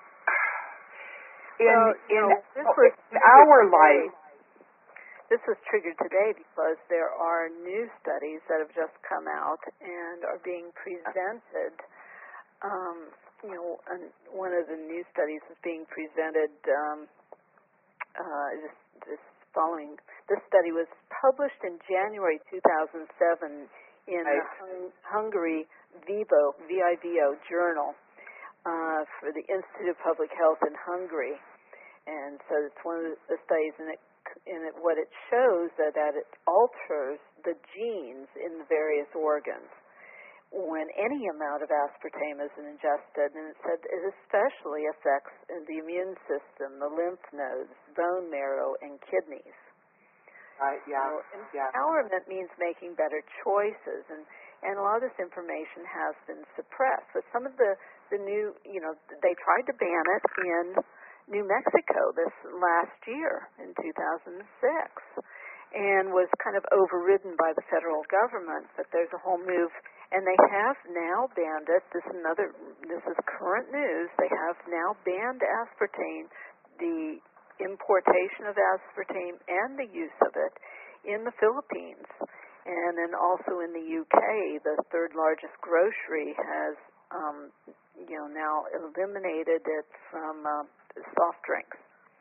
in well, in, know, this was in our life. This was triggered today because there are new studies that have just come out and are being presented. Um, you know, and one of the new studies is being presented um, uh, this, this following. This study was published in January two thousand seven in the Hung- Hungary Vivo, V I V O journal uh, for the Institute of Public Health in Hungary. And so it's one of the studies, and it And it, what it shows is that it alters the genes in the various organs when any amount of aspartame is ingested, and it said it especially affects the immune system, the lymph nodes, bone marrow, and kidneys. Uh, yeah, so yeah. Empowerment means making better choices, and, and a lot of this information has been suppressed. But some of the, the new, you know, they tried to ban it in New Mexico this last year in two thousand six, and was kind of overridden by the federal government. But there's a whole move, and they have now banned it. This is another. This is current news. They have now banned aspartame, the importation of aspartame and the use of it in the Philippines, and then also in the U K. The third largest grocery has, um, you know, now eliminated it from Uh, soft drinks.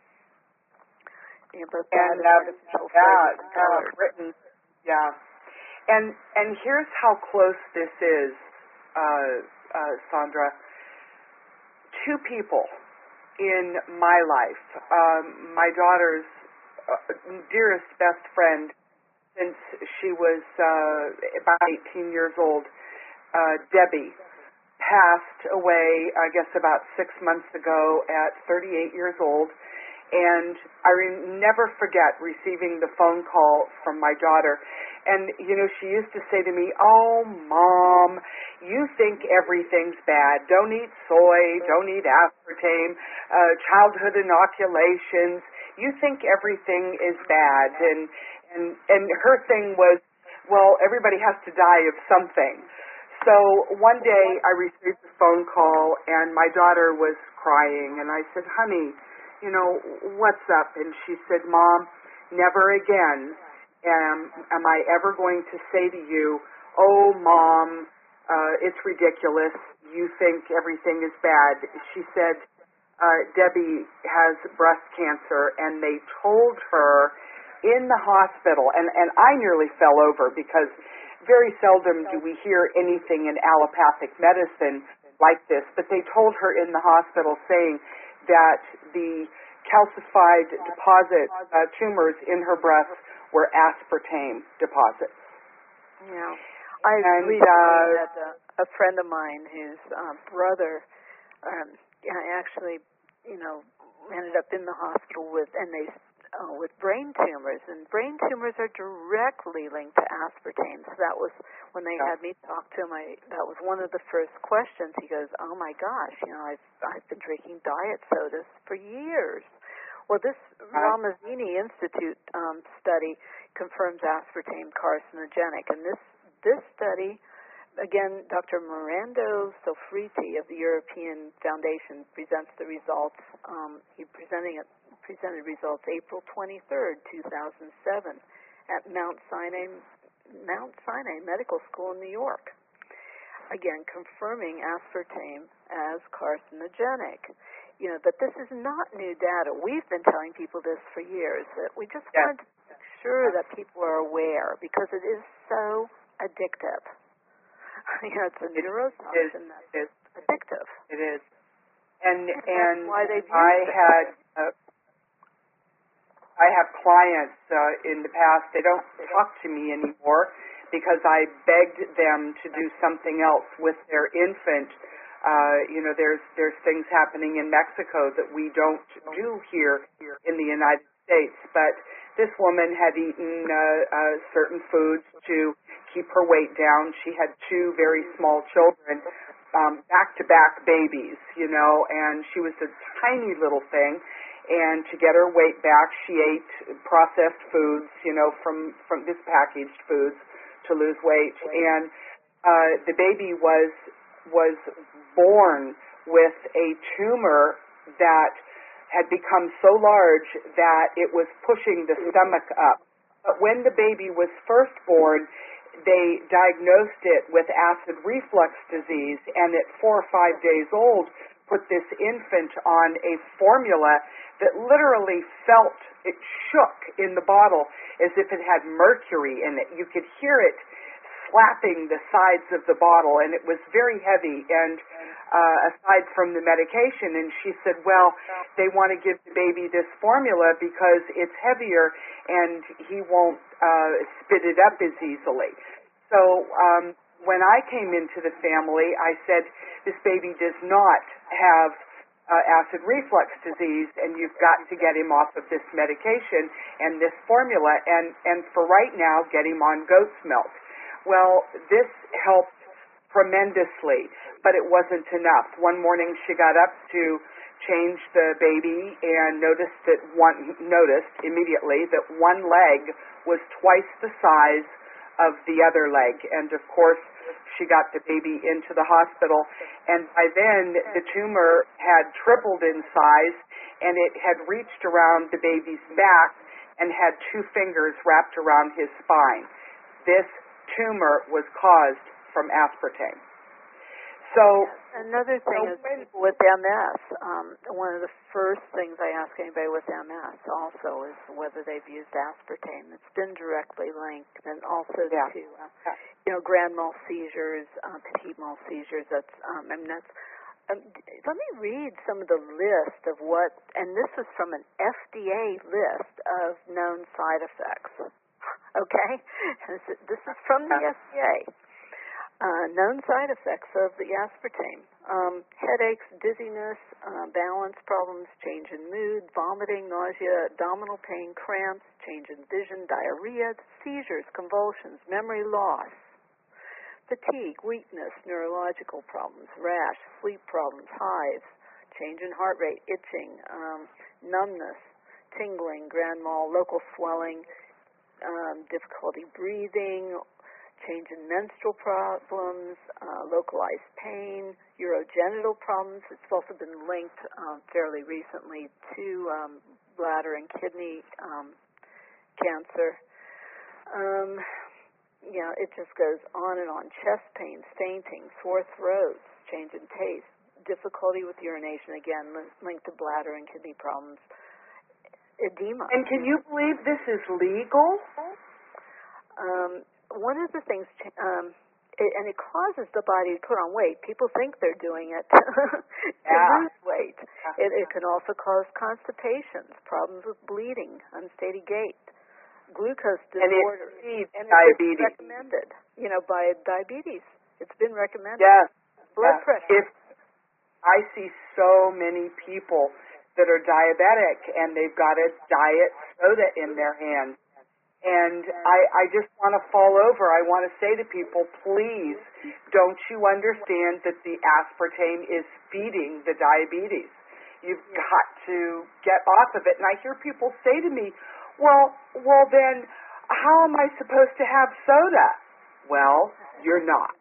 You know, but that and is uh, artificial yeah, flavors and uh, colors. Britain, yeah. And and here's how close this is, uh, uh, Sandra. Two people in my life, um, my daughter's uh, dearest best friend since she was uh, about eighteen years old, uh, Debbie, passed away, I guess, about six months ago at thirty-eight years old. And I re- never forget receiving the phone call from my daughter. And, you know, she used to say to me, oh, Mom, you think everything's bad. Don't eat soy. Don't eat aspartame. Uh, childhood inoculations. You think everything is bad. And, and, and her thing was, well, everybody has to die of something. So one day I received a phone call, and my daughter was crying, and I said, honey, you know, what's up? And she said, Mom, never again am, am I ever going to say to you, oh, Mom, uh, it's ridiculous. You think everything is bad. She said, uh, Debbie has breast cancer, and they told her in the hospital, and, and I nearly fell over because very seldom do we hear anything in allopathic medicine like this, but they told her in the hospital saying that the calcified deposit uh, tumors in her breast were aspartame deposits. Yeah. I and, recently uh, had a, a friend of mine whose uh, brother um, actually, you know, ended up in the hospital with, and they uh, with brain tumors, and brain tumors are directly linked to aspartame. So that was when they had me talk to him. I that was one of the first questions. He goes, "Oh my gosh, you know, I've I've been drinking diet sodas for years." Well, this Ramazzini Institute um, study confirms aspartame carcinogenic, and this this study, again, Doctor Mirando Sofriti of the European Foundation presents the results. Um, he presenting it, presented results April twenty-third, two thousand seven, at Mount Sinai Mount Sinai Medical School in New York. Again, confirming aspartame as carcinogenic. You know, but this is not new data. We've been telling people this for years, that we just yeah. wanted to make sure that people are aware, because it is so addictive. You know, it's a neurotoxin that is addictive. It is. And, and, and why they've used I it. had, uh, I have clients uh, in the past, they don't talk to me anymore because I begged them to do something else with their infant. Uh, you know, there's there's things happening in Mexico that we don't do here in the United States. But this woman had eaten uh, uh, certain foods to keep her weight down. She had two very small children, um, back-to-back babies, you know, and she was a tiny little thing. And to get her weight back, she ate processed foods, you know, from, from this packaged foods to lose weight. And uh, the baby was was born with a tumor that had become so large that it was pushing the stomach up. But when the baby was first born, they diagnosed it with acid reflux disease, and at four or five days old, put this infant on a formula that literally felt, it shook in the bottle as if it had mercury in it. You could hear it slapping the sides of the bottle, and it was very heavy, and uh, aside from the medication, and she said, well, they want to give the baby this formula because it's heavier and he won't uh, spit it up as easily. So um, when I came into the family, I said, this baby does not have uh, acid reflux disease, and you've got to get him off of this medication and this formula, and, and for right now, get him on goat's milk. Well, this helped tremendously, but it wasn't enough. One morning she got up to change the baby and noticed that one noticed immediately that one leg was twice the size of the other leg, and of course she got the baby into the hospital, and by then the tumor had tripled in size, and it had reached around the baby's back and had two fingers wrapped around his spine. This tumor was caused from aspartame. So another thing is people with M S. Um, one of the first things I ask anybody with M S also is whether they've used aspartame. It's been directly linked, and also yeah. to uh, you know, grand mal seizures, uh, petit mal seizures. That's um, I mean that's. Um, let me read some of the list of what, and this is from an F D A list of known side effects. Okay, this is from the F D A. Uh, known side effects of the aspartame: um, headaches, dizziness, uh, balance problems, change in mood, vomiting, nausea, abdominal pain, cramps, change in vision, diarrhea, seizures, convulsions, memory loss, fatigue, weakness, neurological problems, rash, sleep problems, hives, change in heart rate, itching, um, numbness, tingling, grand mal, local swelling, um, difficulty breathing, change in menstrual problems, uh, localized pain, urogenital problems. It's also been linked um, fairly recently to um, bladder and kidney um, cancer. Um, you know, it just goes on and on. Chest pain, fainting, sore throats, change in taste, difficulty with urination, again, linked to bladder and kidney problems, edema. And can you believe this is legal? Um, one of the things, um, it, and it causes the body to put on weight. People think they're doing it to yeah. lose weight. It, it can also cause constipations, problems with bleeding, unsteady gait, glucose disorder, and, it, and diabetes. It's recommended, you know, by diabetes. It's been recommended. Yes. Blood yes. pressure. If I see so many people that are diabetic and they've got a diet soda in their hand. And I, I just want to fall over. I want to say to people, please, don't you understand that the aspartame is feeding the diabetes? You've got to get off of it. And I hear people say to me, well, well then, how am I supposed to have soda? Well, you're not.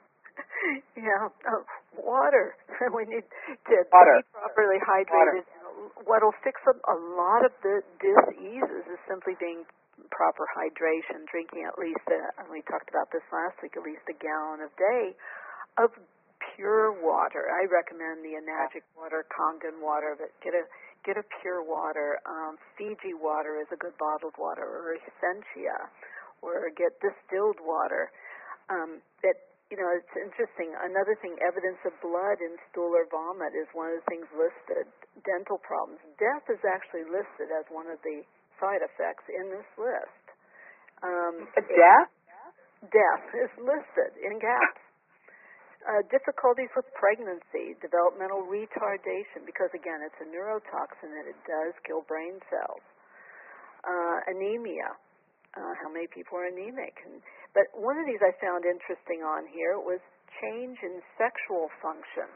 Yeah, uh, water. We need to, to water. be properly hydrated. Water. What'll fix a, a lot of the diseases is simply being proper hydration, drinking at least, a, and we talked about this last week, at least a gallon a day of pure water. I recommend the Enagic water, Kangen water, but get a get a pure water. Um, Fiji water is a good bottled water, or Essentia, or get distilled water. Um, that you know, it's interesting. Another thing, evidence of blood in stool or vomit is one of the things listed. Dental problems. Death is actually listed as one of the side effects in this list. Um, death? Death is listed in gaps. Uh, difficulties with pregnancy, developmental retardation, because again, it's a neurotoxin and it does kill brain cells. Uh, anemia. Uh, how many people are anemic? And, but one of these I found interesting on here was change in sexual function.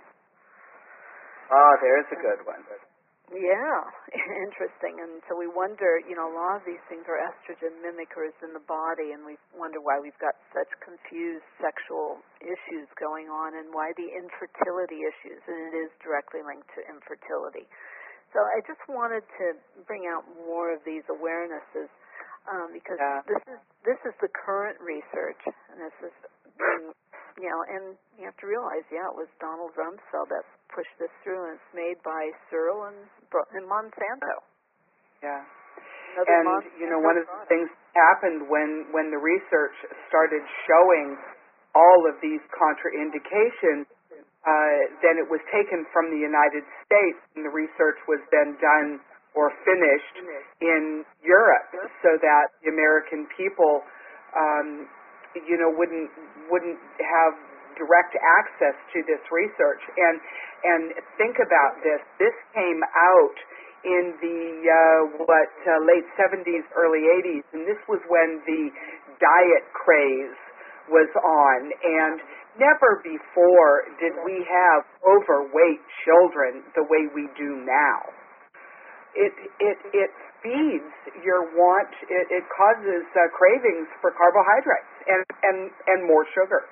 Oh, there's a good one. Yeah, interesting. And so we wonder, you know, a lot of these things are estrogen mimickers in the body, and we wonder why we've got such confused sexual issues going on and why the infertility issues, and it is directly linked to infertility. So I just wanted to bring out more of these awarenesses um, because yeah. this is this is the current research, and this is being, you know, and you have to realize, yeah, it was Donald Rumsfeld that pushed this through, and it's made by Searle and, and Monsanto. Yeah. Another and, Monsanto you know, one of the product. things happened when, when the research started showing all of these contraindications, uh, then it was taken from the United States, and the research was then done or finished in Europe so that the American people, um, you know, wouldn't wouldn't have direct access to this research. And and think about this. This came out in the uh, what uh, late seventies, early eighties, and this was when the diet craze was on. And never before did we have overweight children the way we do now. It it it feeds your want. It, it causes uh, cravings for carbohydrates and, and and more sugar.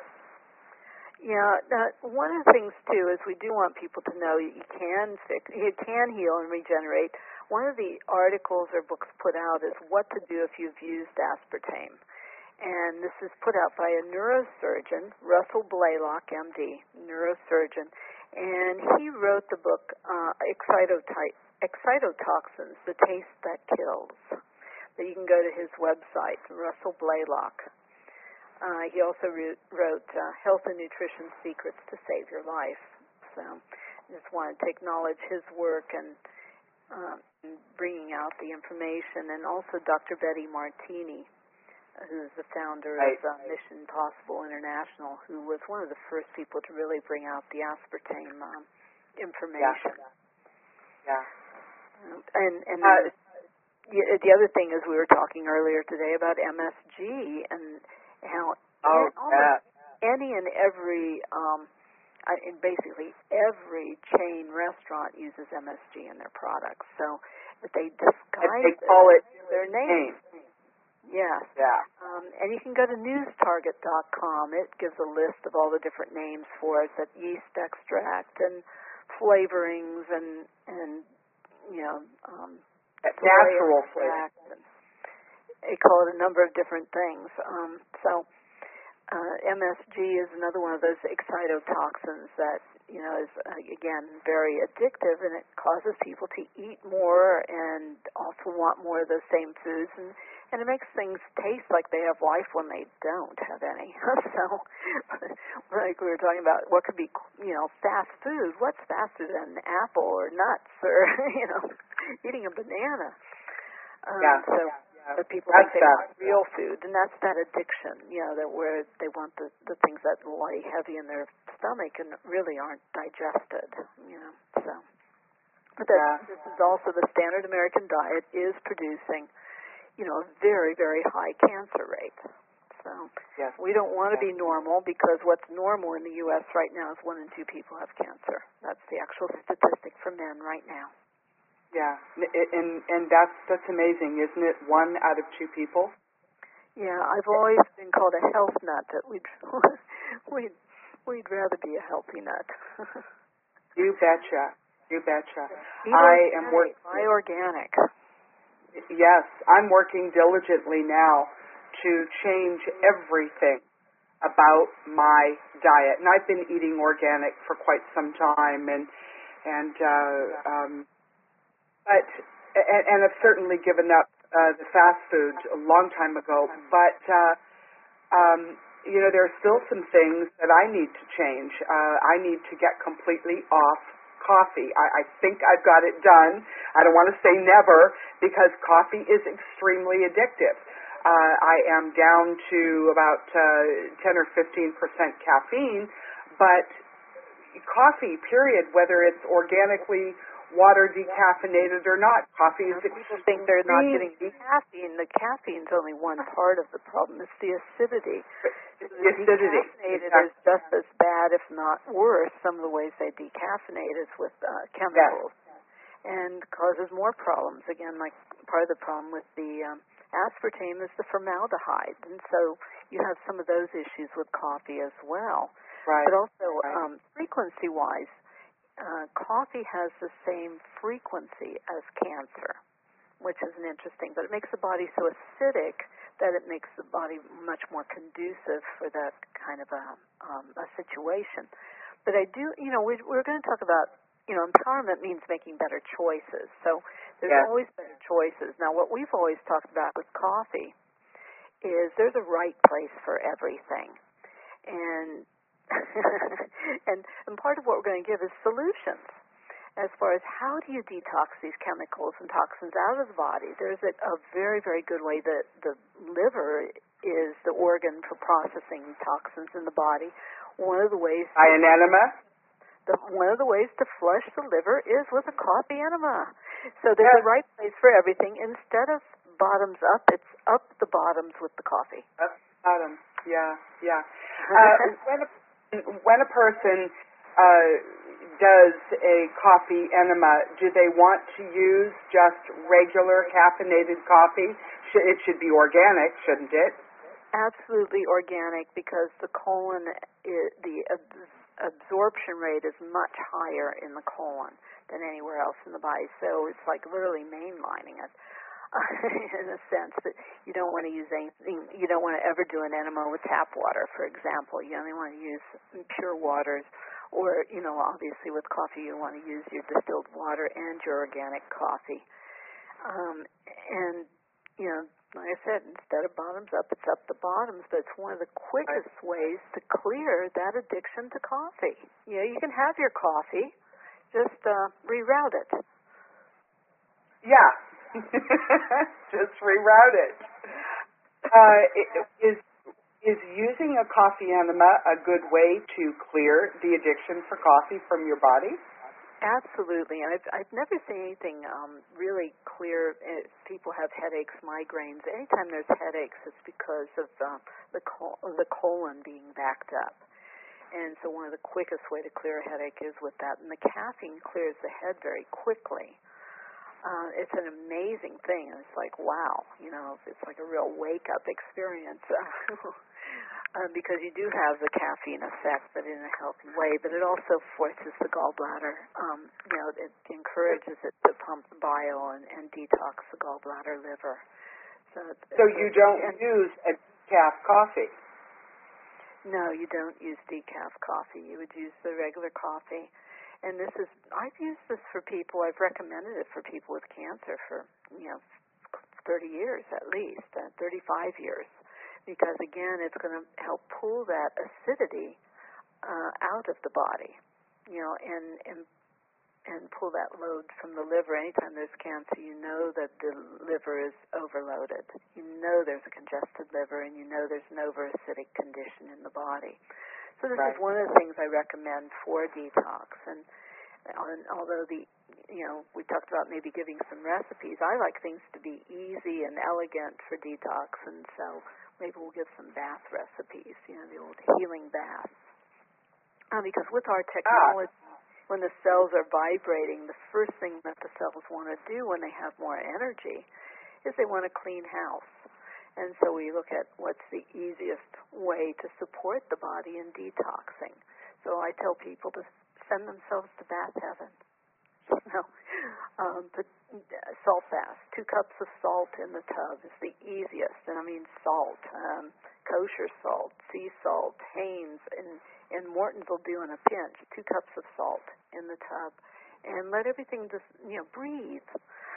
Yeah, uh, one of the things too is we do want people to know you can fix, you can heal and regenerate. One of the articles or books put out is what to do if you've used aspartame, and this is put out by a neurosurgeon, Russell Blaylock, M D, neurosurgeon, and he wrote the book uh, Excitotype. Excitotoxins, The Taste That Kills. That you can go to his website, Russell Blaylock. Uh, he also re- wrote uh, Health and Nutrition Secrets to Save Your Life. So I just wanted to acknowledge his work and um, bringing out the information. And also Doctor Betty Martini, who's the founder right. of uh, Mission Possible International, who was one of the first people to really bring out the aspartame um, information. Yeah. yeah. And and uh, the, the other thing is we were talking earlier today about M S G and how oh, almost yeah. any and every, um, I, and basically every chain restaurant uses M S G in their products. So if they disguise they call it their name. Yes. Yeah. Um, and you can go to news target dot com. It gives a list of all the different names for it, that yeast extract and flavorings and and you know, um, natural flavor. they call it a number of different things. Um, so uh, M S G is another one of those excitotoxins that, you know, is, uh, again, very addictive, and it causes people to eat more and also want more of those same foods, and, and it makes things taste like they have life when they don't have any. So, like we were talking about, what could be, you know, fast food. What's faster than an apple or nuts or, you know, eating a banana? Um, yeah. So, yeah. but people that's think they that. want real food, and that's that addiction, you know, that where they want the, the things that lie heavy in their stomach and really aren't digested, you know. So, but that, yeah. this is also the standard American diet is producing, you know, a very, very high cancer rate. So yes. we don't want to yes. be normal, because what's normal in the U S right now is one in two people have cancer. That's the actual statistic for men right now. Yeah, and and that's that's amazing, isn't it? One out of two people. Yeah, I've always been called a health nut. That we'd we'd we'd rather be a healthy nut. You betcha, you betcha. Eat I organic, am working. buy organic. Yes, I'm working diligently now to change everything about my diet, and I've been eating organic for quite some time, and and uh, um. But and, and I've certainly given up uh, the fast food a long time ago. But uh, um, you know, there are still some things that I need to change. Uh, I need to get completely off coffee. I, I think I've got it done. I don't want to say never, because coffee is extremely addictive. Uh, I am down to about uh, ten or fifteen percent caffeine, but coffee, period, whether it's organically water decaffeinated or not, coffee is extremely... People think they're not getting caffeine. The caffeine's only one part of the problem. It's the acidity. It's the acidity. Decaffeinated exactly. is just as bad, if not worse. Some of the ways they decaffeinate is with uh, chemicals, yes. and causes more problems. Again, like part of the problem with the um, aspartame is the formaldehyde, and so you have some of those issues with coffee as well. Right. But also, right. um, frequency-wise, Uh, coffee has the same frequency as cancer, which is an interesting, but it makes the body so acidic that it makes the body much more conducive for that kind of a, um, a situation. But I do, you know, we, we're going to talk about, you know, empowerment means making better choices. So there's yes. always better choices. Now, what we've always talked about with coffee is there's a right place for everything. And and, and part of what we're going to give is solutions as far as how do you detox these chemicals and toxins out of the body. There's a, a very, very good way that the liver is the organ for processing toxins in the body. One of the ways... By an enema? The, one of the ways to flush the liver is with a coffee enema. So there's yes. a right place for everything. Instead of bottoms up, it's up the bottoms with the coffee. Up the bottoms, yeah, yeah. Uh, when a When a person uh, does a coffee enema, do they want to use just regular caffeinated coffee? It should be organic, shouldn't it? Absolutely organic, because the colon, is, the absorption rate is much higher in the colon than anywhere else in the body. So it's like literally mainlining it. In a sense that you don't want to use anything, you don't want to ever do an enema with tap water, for example. You only want to use pure waters, or, you know, obviously with coffee you want to use your distilled water and your organic coffee. Um, and, you know, like I said, instead of bottoms up, it's up the bottoms, but it's one of the quickest ways to clear that addiction to coffee. You know, you can have your coffee, just uh, reroute it. Yeah. Just reroute it. Uh, is is using a coffee enema a good way to clear the addiction for coffee from your body? Absolutely. I've I've never seen anything um, really clear. If people have headaches, migraines. Anytime there's headaches, it's because of uh, the col- the colon being backed up. And so one of the quickest way to clear a headache is with that. And the caffeine clears the head very quickly. Uh, it's an amazing thing. And it's like, wow, you know, it's like a real wake-up experience uh, because you do have the caffeine effect, but in a healthy way. But it also forces the gallbladder. Um, you know, it encourages it to pump the bile and, and detox the gallbladder liver. So, so you don't and, use a decaf coffee? No, you don't use decaf coffee. You would use the regular coffee. And this is, I've used this for people, I've recommended it for people with cancer for, you know, thirty years at least, uh, thirty-five years. Because, again, it's going to help pull that acidity uh, out of the body, you know, and, and and pull that load from the liver. Anytime there's cancer, you know that the liver is overloaded. You know there's a congested liver, and you know there's an over-acidic condition in the body. So this Right. is one of the things I recommend for detox. And, and although the, you know, we talked about maybe giving some recipes, I like things to be easy and elegant for detox, and so maybe we'll give some bath recipes, you know, the old healing bath. Uh, because with our technology, ah. when the cells are vibrating, the first thing that the cells want to do when they have more energy is they want to clean house. And so we look at what's the easiest way to support the body in detoxing. So I tell people to send themselves to bath heaven. You know, um, but salt baths, two cups of salt in the tub is the easiest. And I mean salt, um, kosher salt, sea salt, Hanes, and and Morton's will do in a pinch, two cups of salt in the tub, and let everything just, you know, breathe.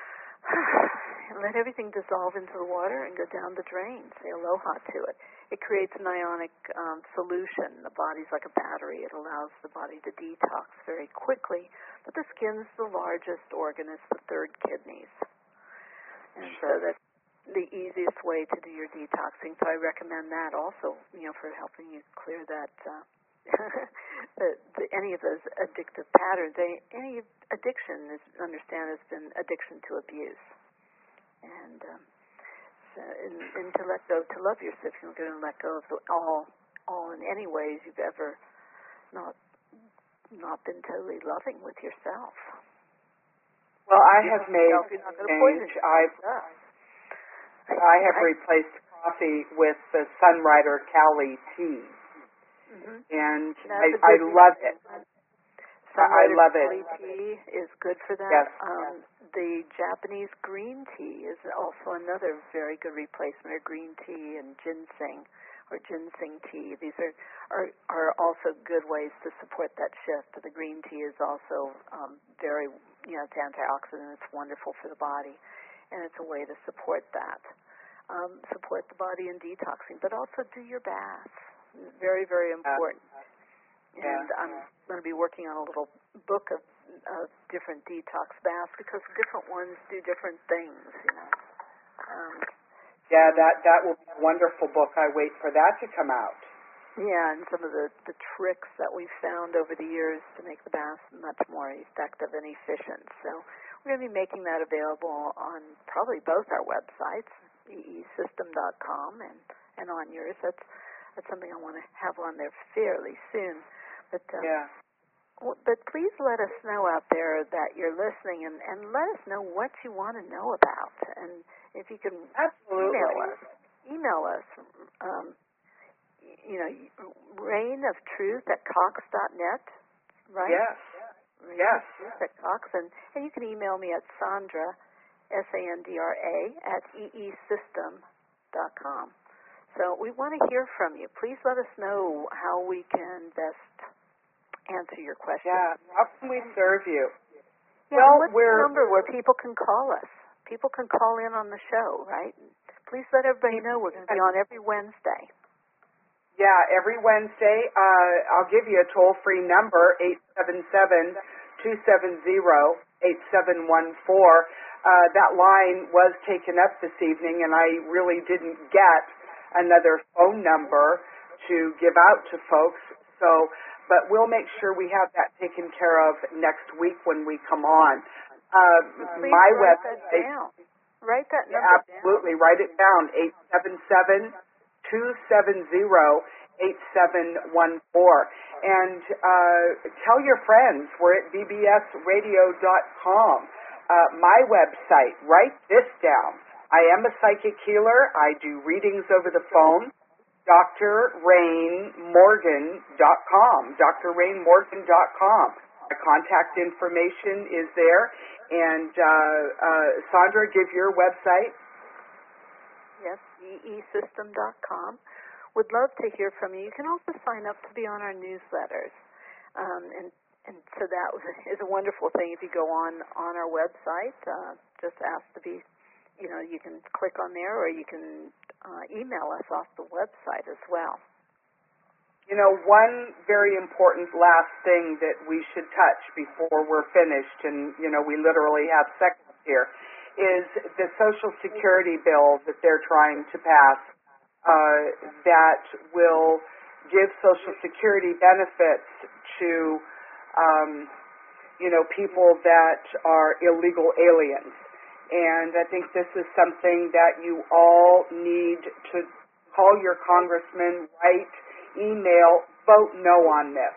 And let everything dissolve into the water and go down the drain. Say aloha to it. It creates an ionic um, solution. The body's like a battery. It allows the body to detox very quickly. But the skin's the largest organ. It's the third kidneys. And sure. so that's the easiest way to do your detoxing. So I recommend that also, you know, for helping you clear that uh, the, the, any of those addictive patterns. Any, any addiction, is understand, has been addiction to abuse. And um, so, and, and to let go, to love yourself, you're going to let go of the, all, all in any ways you've ever not not been totally loving with yourself. Well, I you have made you're not going to poison I've I have right. replaced coffee with the Sunrider Cali tea, mm-hmm. and I, I love it. I love it. Cali tea is good for that. Yes. Um, the Japanese green tea is also another very good replacement, or green tea and ginseng or ginseng tea. These are, are, are also good ways to support that shift. The green tea is also um, very, you know, it's antioxidant. It's wonderful for the body, and it's a way to support that. Um, support the body in detoxing, but also do your bath. Very, very important. Yeah. And I'm going to be working on a little book of, of different detox baths because different ones do different things, you know. Um, yeah, that that will be a wonderful book. I wait for that to come out. Yeah, and some of the, the tricks that we've found over the years to make the bath much more effective and efficient. So we're going to be making that available on probably both our websites, e e system dot com and, and on yours. That's that's something I want to have on there fairly soon. But um, yeah. Well, but please let us know out there that you're listening, and, and let us know what you want to know about. And if you can Absolutely. email us, email us, um, you know, Reign of Truth at Cox dot net, right? Yes. Reign yes. of Truth at Cox, and, and you can email me at Sandra, S A N D R A, at e e system dot com. So we want to hear from you. Please let us know how we can best answer your questions. Yeah, how can we serve you? Yeah, well, what's we're the number where people can call us? People can call in on the show, right? Please let everybody know we're going to be on every Wednesday. Yeah, every Wednesday. Uh, I'll give you a toll-free number, eight seven seven, two seven zero, eight seven one four. Uh, that line was taken up this evening, and I really didn't get another phone number to give out to folks. So, but we'll make sure we have that taken care of next week when we come on. Uh, Please my write website. That down. Write that number yeah, absolutely. down. Write it down. Eight seven seven, two seven zero, eight seven one four. And uh, tell your friends. We're at b b s radio dot com. Uh, my website. Write this down. I am a psychic healer. I do readings over the phone. D R Rain Morgan dot com. D R Rain Morgan dot com. My contact information is there. And uh, uh, Sandra, give your website. yes, e e system dot com. Would love to hear from you. You can also sign up to be on our newsletters. Um, and, and so that is a wonderful thing. If you go on, on our website, uh, just ask to be, you know, you can click on there, or you can uh, email us off the website as well. You know, one very important last thing that we should touch before we're finished, and, you know, we literally have seconds here, is the Social Security bill that they're trying to pass uh, that will give Social Security benefits to, um, you know, people that are illegal aliens. And I think this is something that you all need to call your congressman, write, email, vote no on this.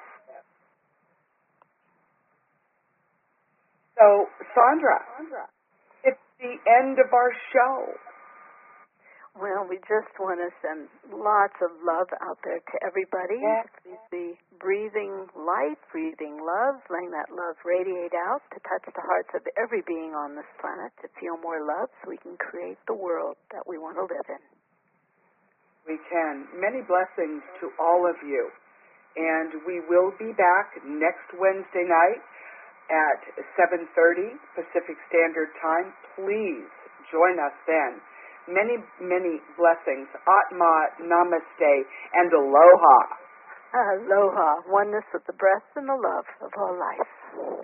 So, Sandra, it's the end of our show. Well, we just want to send lots of love out there to everybody. Yes. Please be breathing light, breathing love, letting that love radiate out to touch the hearts of every being on this planet, to feel more love so we can create the world that we want to live in. We can. Many blessings to all of you. And we will be back next Wednesday night at seven thirty Pacific Standard Time. Please join us then. Many, many blessings. Atma, namaste, and aloha. Aloha, oneness with the breath and the love of all life.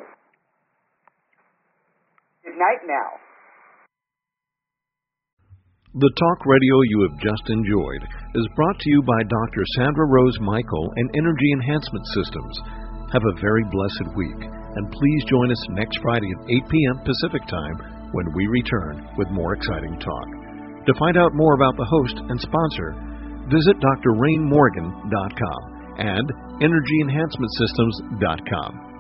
Good night now. The talk radio you have just enjoyed is brought to you by Doctor Sandra Rose Michael and Energy Enhancement Systems. Have a very blessed week, and please join us next Friday at eight p.m. Pacific Time when we return with more exciting talk. To find out more about the host and sponsor, visit D R rain morgan dot com and energy enhancement systems dot com.